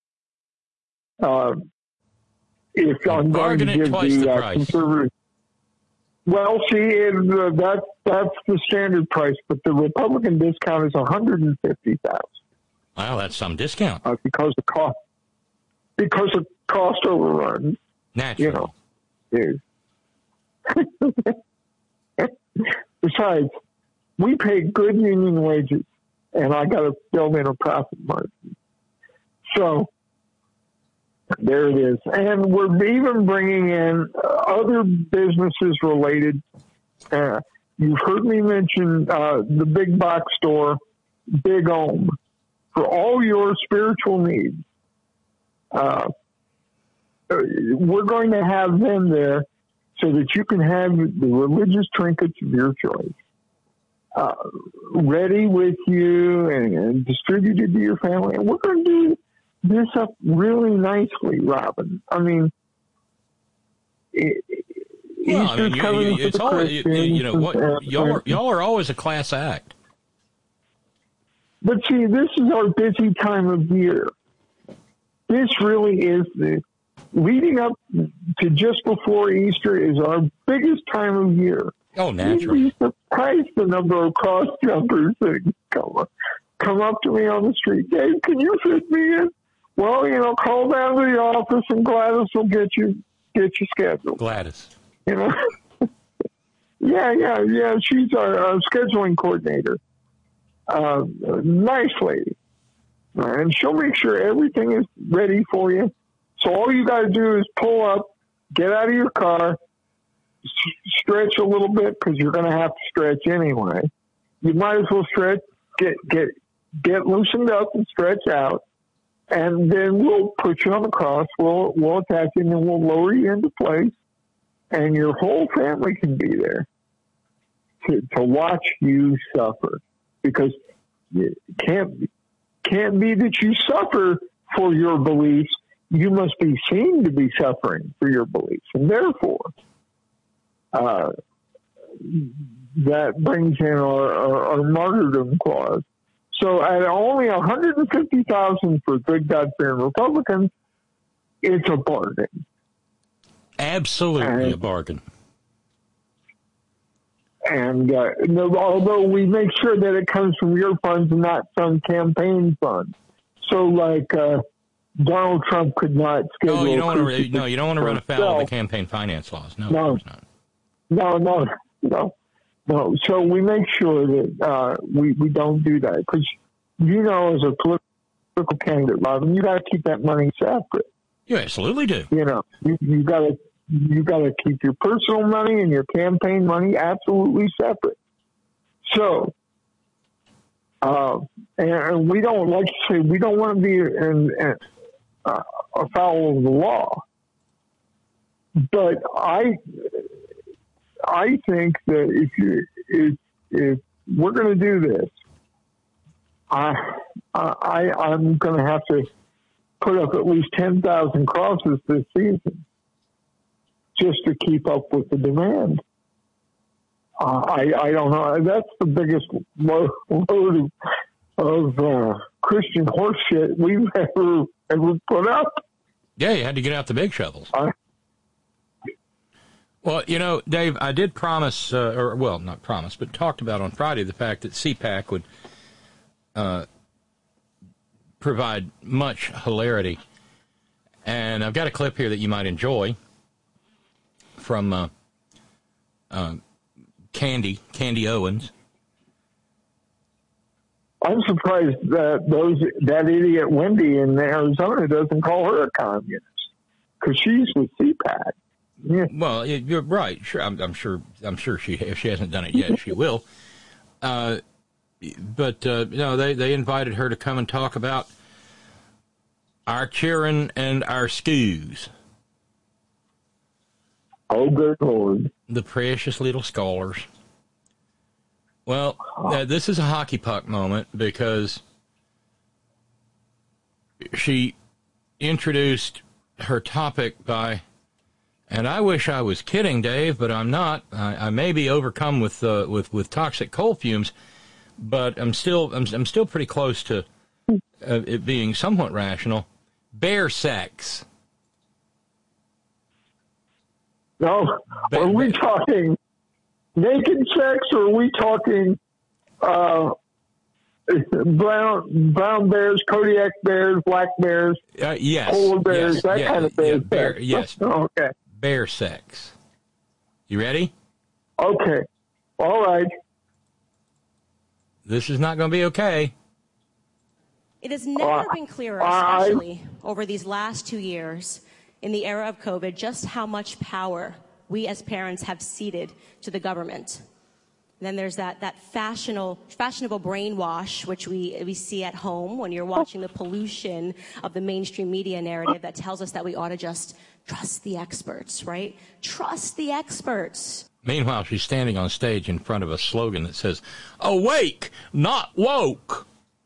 Uh, if I'm going to give the, the uh, conservative, well, see, it, uh, that's that's the standard price, but the Republican discount is one hundred and fifty thousand. Wow, that's some discount. Uh, because the cost, because of cost overruns. Naturally. You know, besides, we pay good union wages, and I got to build in a profit margin. So there it is. And we're even bringing in other businesses related. Uh, you've heard me mention uh, the big box store, Big Ohm, for all your spiritual needs. Uh, we're going to have them there so that you can have the religious trinkets of your choice uh, ready with you and, and distributed to your family. And we're going to do this up really nicely, Robin. I mean, it, well, I mean, you, you, it's always, you, you know, what, y'all, are, y'all are always a class act. But see, this is our busy time of year. This really is the leading up to just before Easter is our biggest time of year. Oh, naturally. You'd be surprised the number of cross jumpers that come up, come up to me on the street. Dave, can you fit me in? Well, you know, call down to the office and Gladys will get you get you scheduled. Gladys. You know? yeah, yeah, yeah. She's our, our scheduling coordinator. Uh, nice lady. And she'll make sure everything is ready for you. So all you got to do is pull up, get out of your car, s- stretch a little bit because you're going to have to stretch anyway. You might as well stretch, get get get loosened up and stretch out, and then we'll put you on the cross, we'll, we'll attach you, and then we'll lower you into place, and your whole family can be there to, to watch you suffer. Because it can't, can't be that you suffer for your beliefs. You must be seen to be suffering for your beliefs. And therefore, uh, that brings in our, our, our martyrdom clause. So at only one hundred fifty thousand for good, God-fearing Republicans, it's a bargain. Absolutely and, a bargain. And uh, no, although we make sure that it comes from your funds and not some campaign fund. So like uh, Donald Trump could not schedule... No, you don't want to, no, you don't want to run afoul of the campaign finance laws. No, no, of course not. No, no, no. No, so we make sure that uh, we, we don't do that. Because, you know, as a political candidate, Robin, you got to keep that money separate. You absolutely do. You know, you, you got to you got to keep your personal money and your campaign money absolutely separate. So, uh, and, and we don't, like you say, we don't want to be in, in, uh, afoul of the law. But I... I think that if you if, if we're going to do this, I I I'm going to have to put up at least ten thousand crosses this season just to keep up with the demand. Uh, I I don't know. That's the biggest load, load of uh, Christian horseshit we've ever ever put up. Yeah, you had to get out the big shovels. I, Well, you know, Dave, I did promise, uh, or, well, not promise, but talked about on Friday the fact that C PAC would uh, provide much hilarity. And I've got a clip here that you might enjoy from uh, uh, Candy, Candy Owens. I'm surprised that those that idiot Wendy in Arizona doesn't call her a communist, because she's with C PAC. Yeah. Well, you're right. Sure, I'm, I'm sure. I'm sure she, if she hasn't done it yet, she will. Uh, but uh, you know, they, they invited her to come and talk about our children and our schools. Oh, good Lord! The precious little scholars. Well, uh, this is a hockey puck moment because she introduced her topic by. And I wish I was kidding, Dave, but I'm not. I, I may be overcome with uh, with with toxic coal fumes, but I'm still I'm, I'm still pretty close to uh, it being somewhat rational. Bear sex. No, are we talking naked sex, or are we talking uh, brown brown bears, Kodiak bears, black bears, uh, yes, polar bears, yes, that yeah, kind of bear? Yeah, bear, yes. Oh, okay. Bear sex. You ready? Okay. All right. This is not going to be okay. It has never uh, been clearer, especially I... over these last two years in the era of COVID, just how much power we as parents have ceded to the government. And then there's that, that fashionable, fashionable brainwash, which we, we see at home when you're watching the pollution of the mainstream media narrative that tells us that we ought to just trust the experts, right? Trust the experts. Meanwhile, she's standing on stage in front of a slogan that says, awake, not woke.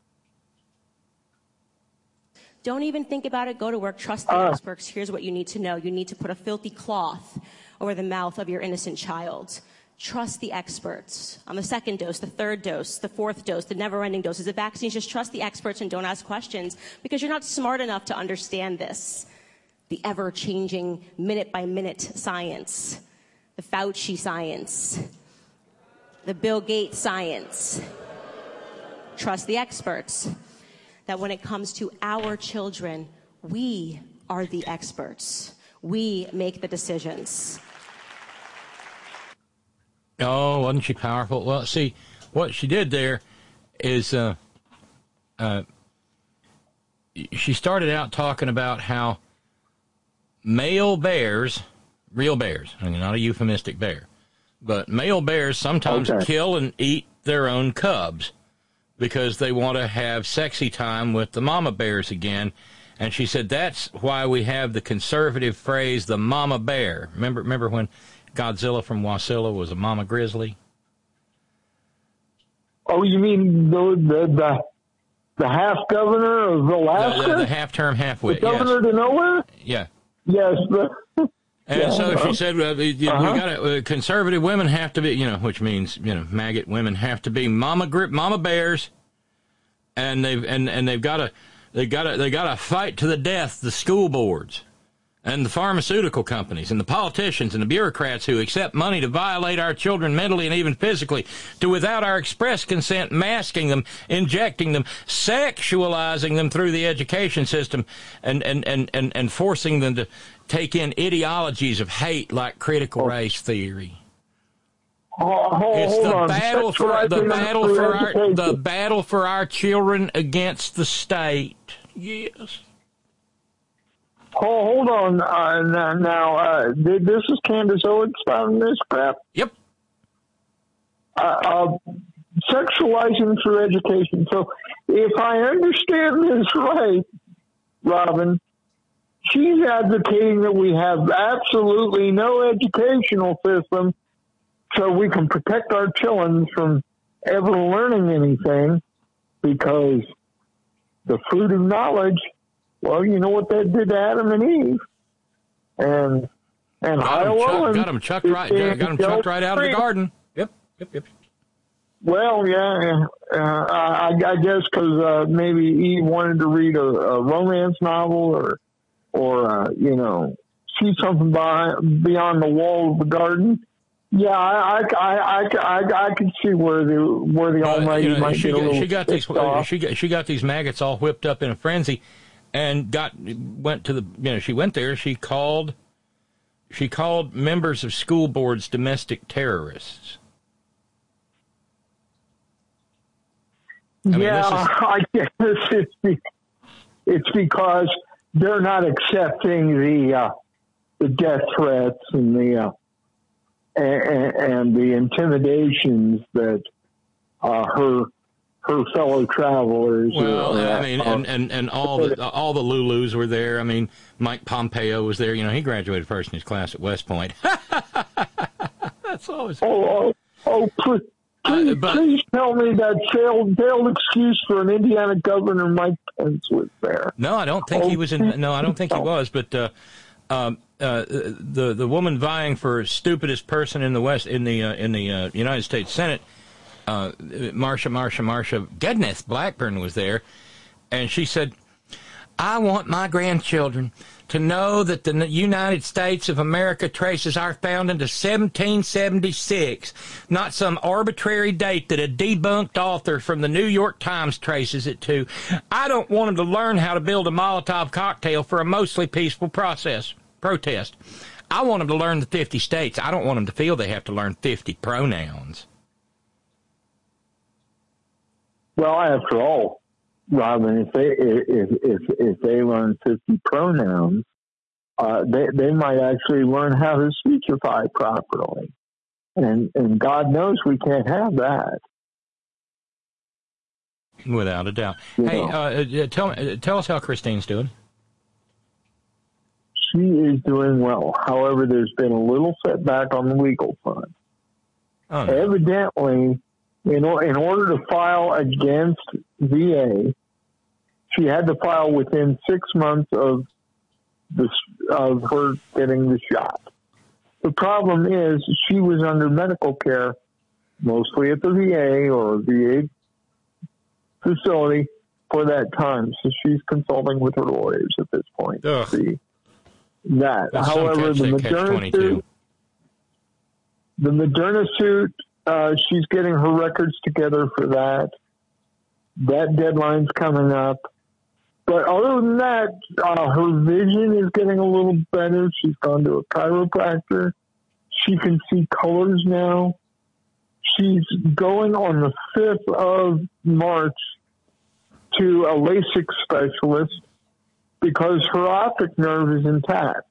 Don't even think about it. Go to work. Trust the uh. experts. Here's what you need to know. You need to put a filthy cloth over the mouth of your innocent child. Trust the experts. On the second dose, the third dose, the fourth dose, the never-ending doses, the vaccines, just trust the experts and don't ask questions because you're not smart enough to understand this. The ever-changing, minute-by-minute science, the Fauci science, the Bill Gates science. Trust the experts. That when it comes to our children, we are the experts. We make the decisions. Oh, wasn't she powerful? Well, see, what she did there is uh, uh, she started out talking about how male bears, real bears, I mean, not a euphemistic bear, but male bears sometimes okay. kill and eat their own cubs because they want to have sexy time with the mama bears again. And she said that's why we have the conservative phrase, the mama bear. Remember, remember when Godzilla from Wasilla was a mama grizzly? Oh, you mean the the the, the half governor of Alaska? The, the, the half-term half-wit, The governor yes. to nowhere? Yeah. Yes. The, And yeah, so uh, she said, well, you, uh-huh. we got uh, conservative women have to be, you know, which means, you know, maggot women have to be mama grip, mama bears, and they've and, and they've got to they got to they got to fight to the death the school boards and the pharmaceutical companies and the politicians and the bureaucrats who accept money to violate our children mentally and even physically, to without our express consent masking them, injecting them, sexualizing them through the education system, and and and and, and forcing them to take in ideologies of hate like critical race theory. Oh, hold, It's hold the on. battle for Sexualizing the battle for our education. the battle for our children against the state. Yes. Oh, hold on. Uh, now, now uh, this is Candace Owens spouting this crap? Yep. Uh, uh, sexualizing through education. So if I understand this right, Robin, she's advocating that we have absolutely no educational system so we can protect our children from ever learning anything, because the fruit of knowledge, well, you know what that did to Adam and Eve. And and Got him, chuck, got him chucked right got him chucked right out of the garden. Yep, yep, yep. Well, yeah, uh, I, I guess because uh, maybe Eve wanted to read a, a romance novel or, or uh, you know, see something behind, beyond the wall of the garden. Yeah, I, I, I, I, I can see where the where the Uh, Almighty you know, might she, get a got, little she got these pissed off. she got she got these maggots all whipped up in a frenzy, and got went to the you know she went there. She called she called members of school boards domestic terrorists. I mean, yeah, this is, I guess it's, be, it's because they're not accepting the uh, the death threats and the uh, and, and the intimidations that uh, her her fellow travelers. well, are, I mean, are, and, and, and all the all the Lulus were there. I mean, Mike Pompeo was there. You know, he graduated first in his class at West Point. That's always. Oh, oh, oh please, please, Uh, but- please tell me that failed, failed excuse for an Indiana governor, Mike Pence, was there. No, I don't think he was in. No, I don't think he was. But uh, um, uh, the the woman vying for stupidest person in the West in the uh, in the uh, United States Senate, uh, Marsha Marsha Marsha Gedneth Blackburn was there, and she said, "I want my grandchildren to know that the United States of America traces our founding to seventeen seventy-six, not some arbitrary date that a debunked author from the New York Times traces it to. I don't want them to learn how to build a Molotov cocktail for a mostly peaceful process protest. I want them to learn the fifty states. I don't want them to feel they have to learn fifty pronouns." Well, after all, Robin, if they if if if they learn fifty pronouns, uh, they they might actually learn how to speechify properly, and and God knows we can't have that. Without a doubt. You Hey, know. uh, tell uh, tell us how Christine's doing. She is doing well. However, there's been a little setback on the legal front. Oh, no. Evidently, in, or, in order to file against V A, she had to file within six months of the, of her getting the shot. The problem is she was under medical care, mostly at the V A or V A facility for that time. So she's consulting with her lawyers at this point to Ugh. see that. That's some However, catch- the that catch Moderna twenty-two. suit, the Moderna suit, uh, she's getting her records together for that. That deadline's coming up. But other than that, uh, her vision is getting a little better. She's gone to a chiropractor. She can see colors now. She's going on the fifth of March to a LASIK specialist because her optic nerve is intact.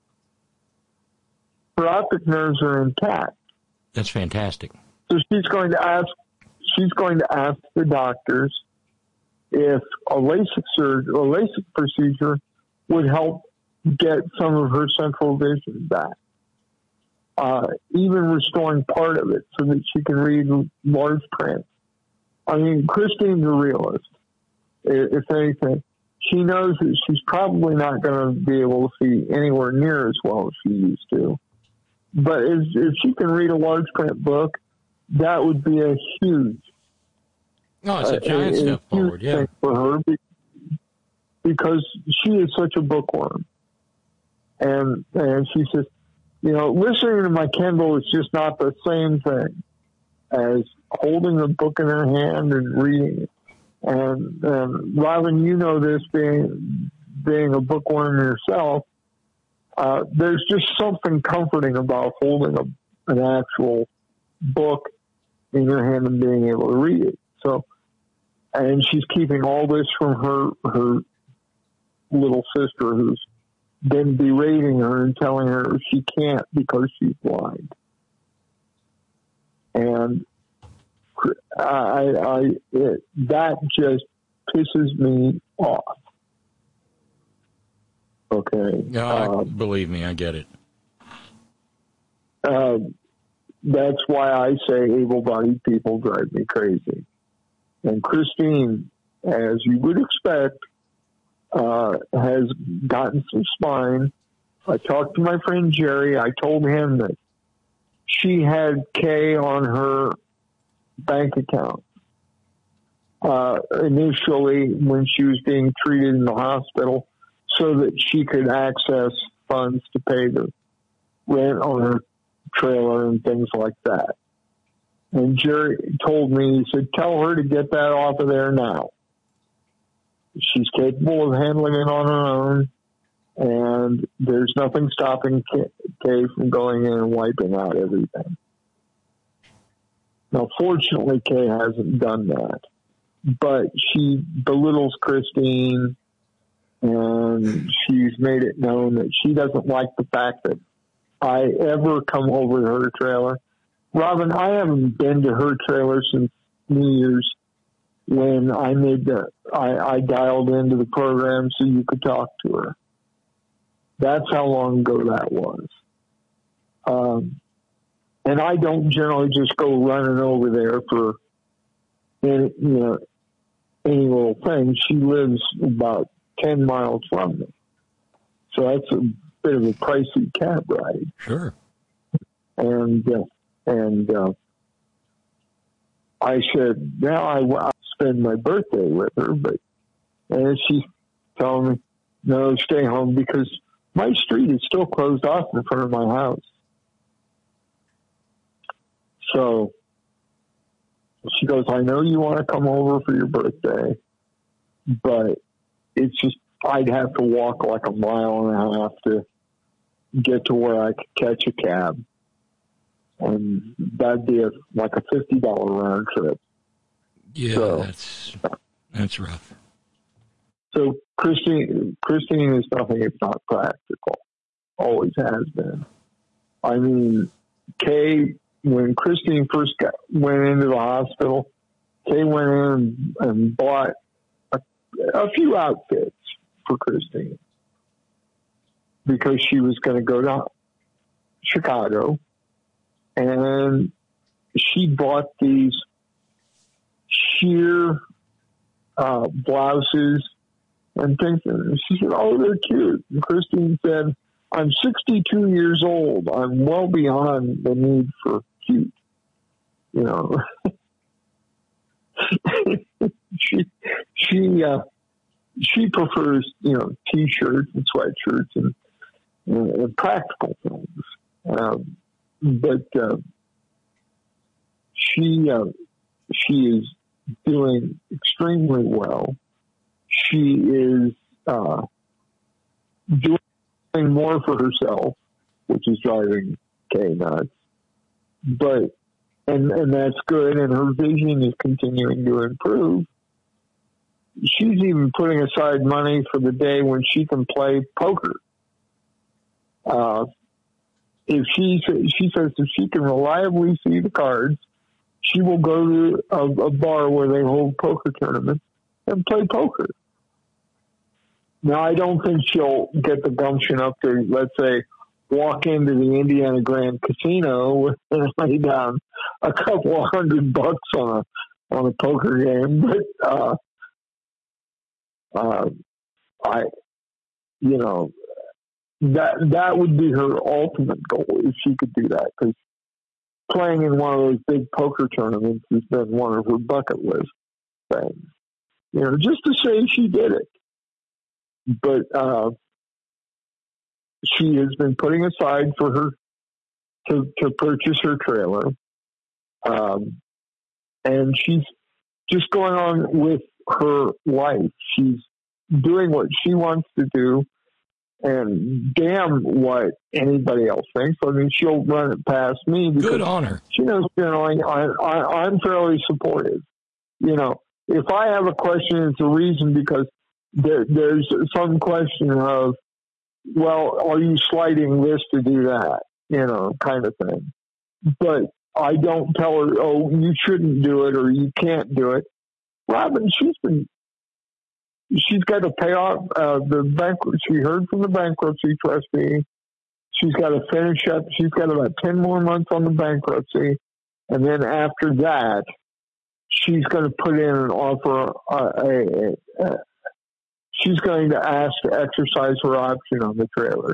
Her optic nerves are intact. That's fantastic. So she's going to ask, she's going to ask the doctors if a LASIK surgery, a LASIK procedure would help get some of her central vision back. Uh, even restoring part of it so that she can read large print. I mean, Christine's a realist. If anything, she knows that she's probably not going to be able to see anywhere near as well as she used to. But if, if she can read a large print book, that would be a huge, no, it's a giant uh, step a forward, yeah, for her because she is such a bookworm. And and she says, you know, listening to my Kindle is just not the same thing as holding a book in her hand and reading it. And, and Robin, you know this, being being a bookworm yourself, uh, there's just something comforting about holding a, an actual book in your hand and being able to read it. So, and she's keeping all this from her her little sister, who's been berating her and telling her she can't because she's blind. And I, I, it, that just pisses me off. Okay. No, uh, believe me, I get it. Uh, that's why I say able-bodied people drive me crazy. And Christine, as you would expect, uh, has gotten some spine. I talked to my friend Jerry. I told him that she had K on her bank account uh, initially when she was being treated in the hospital so that she could access funds to pay the rent on her trailer and things like that. And Jerry told me, he said, tell her to get that off of there now. She's capable of handling it on her own, and there's nothing stopping Kay from going in and wiping out everything. Now, fortunately, Kay hasn't done that, but she belittles Christine, and she's made it known that she doesn't like the fact that I ever come over to her trailer. Robin, I haven't been to her trailer since New Year's, when I made the, I, I dialed into the program so you could talk to her. That's how long ago that was. Um, and I don't generally just go running over there for any, you know, any little thing. She lives about ten miles from me. So that's a bit of a pricey cab ride. Sure. And, uh, and, uh, I said, now I, I'll spend my birthday with her, but, and she's telling me, no, stay home because my street is still closed off in front of my house. So she goes, I know you want to come over for your birthday, but it's just, I'd have to walk like a mile and a half to get to where I could catch a cab. And that'd be a, like a fifty dollars round trip. Yeah, so, that's that's rough. So Christine, Christine is nothing if not practical. Always has been. I mean, Kay, when Christine first got, went into the hospital, Kay went in and, and bought a, a few outfits for Christine because she was going to go to Chicago. And she bought these sheer uh, blouses and things. And she said, oh, they're cute. And Christine said, I'm sixty-two years old. I'm well beyond the need for cute. You know, she, she, uh, she prefers, you know, t-shirts and sweatshirts and, and, and practical things. Um, But uh, she uh, she is doing extremely well. She is uh, doing more for herself, which is driving Kay nuts. But and and that's good. And her vision is continuing to improve. She's even putting aside money for the day when she can play poker. Uh, If she she says if she can reliably see the cards, she will go to a, a bar where they hold poker tournaments and play poker. Now, I don't think she'll get the gumption up to, let's say, walk into the Indiana Grand Casino and lay down a couple of hundred bucks on a on a poker game. But uh, uh, I, you know, that that would be her ultimate goal if she could do that, because playing in one of those big poker tournaments has been one of her bucket list things. You know, just to say she did it. But uh, she has been putting aside for her to, to purchase her trailer. Um, and she's just going on with her life. She's doing what she wants to do, and damn what anybody else thinks. I mean, she'll run it past me. Good on her. She knows, you know, I, I, I'm fairly supportive. You know, if I have a question, it's a reason, because there, there's some question of, well, are you sliding this to do that? You know, kind of thing. But I don't tell her, oh, you shouldn't do it or you can't do it. Robin, she's been, she's got to pay off uh, the bankruptcy. She heard from the bankruptcy trustee. She's got to finish up. She's got about ten more months on the bankruptcy. And then after that, she's going to put in an offer, uh, a, a, a she's going to ask to exercise her option on the trailer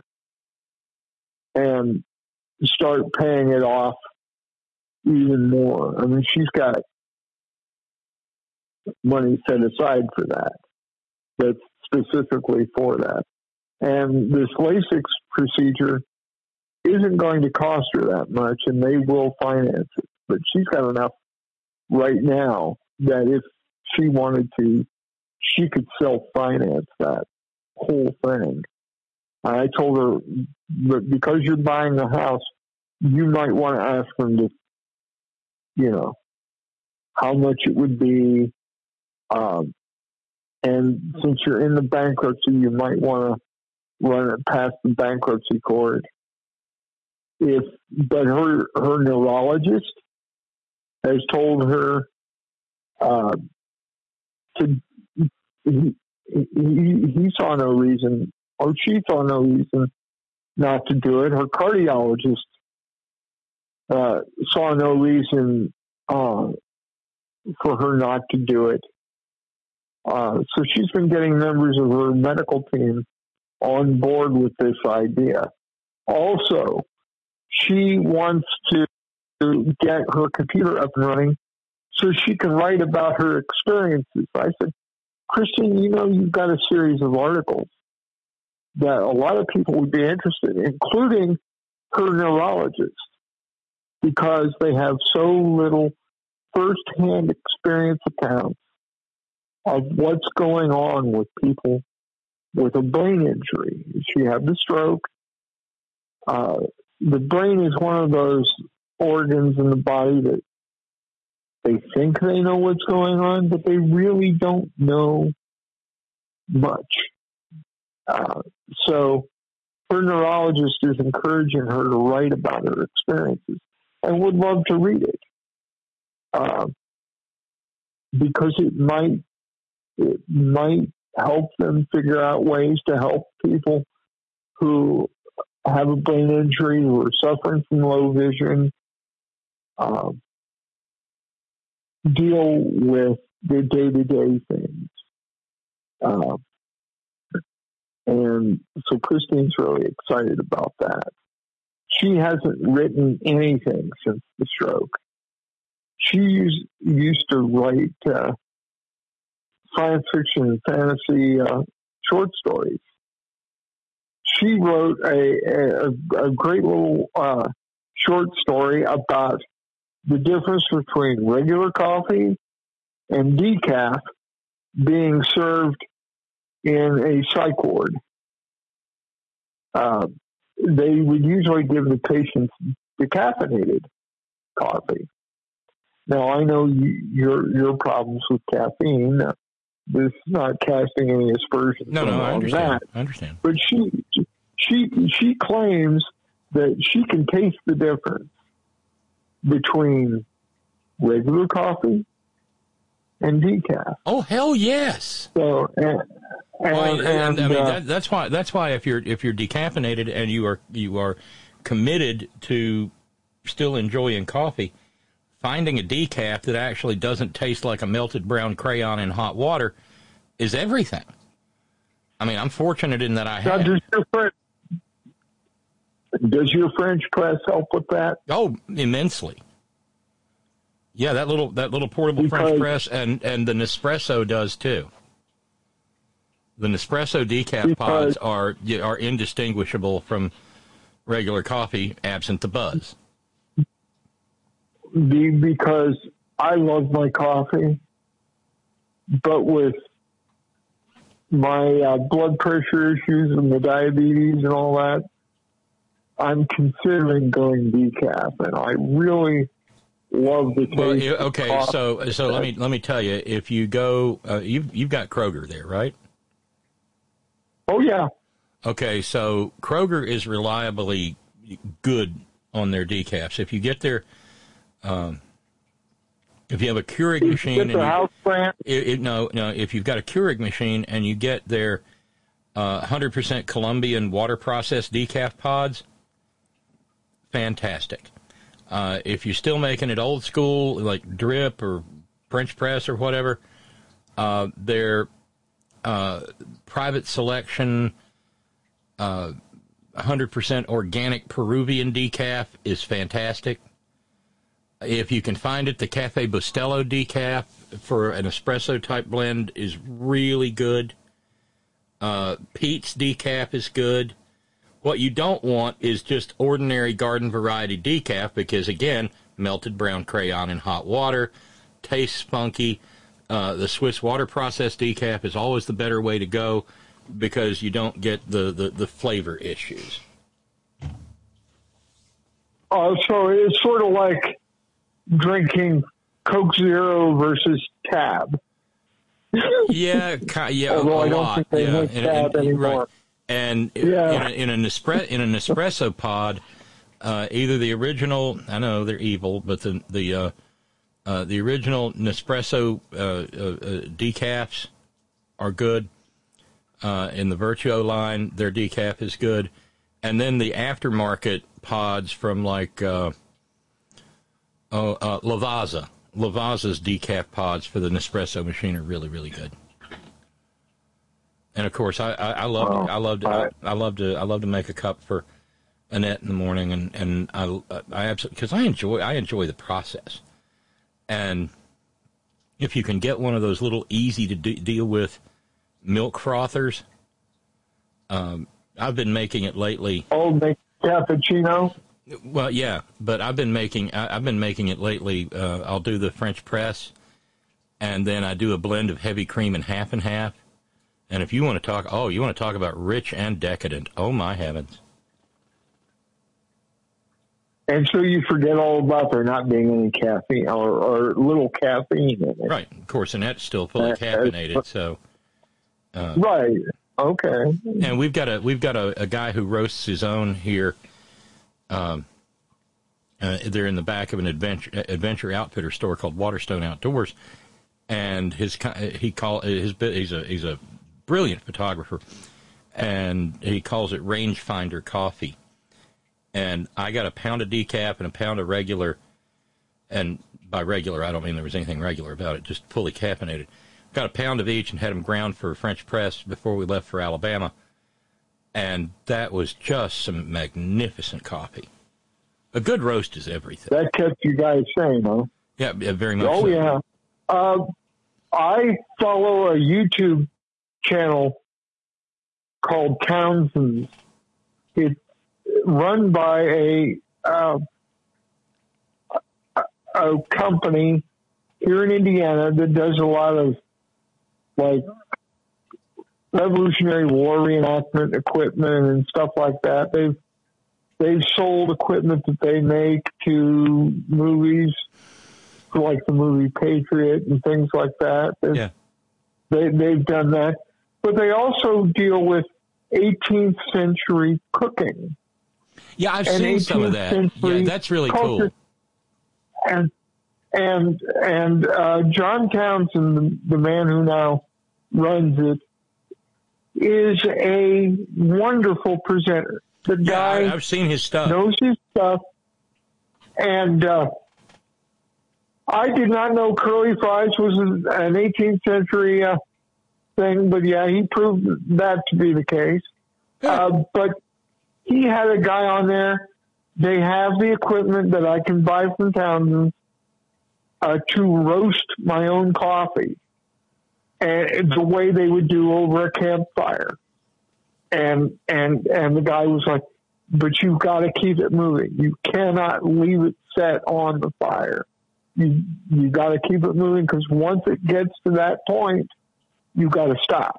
and start paying it off even more. I mean, she's got money set aside for that, that's specifically for that. And this LASIK procedure isn't going to cost her that much, and they will finance it. But she's got enough right now that if she wanted to, she could self-finance that whole thing. I told her that because you're buying a house, you might want to ask them to, you know, how much it would be. Um, and since you're in the bankruptcy, you might want to run it past the bankruptcy court. If, but her, her neurologist has told her uh, to, he, he, he saw no reason, or she saw no reason not to do it. Her cardiologist uh, saw no reason uh, for her not to do it. Uh, so she's been getting members of her medical team on board with this idea. Also, she wants to get her computer up and running so she can write about her experiences. I said, Christine, you know, you've got a series of articles that a lot of people would be interested in, including her neurologist, because they have so little firsthand experience accounts of what's going on with people with a brain injury. She had the stroke. Uh, the brain is one of those organs in the body that they think they know what's going on, but they really don't know much. Uh, so her neurologist is encouraging her to write about her experiences and would love to read it. Uh, because it might, it might help them figure out ways to help people who have a brain injury, who are suffering from low vision, um, deal with their day-to-day things. Uh, and so Christine's really excited about that. She hasn't written anything since the stroke. She used, used to write uh, science fiction and fantasy uh, short stories. She wrote a, a, a great little uh, short story about the difference between regular coffee and decaf being served in a psych ward. Uh, they would usually give the patients decaffeinated coffee. Now, I know you, your your problems with caffeine. This is not casting any aspersions no, no, on I understand. that. I understand. But she she she claims that she can taste the difference between regular coffee and decaf. Oh, hell yes. So, and, and, well, and, and I mean, uh, that, that's why, that's why if you're, if you're decaffeinated and you are, you are committed to still enjoying coffee, finding a decaf that actually doesn't taste like a melted brown crayon in hot water is everything. I mean, I'm fortunate in that I have. Does your, French, does your French press help with that? Oh, immensely. Yeah, that little that little portable Because, French press and, and the Nespresso does too. The Nespresso decaf because, pods are are indistinguishable from regular coffee, absent the buzz. The, because I love my coffee, but with my uh, blood pressure issues and the diabetes and all that, I'm considering going decaf, and I really love the taste. Well, you- of okay, coffee. so so let me let me tell you, if you go, uh, you've you've got Kroger there, right? Oh yeah. Okay, so Kroger is reliably good on their decafs. If you get their, um, if you have a Keurig machine, Get and the you, house brand. It, it, no, no, if you've got a Keurig machine and you get their uh, one hundred percent Colombian water processed decaf pods, fantastic. Uh, if you're still making it old school, like drip or French press or whatever, uh, their uh, private selection, uh, one hundred percent organic Peruvian decaf is fantastic. If you can find it, the Cafe Bustelo decaf for an espresso type blend is really good. Uh, Pete's decaf is good. What you don't want is just ordinary garden variety decaf because, again, melted brown crayon in hot water, tastes funky. Uh, the Swiss water processed decaf is always the better way to go because you don't get the, the, the flavor issues. Oh, so it's sort of like drinking Coke Zero versus Tab. Yeah, ki- yeah, Although a I don't lot. think they yeah, make and- Tab and- anymore. right. And Yeah. in, a, in, an espre- in an espresso pod, uh, either the original, I know they're evil, but the the uh, uh, the original Nespresso uh, uh, uh, decafs are good. Uh, in the Virtuo line, their decaf is good. And then the aftermarket pods from like uh, oh, uh, Lavazza. Lavazza's decaf pods for the Nespresso machine are really, really good. And of course, I, I, I love Well, to, I love to, I, I love to I love to make a cup for Annette in the morning, and and I I absolutely because I enjoy I enjoy the process, and if you can get one of those little easy to de- deal with milk frothers, um, I've been making it lately. Oh, make cappuccino. Well, yeah, but I've been making I, I've been making it lately. Uh, I'll do the French press, and then I do a blend of heavy cream and half and half. And if you want to talk, oh, you want to talk about rich and decadent? Oh my heavens! And so you forget all about there not being any caffeine or, or little caffeine in it. Right, of course, Annette's still fully Uh, caffeinated, so. Uh, Right. Okay. And we've got a we've got a, a guy who roasts his own here. Um, uh, they're in the back of an adventure adventure outfitter store called Waterstone Outdoors, and his he call his he's a he's a brilliant photographer, and he calls it Rangefinder Coffee. And I got a pound of decaf and a pound of regular, and by regular I don't mean there was anything regular about it, just fully caffeinated. Got a pound of each and had them ground for French press before we left for Alabama. And that was just some magnificent coffee. A good roast is everything. That kept you guys sane, huh? Yeah, yeah, very much Oh, so. yeah. Uh, I follow a YouTube channel called Townsend's. It's run by a, uh, a, a company here in Indiana that does a lot of like Revolutionary War reenactment equipment and stuff like that. They've they've sold equipment that they make to movies, like the movie Patriot and things like that. They've, Yeah. They they've done that, but they also deal with eighteenth century cooking. Yeah, I've and seen some of that. eighteenth century Yeah, that's really culture. cool. And And and uh, John Townsend, the, the man who now runs it, is a wonderful presenter. The guy yeah, I've seen his stuff. knows his stuff. And uh, I did not know curly fries was an eighteenth century uh, thing, but yeah, he proved that to be the case. Uh, but he had a guy on there. They have the equipment that I can buy from Townsend uh, to roast my own coffee, and the way they would do over a campfire. And and and the guy was like, "But you've got to keep it moving. You cannot leave it set on the fire. You you got to keep it moving, because once it gets to that point, you got to stop."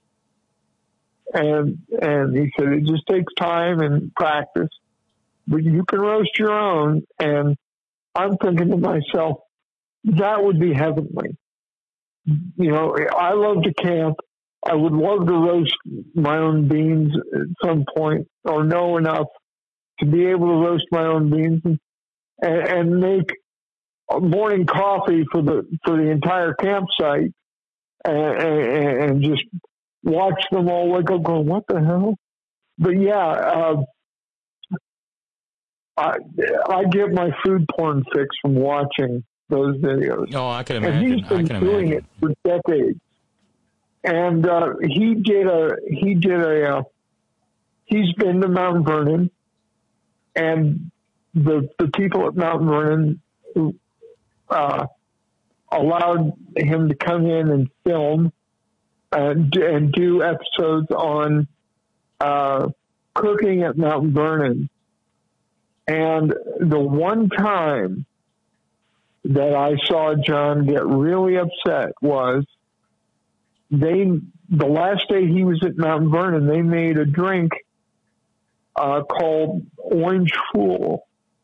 And and he said it just takes time and practice, but you can roast your own. And I'm thinking to myself, that would be heavenly. You know, I love to camp. I would love to roast my own beans at some point, or know enough to be able to roast my own beans and, and make morning coffee for the for the entire campsite, and, and, and just watch them all wake up going, "What the hell?" But yeah, uh, I I get my food porn fix from watching those videos. Oh, I can imagine. And he's been I can doing imagine. it for decades. And uh, he did a he did a uh, he's been to Mount Vernon, and the the people at Mount Vernon uh, allowed him to come in and film and, and do episodes on uh, cooking at Mount Vernon. And the one time that I saw John get really upset was they, the last day he was at Mount Vernon, they made a drink uh, called Orange Fool.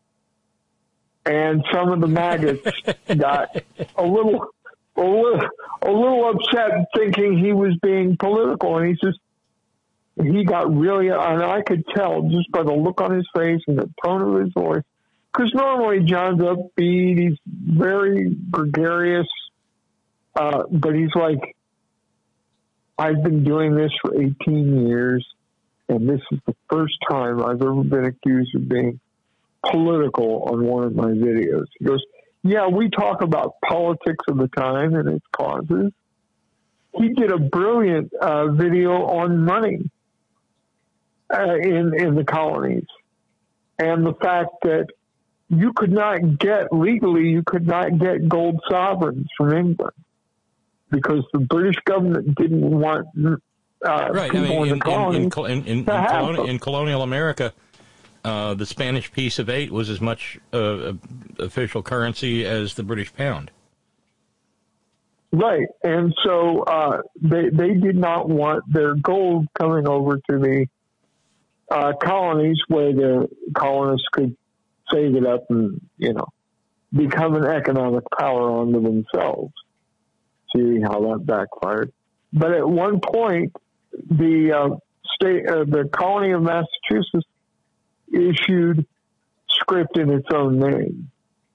And some of the maggots got a little, a little, a little upset, thinking he was being political. And he says, he got really, and I could tell just by the look on his face and the tone of his voice, because normally John's upbeat, he's very gregarious, uh, but he's like, "I've been doing this for eighteen years, and this is the first time I've ever been accused of being political on one of my videos." He goes, "Yeah, we talk about politics of the time and its causes." He did a brilliant uh, video on money uh, in in the colonies, and the fact that you could not get, legally, you could not get gold sovereigns from England because the British government didn't want uh, right. people I mean, in, in, the colonies in, in, in, in, to have coloni- them. in colonial America, uh, the Spanish piece of eight was as much uh, official currency as the British pound. Right, and so uh, they they did not want their gold coming over to the uh, colonies where the colonists could save it up and, you know, become an economic power unto themselves. See how that backfired. But at one point, the uh, state, uh, the colony of Massachusetts issued script in its own name.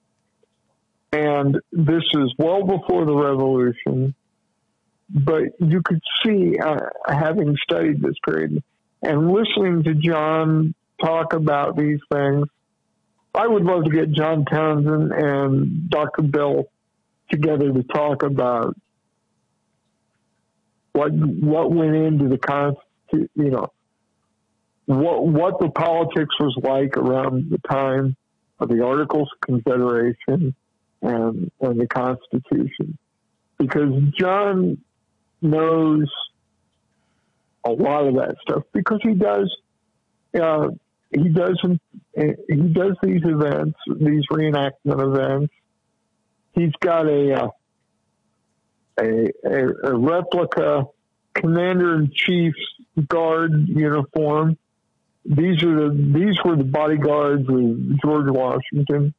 And this is well before the Revolution, but you could see, uh, having studied this period and listening to John talk about these things, I would love to get John Townsend and Doctor Bill together to talk about what what went into the Constitution, you know, what what the politics was like around the time of the Articles of Confederation and, and the Constitution, because John knows a lot of that stuff because he does. Uh, he does he does these events, these reenactment events. He's got a uh, a, a, a replica Commander-in-Chief's Guard uniform. These are the these were the bodyguards of George Washington.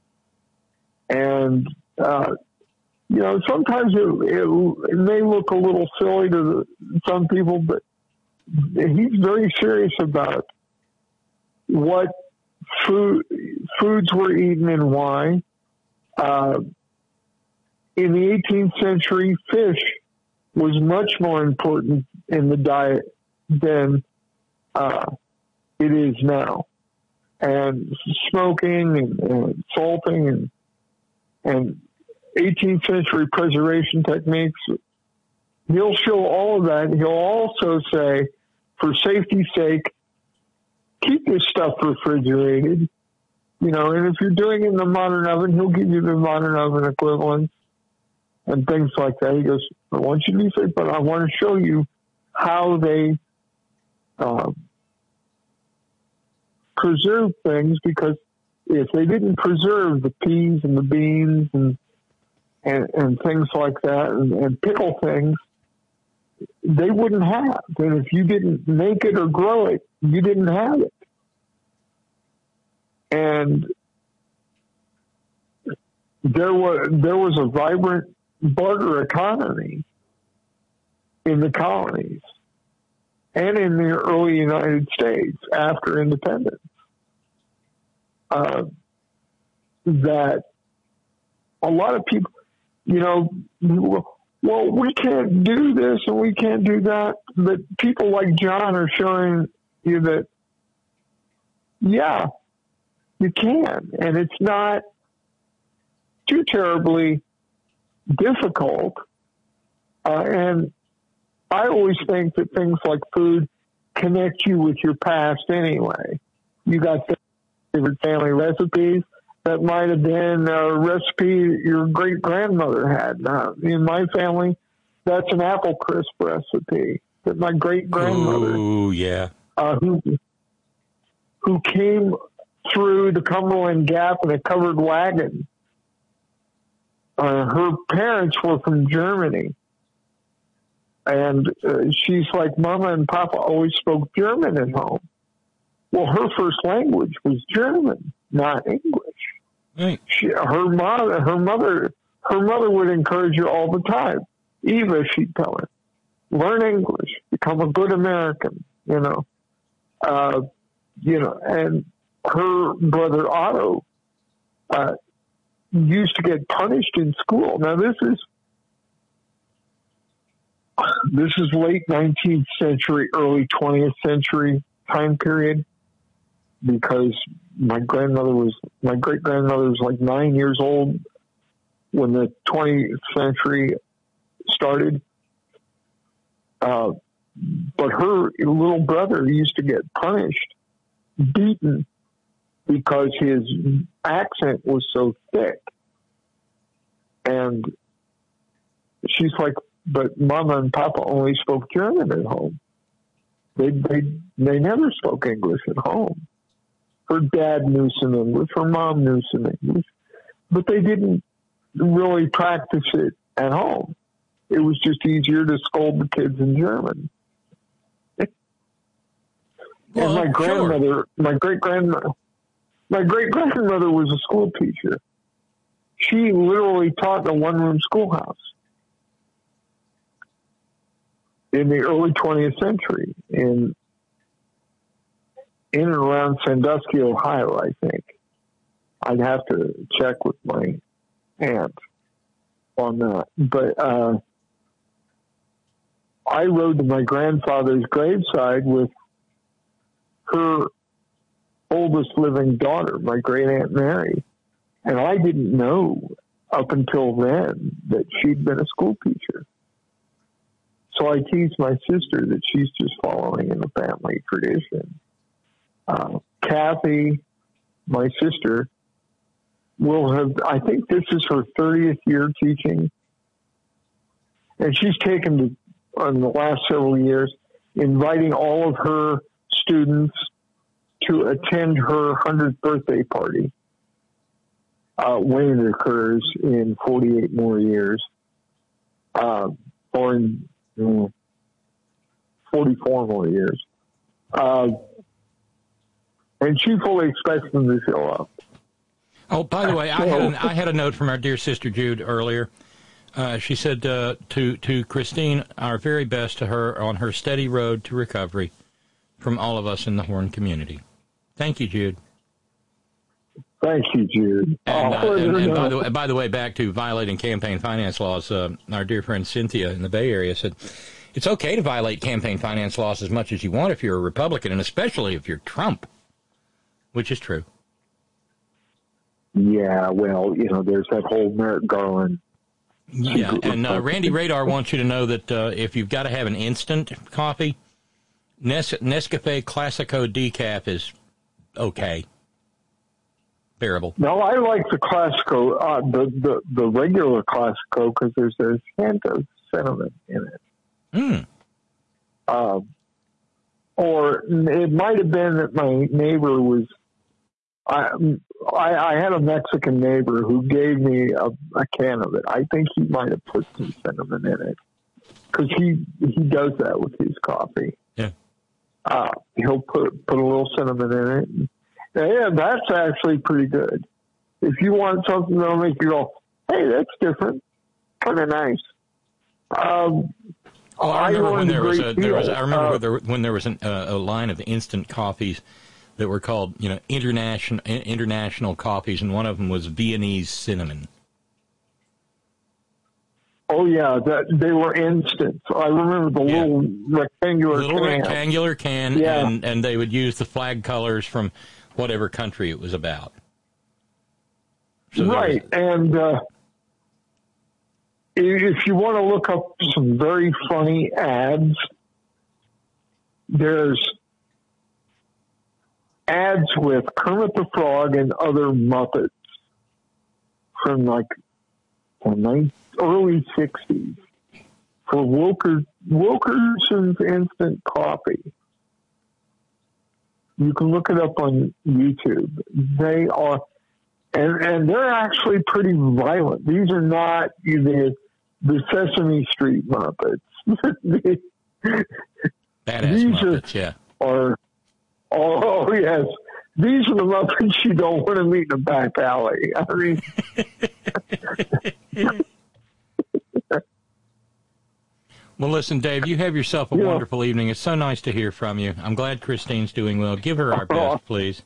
And, uh, you know, sometimes it, it, it may look a little silly to the, some people, but he's very serious about what food, foods were eaten and why. Uh, in the eighteenth century, fish was much more important in the diet than uh, it is now. And smoking and, and salting and, and eighteenth century preservation techniques, he'll show all of that. He'll also say, for safety's sake, keep this stuff refrigerated. You know, and if you're doing it in the modern oven, he'll give you the modern oven equivalent and things like that. He goes, I want you to be safe, but I want to show you how they um, preserve things, because if they didn't preserve the peas and the beans and and, and things like that and, and pickle things, they wouldn't have. And if you didn't make it or grow it, you didn't have it. And there was there was a vibrant barter economy in the colonies and in the early United States after independence. Uh, that a lot of people, you know, well, we can't do this and we can't do that. But people like John are showing you that, yeah, you can. And it's not too terribly difficult. Uh, and I always think that things like food connect you with your past anyway. You got favorite family recipes that might have been a recipe your great grandmother had. Uh, in my family, that's an apple crisp recipe that my great grandmother, oh yeah, uh, who who came through the Cumberland Gap in a covered wagon. Uh, her parents were from Germany. And uh, she's like, Mama and Papa always spoke German at home. Well, her first language was German, not English. Right. She, her mother, her mother, her mother would encourage her all the time. Eva, she'd tell her, learn English, become a good American. You know, uh, you know, and her brother Otto uh, used to get punished in school. Now this is. This is late nineteenth century, early twentieth century time period, because my grandmother was, my great grandmother was like nine years old when the twentieth century started. Uh, but her little brother used to get punished, beaten, because his accent was so thick. And she's like, but Mama and Papa only spoke German at home. They they they never spoke English at home. Her dad knew some English. Her mom knew some English. But they didn't really practice it at home. It was just easier to scold the kids in German. Well, and my grandmother, sure. my great-grandmother, my great-grandmother was a school teacher. She literally taught in a one-room schoolhouse in the early twentieth century, in in and around Sandusky, Ohio, I think. I'd have to check with my aunt on that. But uh, I rode to my grandfather's graveside with her oldest living daughter, my great Aunt Mary. And I didn't know up until then that she'd been a school teacher. So I teased my sister that she's just following in the family tradition. Uh, Kathy, my sister, will have, I think this is her thirtieth year teaching. And she's taken to, in the last several years, inviting all of her students to attend her hundredth birthday party uh, when it occurs in forty-eight more years. Uh, or in Mm, forty-four more years. Uh, and she fully expects them to show up. Oh, by the way, I had, an, I had a note from our dear sister Jude earlier. Uh, she said uh, to, to Christine, our very best to her on her steady road to recovery from all of us in the Horn community. Thank you, Jude. Thank you, Jude. And, oh, uh, and, and by, the way, by the way, back to violating campaign finance laws, uh, our dear friend Cynthia in the Bay Area said, it's okay to violate campaign finance laws as much as you want if you're a Republican, and especially if you're Trump, which is true. Yeah, well, you know, there's that whole Merrick Garland. Yeah, and uh, Randy Radar wants you to know that uh, if you've got to have an instant coffee, Nes- Nescafe Classico decaf is okay. Bearable. No, I like the Classico, uh, the, the, the regular Classico, because there's a hint of cinnamon in it. Hmm. Uh, or it might have been that my neighbor was, I, I, I had a Mexican neighbor who gave me a, a can of it. I think he might have put some cinnamon in it, because he, he does that with his coffee. Yeah. Uh, he'll put, put a little cinnamon in it. And, yeah, that's actually pretty good. If you want something that'll make you go, hey, that's different, kind of nice. Um, oh, I remember I when there was a, there was, deal. I remember uh, there, when there was an, uh, a line of instant coffees that were called, you know, international international coffees, and one of them was Viennese cinnamon. Oh yeah, that they were instant. I remember the Yeah. little rectangular Little can. rectangular can, Yeah. and, and they would use the flag colors from whatever country it was about. So there Right, and uh, if you want to look up some very funny ads, there's ads with Kermit the Frog and other Muppets from like the early sixties for Wilker, Wilkerson's Instant Coffee. You can look it up on YouTube. They are, and, and they're actually pretty violent. These are not the, the Sesame Street Muppets. Badass These Muppets, are, yeah. Are, oh, oh, yes. These are the Muppets you don't want to meet in a back alley. I mean, well, listen, Dave, you have yourself a Yeah. wonderful evening. It's so nice to hear from you. I'm glad Christine's doing well. Give her our best, please.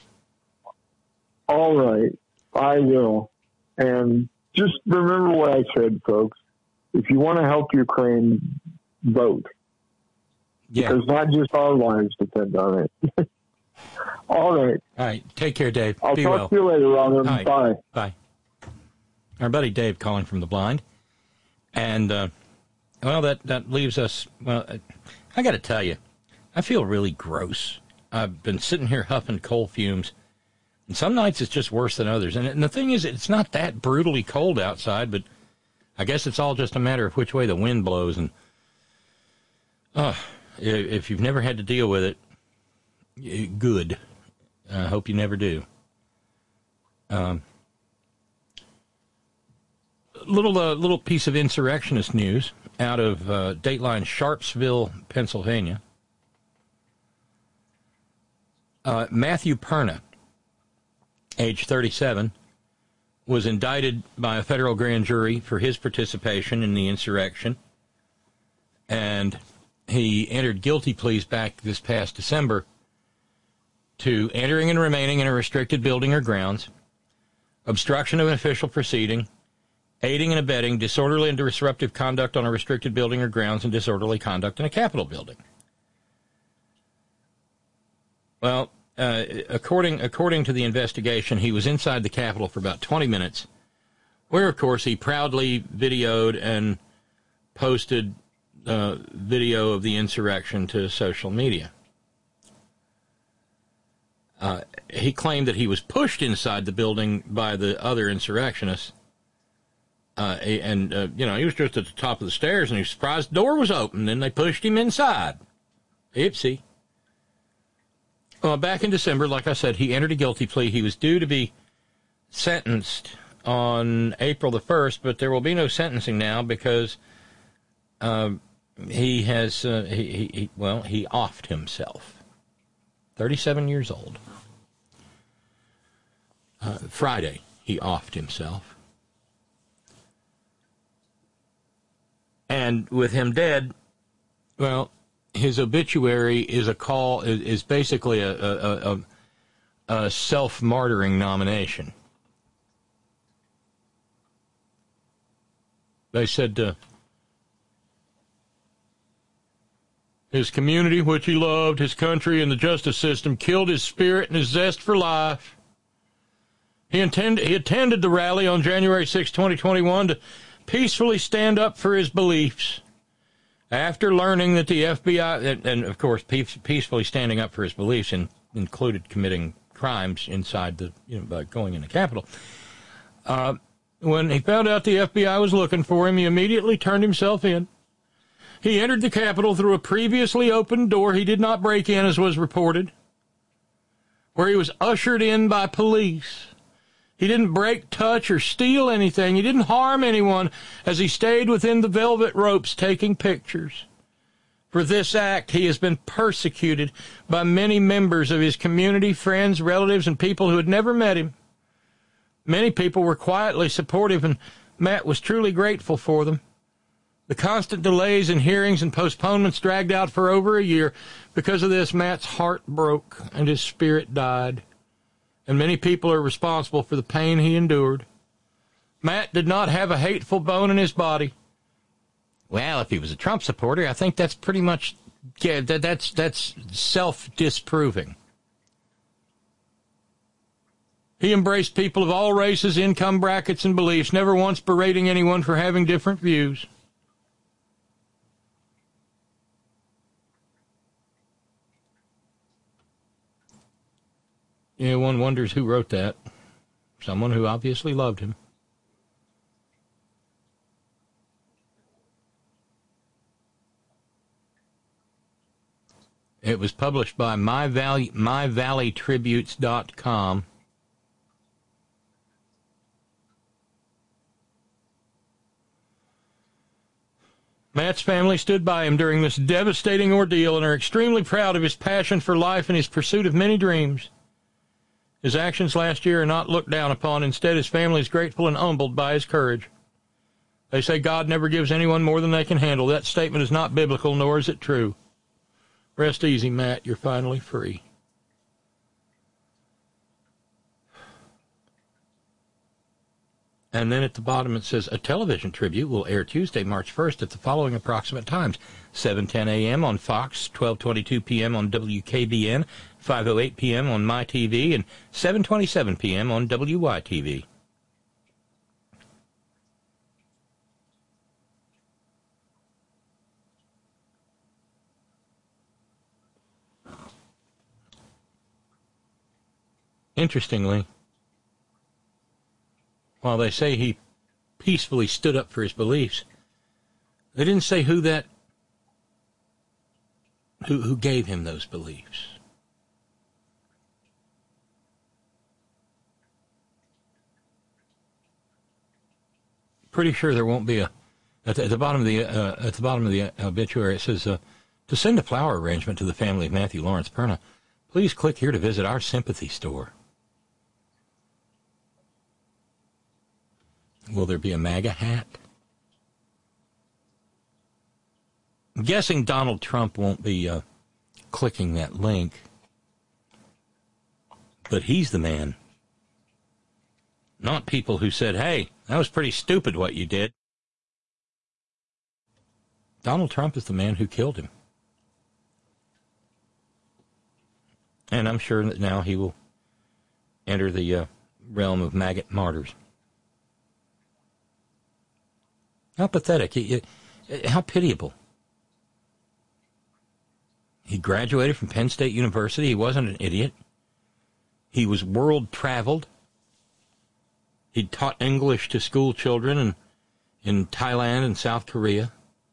all right, I will. And just remember what I said, folks. If you want to help Ukraine, vote. Yeah. Because not just our lives depend on it. All right. All right. Take care, Dave. I'll Be talk well. to you later, Robin. All right. Bye. Bye. Our buddy Dave calling from the blind. And, uh, well, that, that leaves us, well, I got to tell you, I feel really gross. I've been sitting here huffing coal fumes. And some nights it's just worse than others. And, and the thing is, it's not that brutally cold outside, but I guess it's all just a matter of which way the wind blows. And uh, if you've never had to deal with it, good. I hope you never do. Um, little uh, little piece of insurrectionist news out of uh, Dateline Sharpsville, Pennsylvania. Uh, Matthew Perna, age thirty-seven, was indicted by a federal grand jury for his participation in the insurrection, and he entered guilty pleas back this past December to entering and remaining in a restricted building or grounds, obstruction of an official proceeding, aiding and abetting disorderly and disruptive conduct on a restricted building or grounds, and disorderly conduct in a Capitol building. Well, uh, according according to the investigation, he was inside the Capitol for about twenty minutes, where, of course, he proudly videoed and posted uh, video of the insurrection to social media. Uh, he claimed that he was pushed inside the building by the other insurrectionists. Uh, and, uh, you know, he was just at the top of the stairs, and he was surprised the door was open, and they pushed him inside. Oopsie. Well, back in December, like I said, he entered a guilty plea. He was due to be sentenced on April the first, but there will be no sentencing now because uh, he has, uh, he, he, he, well, he offed himself. thirty-seven years old. Uh, Friday, he offed himself. And with him dead, well, his obituary is a call, is basically a, a, a, a self-martyring nomination. They said uh, his community, which he loved, his country, and the justice system killed his spirit and his zest for life. He, intend, he attended the rally on January sixth, twenty twenty-one to peacefully stand up for his beliefs. After learning that the F B I, and, and of course, peace, peacefully standing up for his beliefs in, included committing crimes inside the, you know, by going in the Capitol. Uh, when he found out the F B I was looking for him, he immediately turned himself in. He entered the Capitol through a previously opened door he did not break in, as was reported, where he was ushered in by police. He didn't break, touch, or steal anything. He didn't harm anyone as he stayed within the velvet ropes taking pictures. For this act, he has been persecuted by many members of his community, friends, relatives, and people who had never met him. Many people were quietly supportive, and Matt was truly grateful for them. The constant delays in hearings and postponements dragged out for over a year. Because of this, Matt's heart broke and his spirit died. And many people are responsible for the pain he endured. Matt did not have a hateful bone in his body. Well, if he was a Trump supporter, I think that's pretty much, yeah, that, that's, that's self-disproving. He embraced people of all races, income brackets, and beliefs, never once berating anyone for having different views. Yeah, one wonders who wrote that. Someone who obviously loved him. It was published by my valley my valley tributes dot com. Matt's family stood by him during this devastating ordeal and are extremely proud of his passion for life and his pursuit of many dreams. His actions last year are not looked down upon. Instead, his family is grateful and humbled by his courage. They say God never gives anyone more than they can handle. That statement is not biblical, nor is it true. Rest easy, Matt. You're finally free. And then at the bottom it says, a television tribute will air Tuesday, March first at the following approximate times. seven ten a.m. on Fox, twelve twenty-two p.m. on W K B N, five oh eight p.m. on MyTV, and seven twenty-seven p.m. on W Y T V. Interestingly, while they say he peacefully stood up for his beliefs, they didn't say who that, who, who gave him those beliefs. Pretty sure there won't be a, at the, at the bottom of the, uh, at the bottom of the obituary it says, uh, to send a flower arrangement to the family of Matthew Lawrence Perna, please click here to visit our sympathy store. Will there be a MAGA hat? I'm guessing Donald Trump won't be uh, clicking that link. But he's the man. Not people who said, hey, that was pretty stupid what you did. Donald Trump is the man who killed him. And I'm sure that now he will enter the uh, realm of maggot martyrs. How pathetic. He, he, how pitiable. He graduated from Penn State University. He wasn't an idiot. He was world-traveled. He taught English to school children in, in Thailand and South Korea.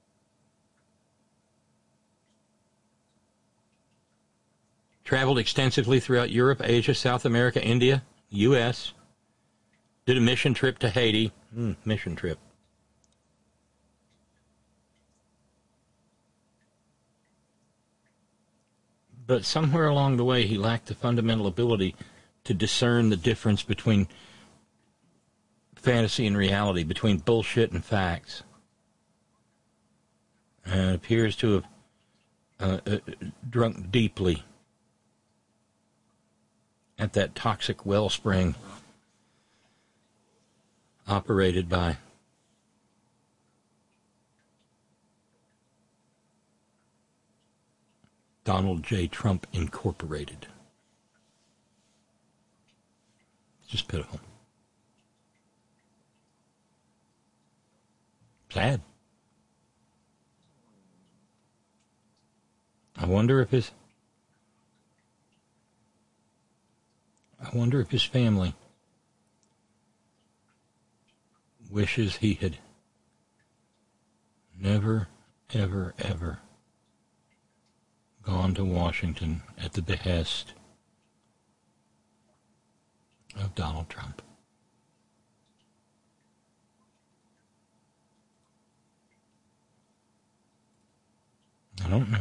Traveled extensively throughout Europe, Asia, South America, India, U S Did a mission trip to Haiti. Mm, mission trip. But somewhere along the way, he lacked the fundamental ability to discern the difference between fantasy and reality, between bullshit and facts. And appears to have uh, uh, drunk deeply at that toxic wellspring operated by Donald J. Trump Incorporated. It's just pitiful. Sad. I wonder if his I wonder if his family wishes he had never, ever, ever gone to Washington at the behest of Donald Trump. I don't know.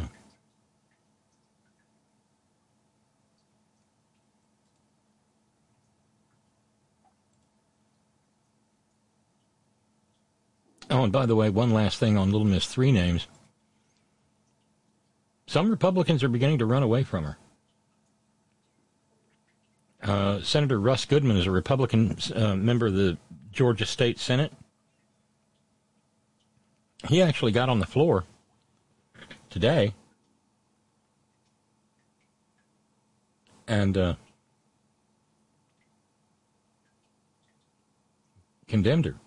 Oh, and by the way, one last thing on Little Miss Three Names. Some Republicans are beginning to run away from her. Uh, Senator Russ Goodman is a Republican uh, member of the Georgia State Senate. He actually got on the floor today and uh, condemned her.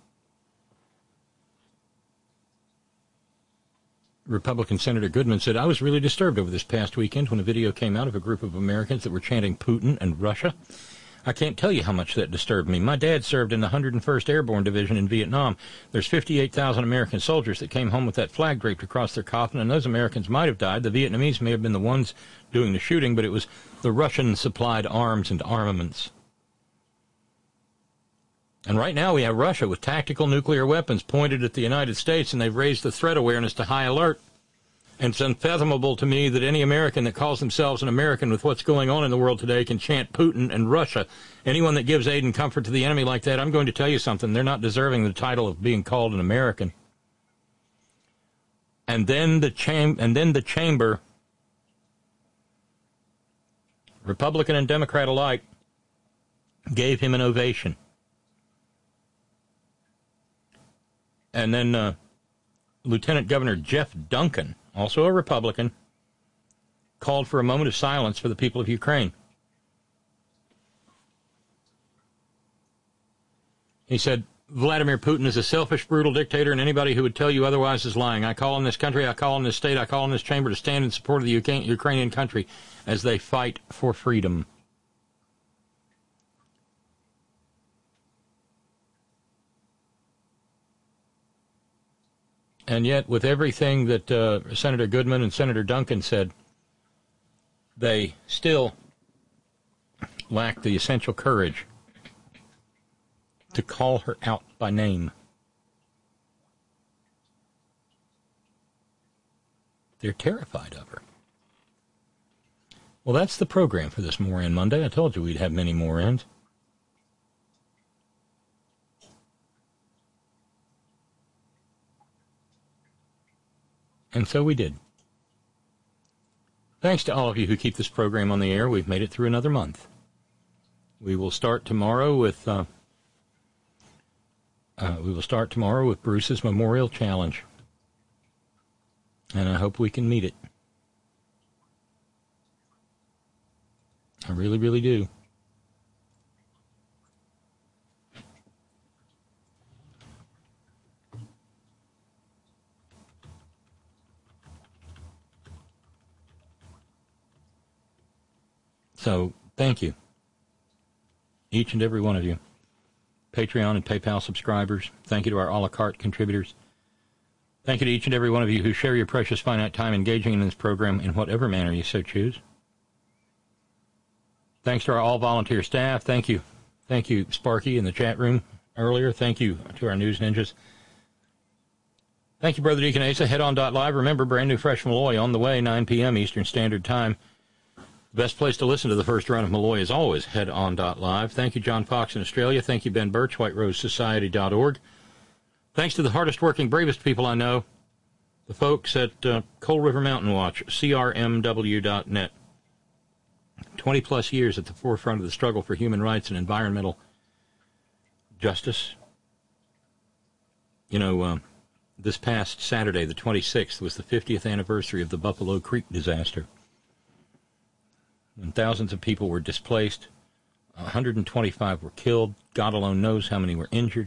Republican Senator Goodman said, I was really disturbed over this past weekend when a video came out of a group of Americans that were chanting Putin and Russia. I can't tell you how much that disturbed me. My dad served in the one hundred first Airborne Division in Vietnam. There's fifty-eight thousand American soldiers that came home with that flag draped across their coffin, and those Americans might have died. The Vietnamese may have been the ones doing the shooting, but it was the Russian-supplied arms and armaments. And right now we have Russia with tactical nuclear weapons pointed at the United States, and they've raised the threat awareness to high alert. And it's unfathomable to me that any American that calls themselves an American with what's going on in the world today can chant Putin and Russia. Anyone that gives aid and comfort to the enemy like that, I'm going to tell you something. They're not deserving the title of being called an American. And then the cham- and then the chamber, Republican and Democrat alike, gave him an ovation. And then uh, Lieutenant Governor Jeff Duncan, also a Republican, called for a moment of silence for the people of Ukraine. He said, Vladimir Putin is a selfish, brutal dictator, and anybody who would tell you otherwise is lying. I call on this country, I call on this state, I call on this chamber to stand in support of the Uk- Ukrainian country as they fight for freedom. And yet, with everything that uh, Senator Goodman and Senator Duncan said, they still lack the essential courage to call her out by name. They're terrified of her. Well, that's the program for this Moran Monday. I told you we'd have many Morans. And so we did. Thanks to all of you who keep this program on the air. We've made it through another month. We will start tomorrow with uh, uh, we will start tomorrow with Bruce's Memorial Challenge, and I hope we can meet it. I really, really do. So, thank you, each and every one of you. Patreon and PayPal subscribers. Thank you to our a la carte contributors. Thank you to each and every one of you who share your precious finite time engaging in this program in whatever manner you so choose. Thanks to our all-volunteer staff. Thank you. Thank you, Sparky, in the chat room earlier. Thank you to our news ninjas. Thank you, Brother Deacon Asa. Head on dot live. Remember, brand new Fresh Malloy on the way, nine p.m. Eastern Standard Time. The best place to listen to the first run of Malloy is always head on dot live. Thank you, John Fox in Australia. Thank you, Ben Birch, white rose society dot org. Thanks to the hardest working, bravest people I know, the folks at uh, Coal River Mountain Watch, C R M W dot net. twenty-plus years at the forefront of the struggle for human rights and environmental justice. You know, um, this past Saturday, the twenty-sixth, was the fiftieth anniversary of the Buffalo Creek disaster, when thousands of people were displaced, one hundred twenty-five were killed, God alone knows how many were injured.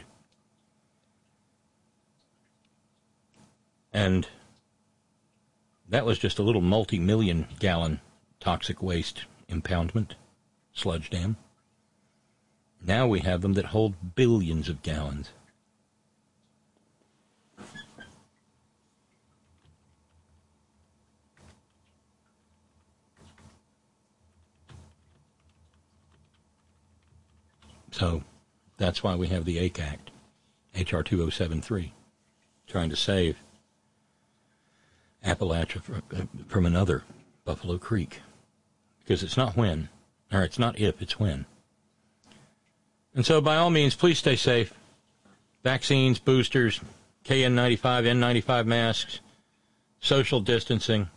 And that was just a little multi-million gallon toxic waste impoundment sludge dam. Now we have them that hold billions of gallons. So that's why we have the A C E Act, H R two oh seven three, trying to save Appalachia from another Buffalo Creek. Because it's not when, or it's not if, it's when. And so by all means, please stay safe. Vaccines, boosters, K N ninety-five, N ninety-five masks, social distancing.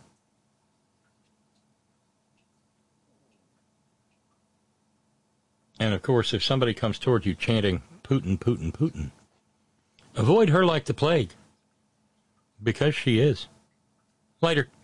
And, of course, if somebody comes toward you chanting, Putin, Putin, Putin, avoid her like the plague. Because she is. Later.